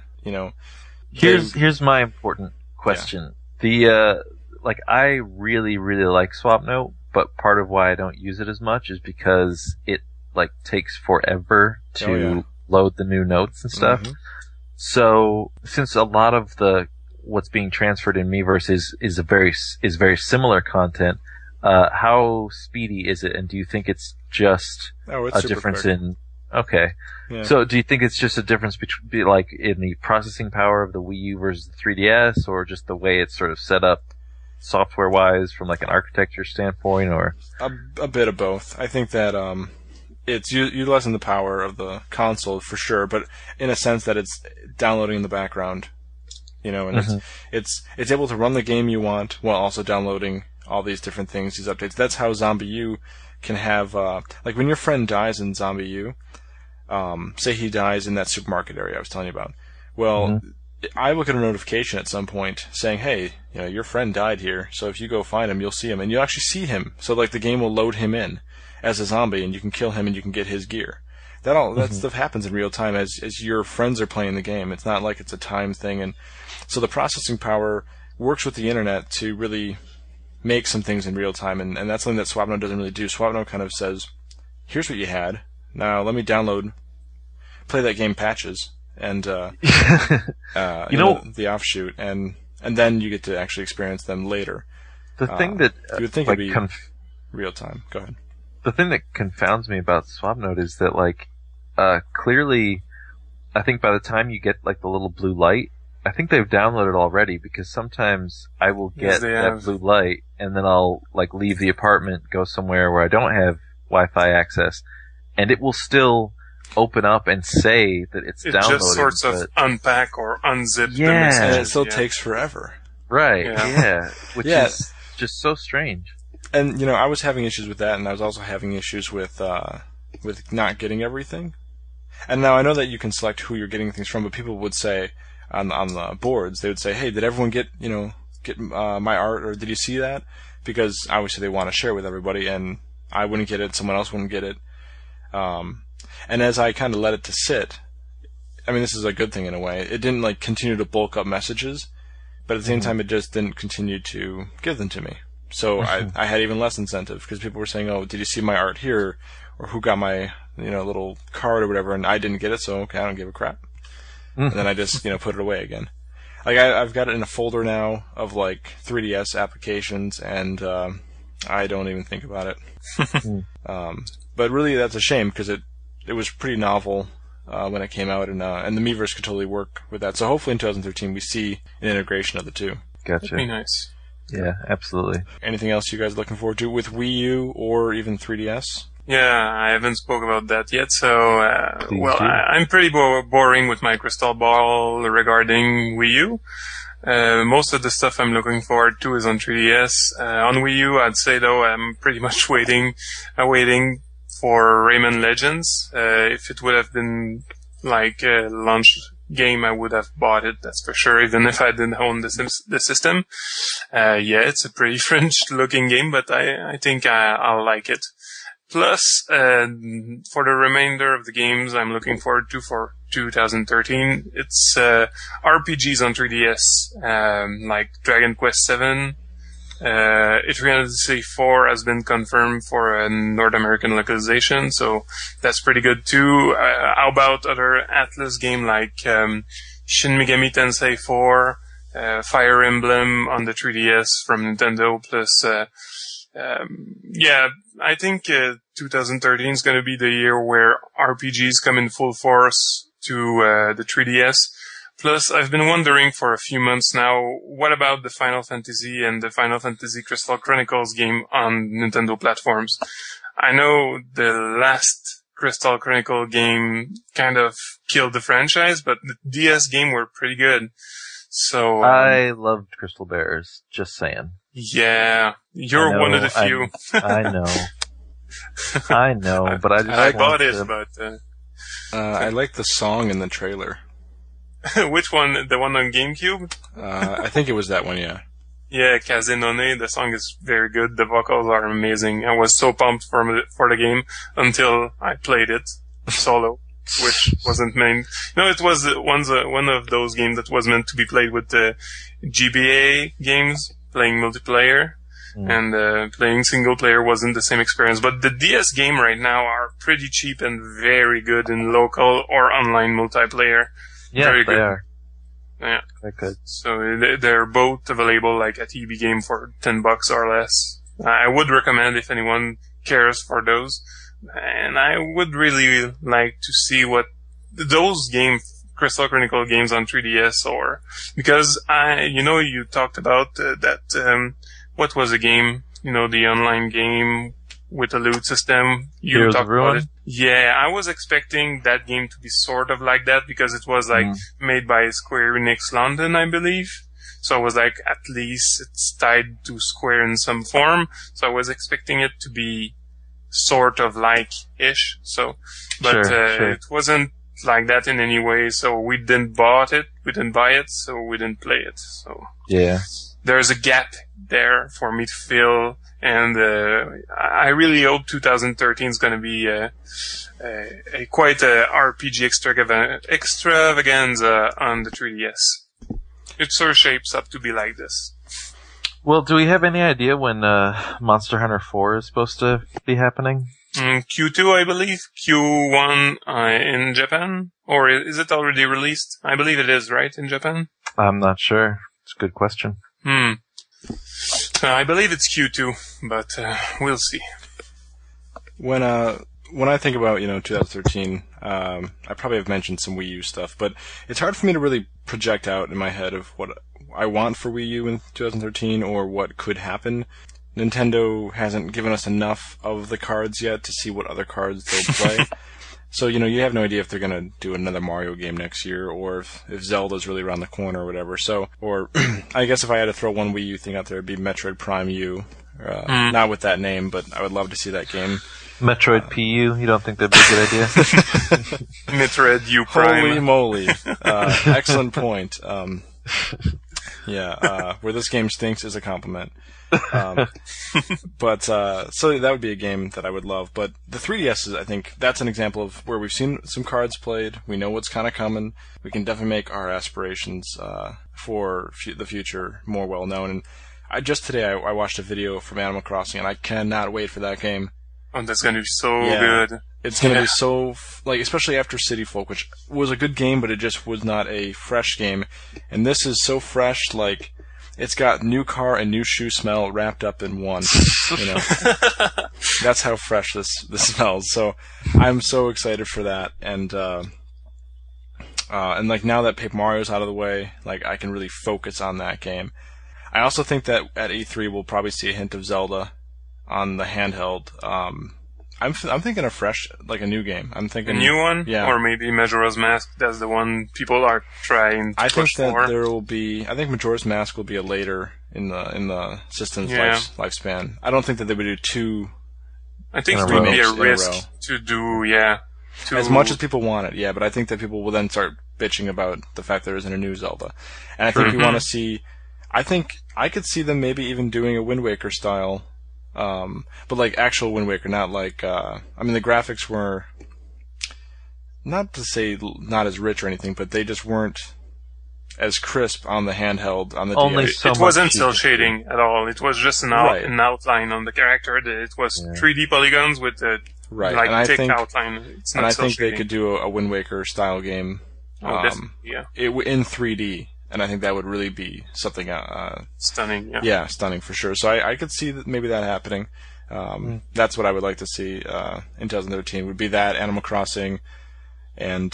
Here's my important question. Yeah. I really, really like SwapNote, but part of why I don't use it as much is because it takes forever to load the new notes and stuff. Mm-hmm. So since a lot of what's being transferred in Miiverse is very similar content, how speedy is it? And do you think it's just a difference quick. Okay. Yeah. So do you think it's just a difference between in the processing power of the Wii U versus the 3DS, or just the way it's sort of set up software-wise from an architecture standpoint, or a bit of both? I think that it's utilizing the power of the console for sure, but in a sense that it's downloading in the background, and mm-hmm. it's able to run the game you want while also downloading all these different things, these updates. That's how ZombiU can have when your friend dies in ZombiU, say he dies in that supermarket area I was telling you about. Well, mm-hmm. I will get a notification at some point saying, hey, your friend died here, so if you go find him, you'll see him, and you'll actually see him. So the game will load him in as a zombie, and you can kill him and you can get his gear. That mm-hmm. stuff happens in real time as your friends are playing the game. It's not like it's a time thing, and so the processing power works with the internet to really make some things in real time, and that's something that SwapNote doesn't really do. SwapNote kind of says, here's what you had, now let me play that game patches, and the offshoot, and then you get to actually experience them later. The thing that you would think it'd be real time. Go ahead. The thing that confounds me about SwapNote is that clearly, I think by the time you get the little blue light, I think they've downloaded already, because sometimes I will get that blue light and then I'll leave the apartment, go somewhere where I don't have Wi-Fi access, and it will still open up and say that it's downloaded. It just sorts of unpack or unzip the messages. And it still takes forever. Right, yeah. Which is just so strange. And, I was having issues with that, and I was also having issues with not getting everything. And now I know that you can select who you're getting things from, but people would say on the boards, they would say, hey, did everyone get my art, or did you see that? Because obviously they want to share with everybody, and I wouldn't get it, someone else wouldn't get it. And as I kind of let it to sit, I mean, this is a good thing in a way. It didn't continue to bulk up messages, but at the same time, it just didn't continue to give them to me. So I had even less incentive, because people were saying, oh, did you see my art here? Or who got my, little card or whatever, and I didn't get it, so okay, I don't give a crap. And then I just, put it away again. I've got it in a folder now of 3DS applications, and I don't even think about it. But really, that's a shame, because it was pretty novel when it came out, and the Miiverse could totally work with that. So hopefully in 2013 we see an integration of the two. Gotcha. That'd be nice. Yeah, absolutely. Anything else you guys are looking forward to with Wii U or even 3DS? Yeah, I haven't spoke about that yet, so, I'm pretty boring with my crystal ball regarding Wii U. Most of the stuff I'm looking forward to is on 3DS. On Wii U, I'd say though, I'm pretty much waiting for Rayman Legends. If it would have been a launch game, I would have bought it, that's for sure, even if I didn't own the system. It's a pretty French looking game, but I think I'll like it. Plus, for the remainder of the games I'm looking forward to for 2013, it's RPGs on 3DS, like Dragon Quest VII, Etrian Odyssey 4 has been confirmed for a North American localization, so that's pretty good too. How about other Atlus game like Shin Megami Tensei 4, Fire Emblem on the 3DS from Nintendo, plus I think 2013 is going to be the year where RPGs come in full force to the 3DS. Plus, I've been wondering for a few months now, what about the Final Fantasy and the Final Fantasy Crystal Chronicles game on Nintendo platforms? I know the last Crystal Chronicle game kind of killed the franchise, but the DS game were pretty good. So I loved Crystal Bears, just saying. Yeah, you're one of the few. I know. I know, but I bought it, but I like the song in the trailer. Which one? The one on GameCube? I think it was that one, yeah. Yeah, Kazenone. The song is very good. The vocals are amazing. I was so pumped for the game until I played it solo, which wasn't meant. No, it was one of those games that was meant to be played with the GBA games, playing multiplayer, and playing single player wasn't the same experience. But the DS game right now are pretty cheap and very good in local or online multiplayer. Yeah, very they good. are. Yeah. Quite good. So they're both available like at EB Game for $10 or less. I would recommend if anyone cares for those. And I would really like to see what those Crystal Chronicle games on 3DS because you talked about that, what was the game? The online game with a loot system. You Heroes talked of Ruin? about it. Yeah, I was expecting that game to be sort of like that because it was made by Square Enix London, I believe. So I was like, at least it's tied to Square in some form. So I was expecting it to be sort of like-ish. But Sure. it wasn't like that in any way. So we didn't buy it, so we didn't play it. So Yeah. there's a gap there for me to fill. And I really hope 2013 is going to be quite a RPG extravaganza on the 3DS. It sort of shapes up to be like this. Well, do we have any idea when Monster Hunter 4 is supposed to be happening? Q2, I believe. Q1 in Japan? Or is it already released? I believe it is, right, in Japan? I'm not sure. It's a good question. I believe it's Q2, but we'll see. When I think about 2013, I probably have mentioned some Wii U stuff, but it's hard for me to really project out in my head of what I want for Wii U in 2013 or what could happen. Nintendo hasn't given us enough of the cards yet to see what other cards they'll play. So, you have no idea if they're going to do another Mario game next year or if Zelda's really around the corner or whatever. So, or I guess if I had to throw one Wii U thing out there, it'd be Metroid Prime U. Not with that name, but I would love to see that game. Metroid PU? You don't think that'd be a good idea? Metroid U Prime. Holy moly. Excellent point. Where this game stinks is a compliment. But so that would be a game that I would love. But the 3DS is, I think, that's an example of where we've seen some cards played. We know what's kind of coming. We can definitely make our aspirations for the future more well known. And today I watched a video from Animal Crossing, and I cannot wait for that game. Oh, that's gonna be so good. It's gonna be so especially after City Folk, which was a good game, but it just was not a fresh game. And this is so fresh, it's got new car and new shoe smell wrapped up in one. That's how fresh this smells. So I'm so excited for that. And now that Paper Mario's out of the way, I can really focus on that game. I also think that at E3 we'll probably see a hint of Zelda on the handheld. I'm thinking a fresh, a new game. I'm thinking a new one, yeah, or maybe Majora's Mask. That's the one people are trying to push for. I think Majora's Mask will be a later in the system's lifespan. I don't think that they would do two. I think it would be a risk to do, as much as people want it, but I think that people will then start bitching about the fact there isn't a new Zelda. And I think we want to see. I think I could see them maybe even doing a Wind Waker style. But actual Wind Waker, not the graphics were, not to say not as rich or anything, but they just weren't as crisp on the handheld on the Only DS. so it wasn't much cell you shading at all. It was just an outline on the character. It was 3D polygons with a Right, like and I thick think, outline. It's not and I cell think they shading. could do a Wind Waker style game, Yeah, in 3D, and I think that would really be something, stunning. Yeah. yeah, stunning for sure. So I could see that maybe that happening. That's what I would like to see in 2013. Would be that Animal Crossing, and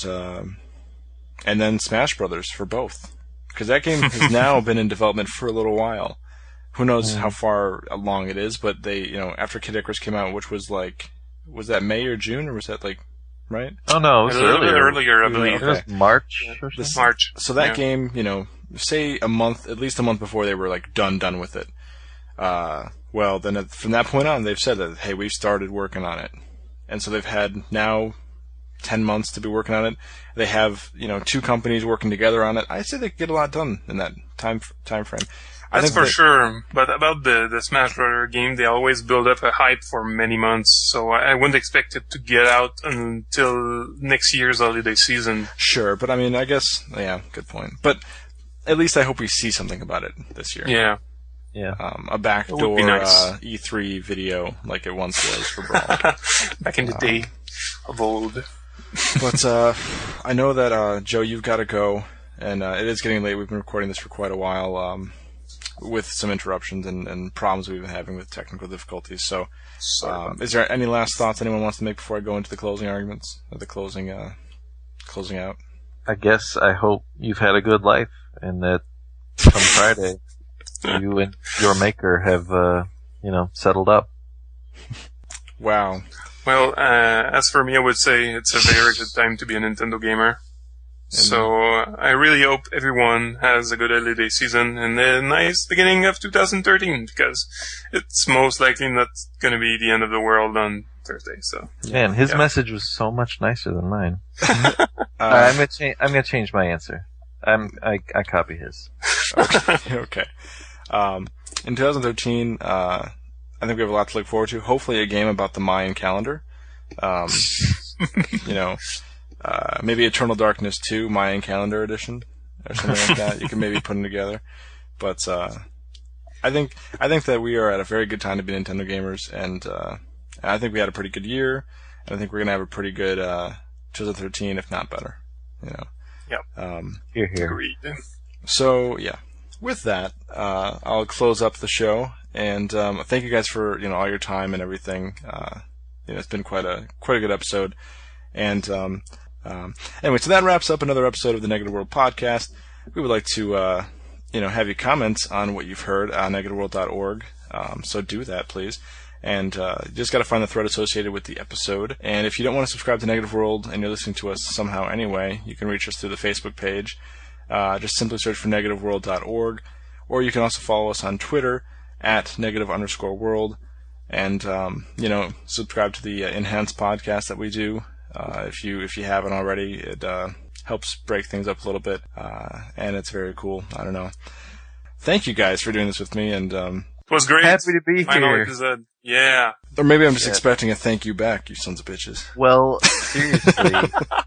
then Smash Brothers for both, because that game has now been in development for a little while. Who knows how far along it is? But they, after Kid Icarus came out, which was was that May or June, or was that right? Oh no, it was A little bit earlier. earlier, I believe. It was March or something. March. So that game, say at least a month before they were done with it. Well, then from that point on, they've said that, hey, we've started working on it. And so they've had now 10 months to be working on it. They have, 2 companies working together on it. I'd say they could get a lot done in that time frame. That's for sure. But about the Smash Brother game, they always build up a hype for many months, so I wouldn't expect it to get out until next year's holiday season. Sure, but I guess, yeah, good point. But at least I hope we see something about it this year. Yeah. Yeah. A backdoor It would be nice. E3 video like it once was for Brawl. Back in the day of old. But I know that Joe, you've got to go, and it is getting late. We've been recording this for quite a while, with some interruptions and problems we've been having with technical difficulties. So, is there any last thoughts anyone wants to make before I go into the closing arguments, or the closing out? I guess I hope you've had a good life, and that come Friday, you and your maker have, settled up. Wow. Well, as for me, I would say it's a very good time to be a Nintendo gamer. So I really hope everyone has a good holiday season and a nice beginning of 2013, because it's most likely not going to be the end of the world on Thursday. So Man, his message was so much nicer than mine. I'm gonna change my answer. I copy his. Okay. In 2013, I think we have a lot to look forward to. Hopefully a game about the Mayan calendar. Maybe Eternal Darkness 2, Mayan Calendar Edition, or something like that. You can maybe put them together. But I think that we are at a very good time to be Nintendo gamers, and I think we had a pretty good year, and I think we're gonna have a pretty good 2013, if not better. Yep. Here. Agreed. So yeah, with that, I'll close up the show, and thank you guys for all your time and everything. It's been quite a good episode, and anyway, so that wraps up another episode of the Negative World Podcast. We would like to have you comment on what you've heard on negativeworld.org. So do that, please. And you just got to find the thread associated with the episode. And if you don't want to subscribe to Negative World and you're listening to us somehow anyway, you can reach us through the Facebook page. Just simply search for negativeworld.org. Or you can also follow us on Twitter at @negative_world. And, subscribe to the Enhanced podcast that we do. If you haven't already, it helps break things up a little bit. And it's very cool. I don't know. Thank you guys for doing this with me, and It was great. Happy to be Final here. episode. Yeah. or maybe I'm just expecting a thank you back, you sons of bitches. Well, seriously,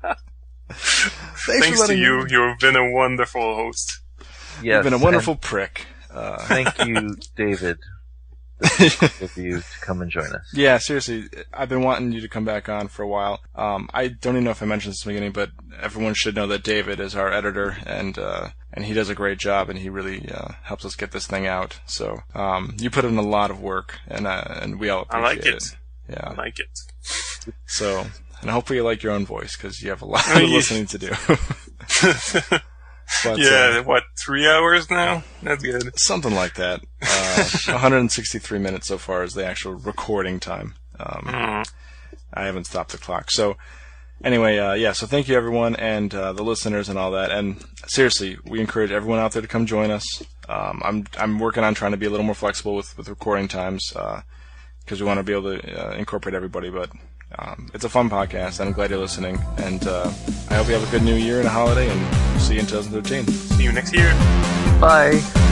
Thanks to you. You've been a wonderful host. yes, You've been a wonderful prick. Thank you, David, of you to come and join us. Yeah, seriously, I've been wanting you to come back on for a while. I don't even know if I mentioned this in the beginning, but everyone should know that David is our editor, and he does a great job, and he really helps us get this thing out. So you put in a lot of work, and we all appreciate I like it. Yeah. I like it. So, and hopefully you like your own voice, because you have a lot of listening to do. But, yeah, 3 hours now? That's good. something like that. 163 minutes so far is the actual recording time. I haven't stopped the clock. So, anyway, so thank you everyone, and the listeners and all that. And seriously, we encourage everyone out there to come join us. I'm working on trying to be a little more flexible with recording times, because we want to be able to incorporate everybody. But it's a fun podcast, and I'm glad you're listening. And I hope you have a good new year and a holiday, and see you in 2013. See you next year. Bye.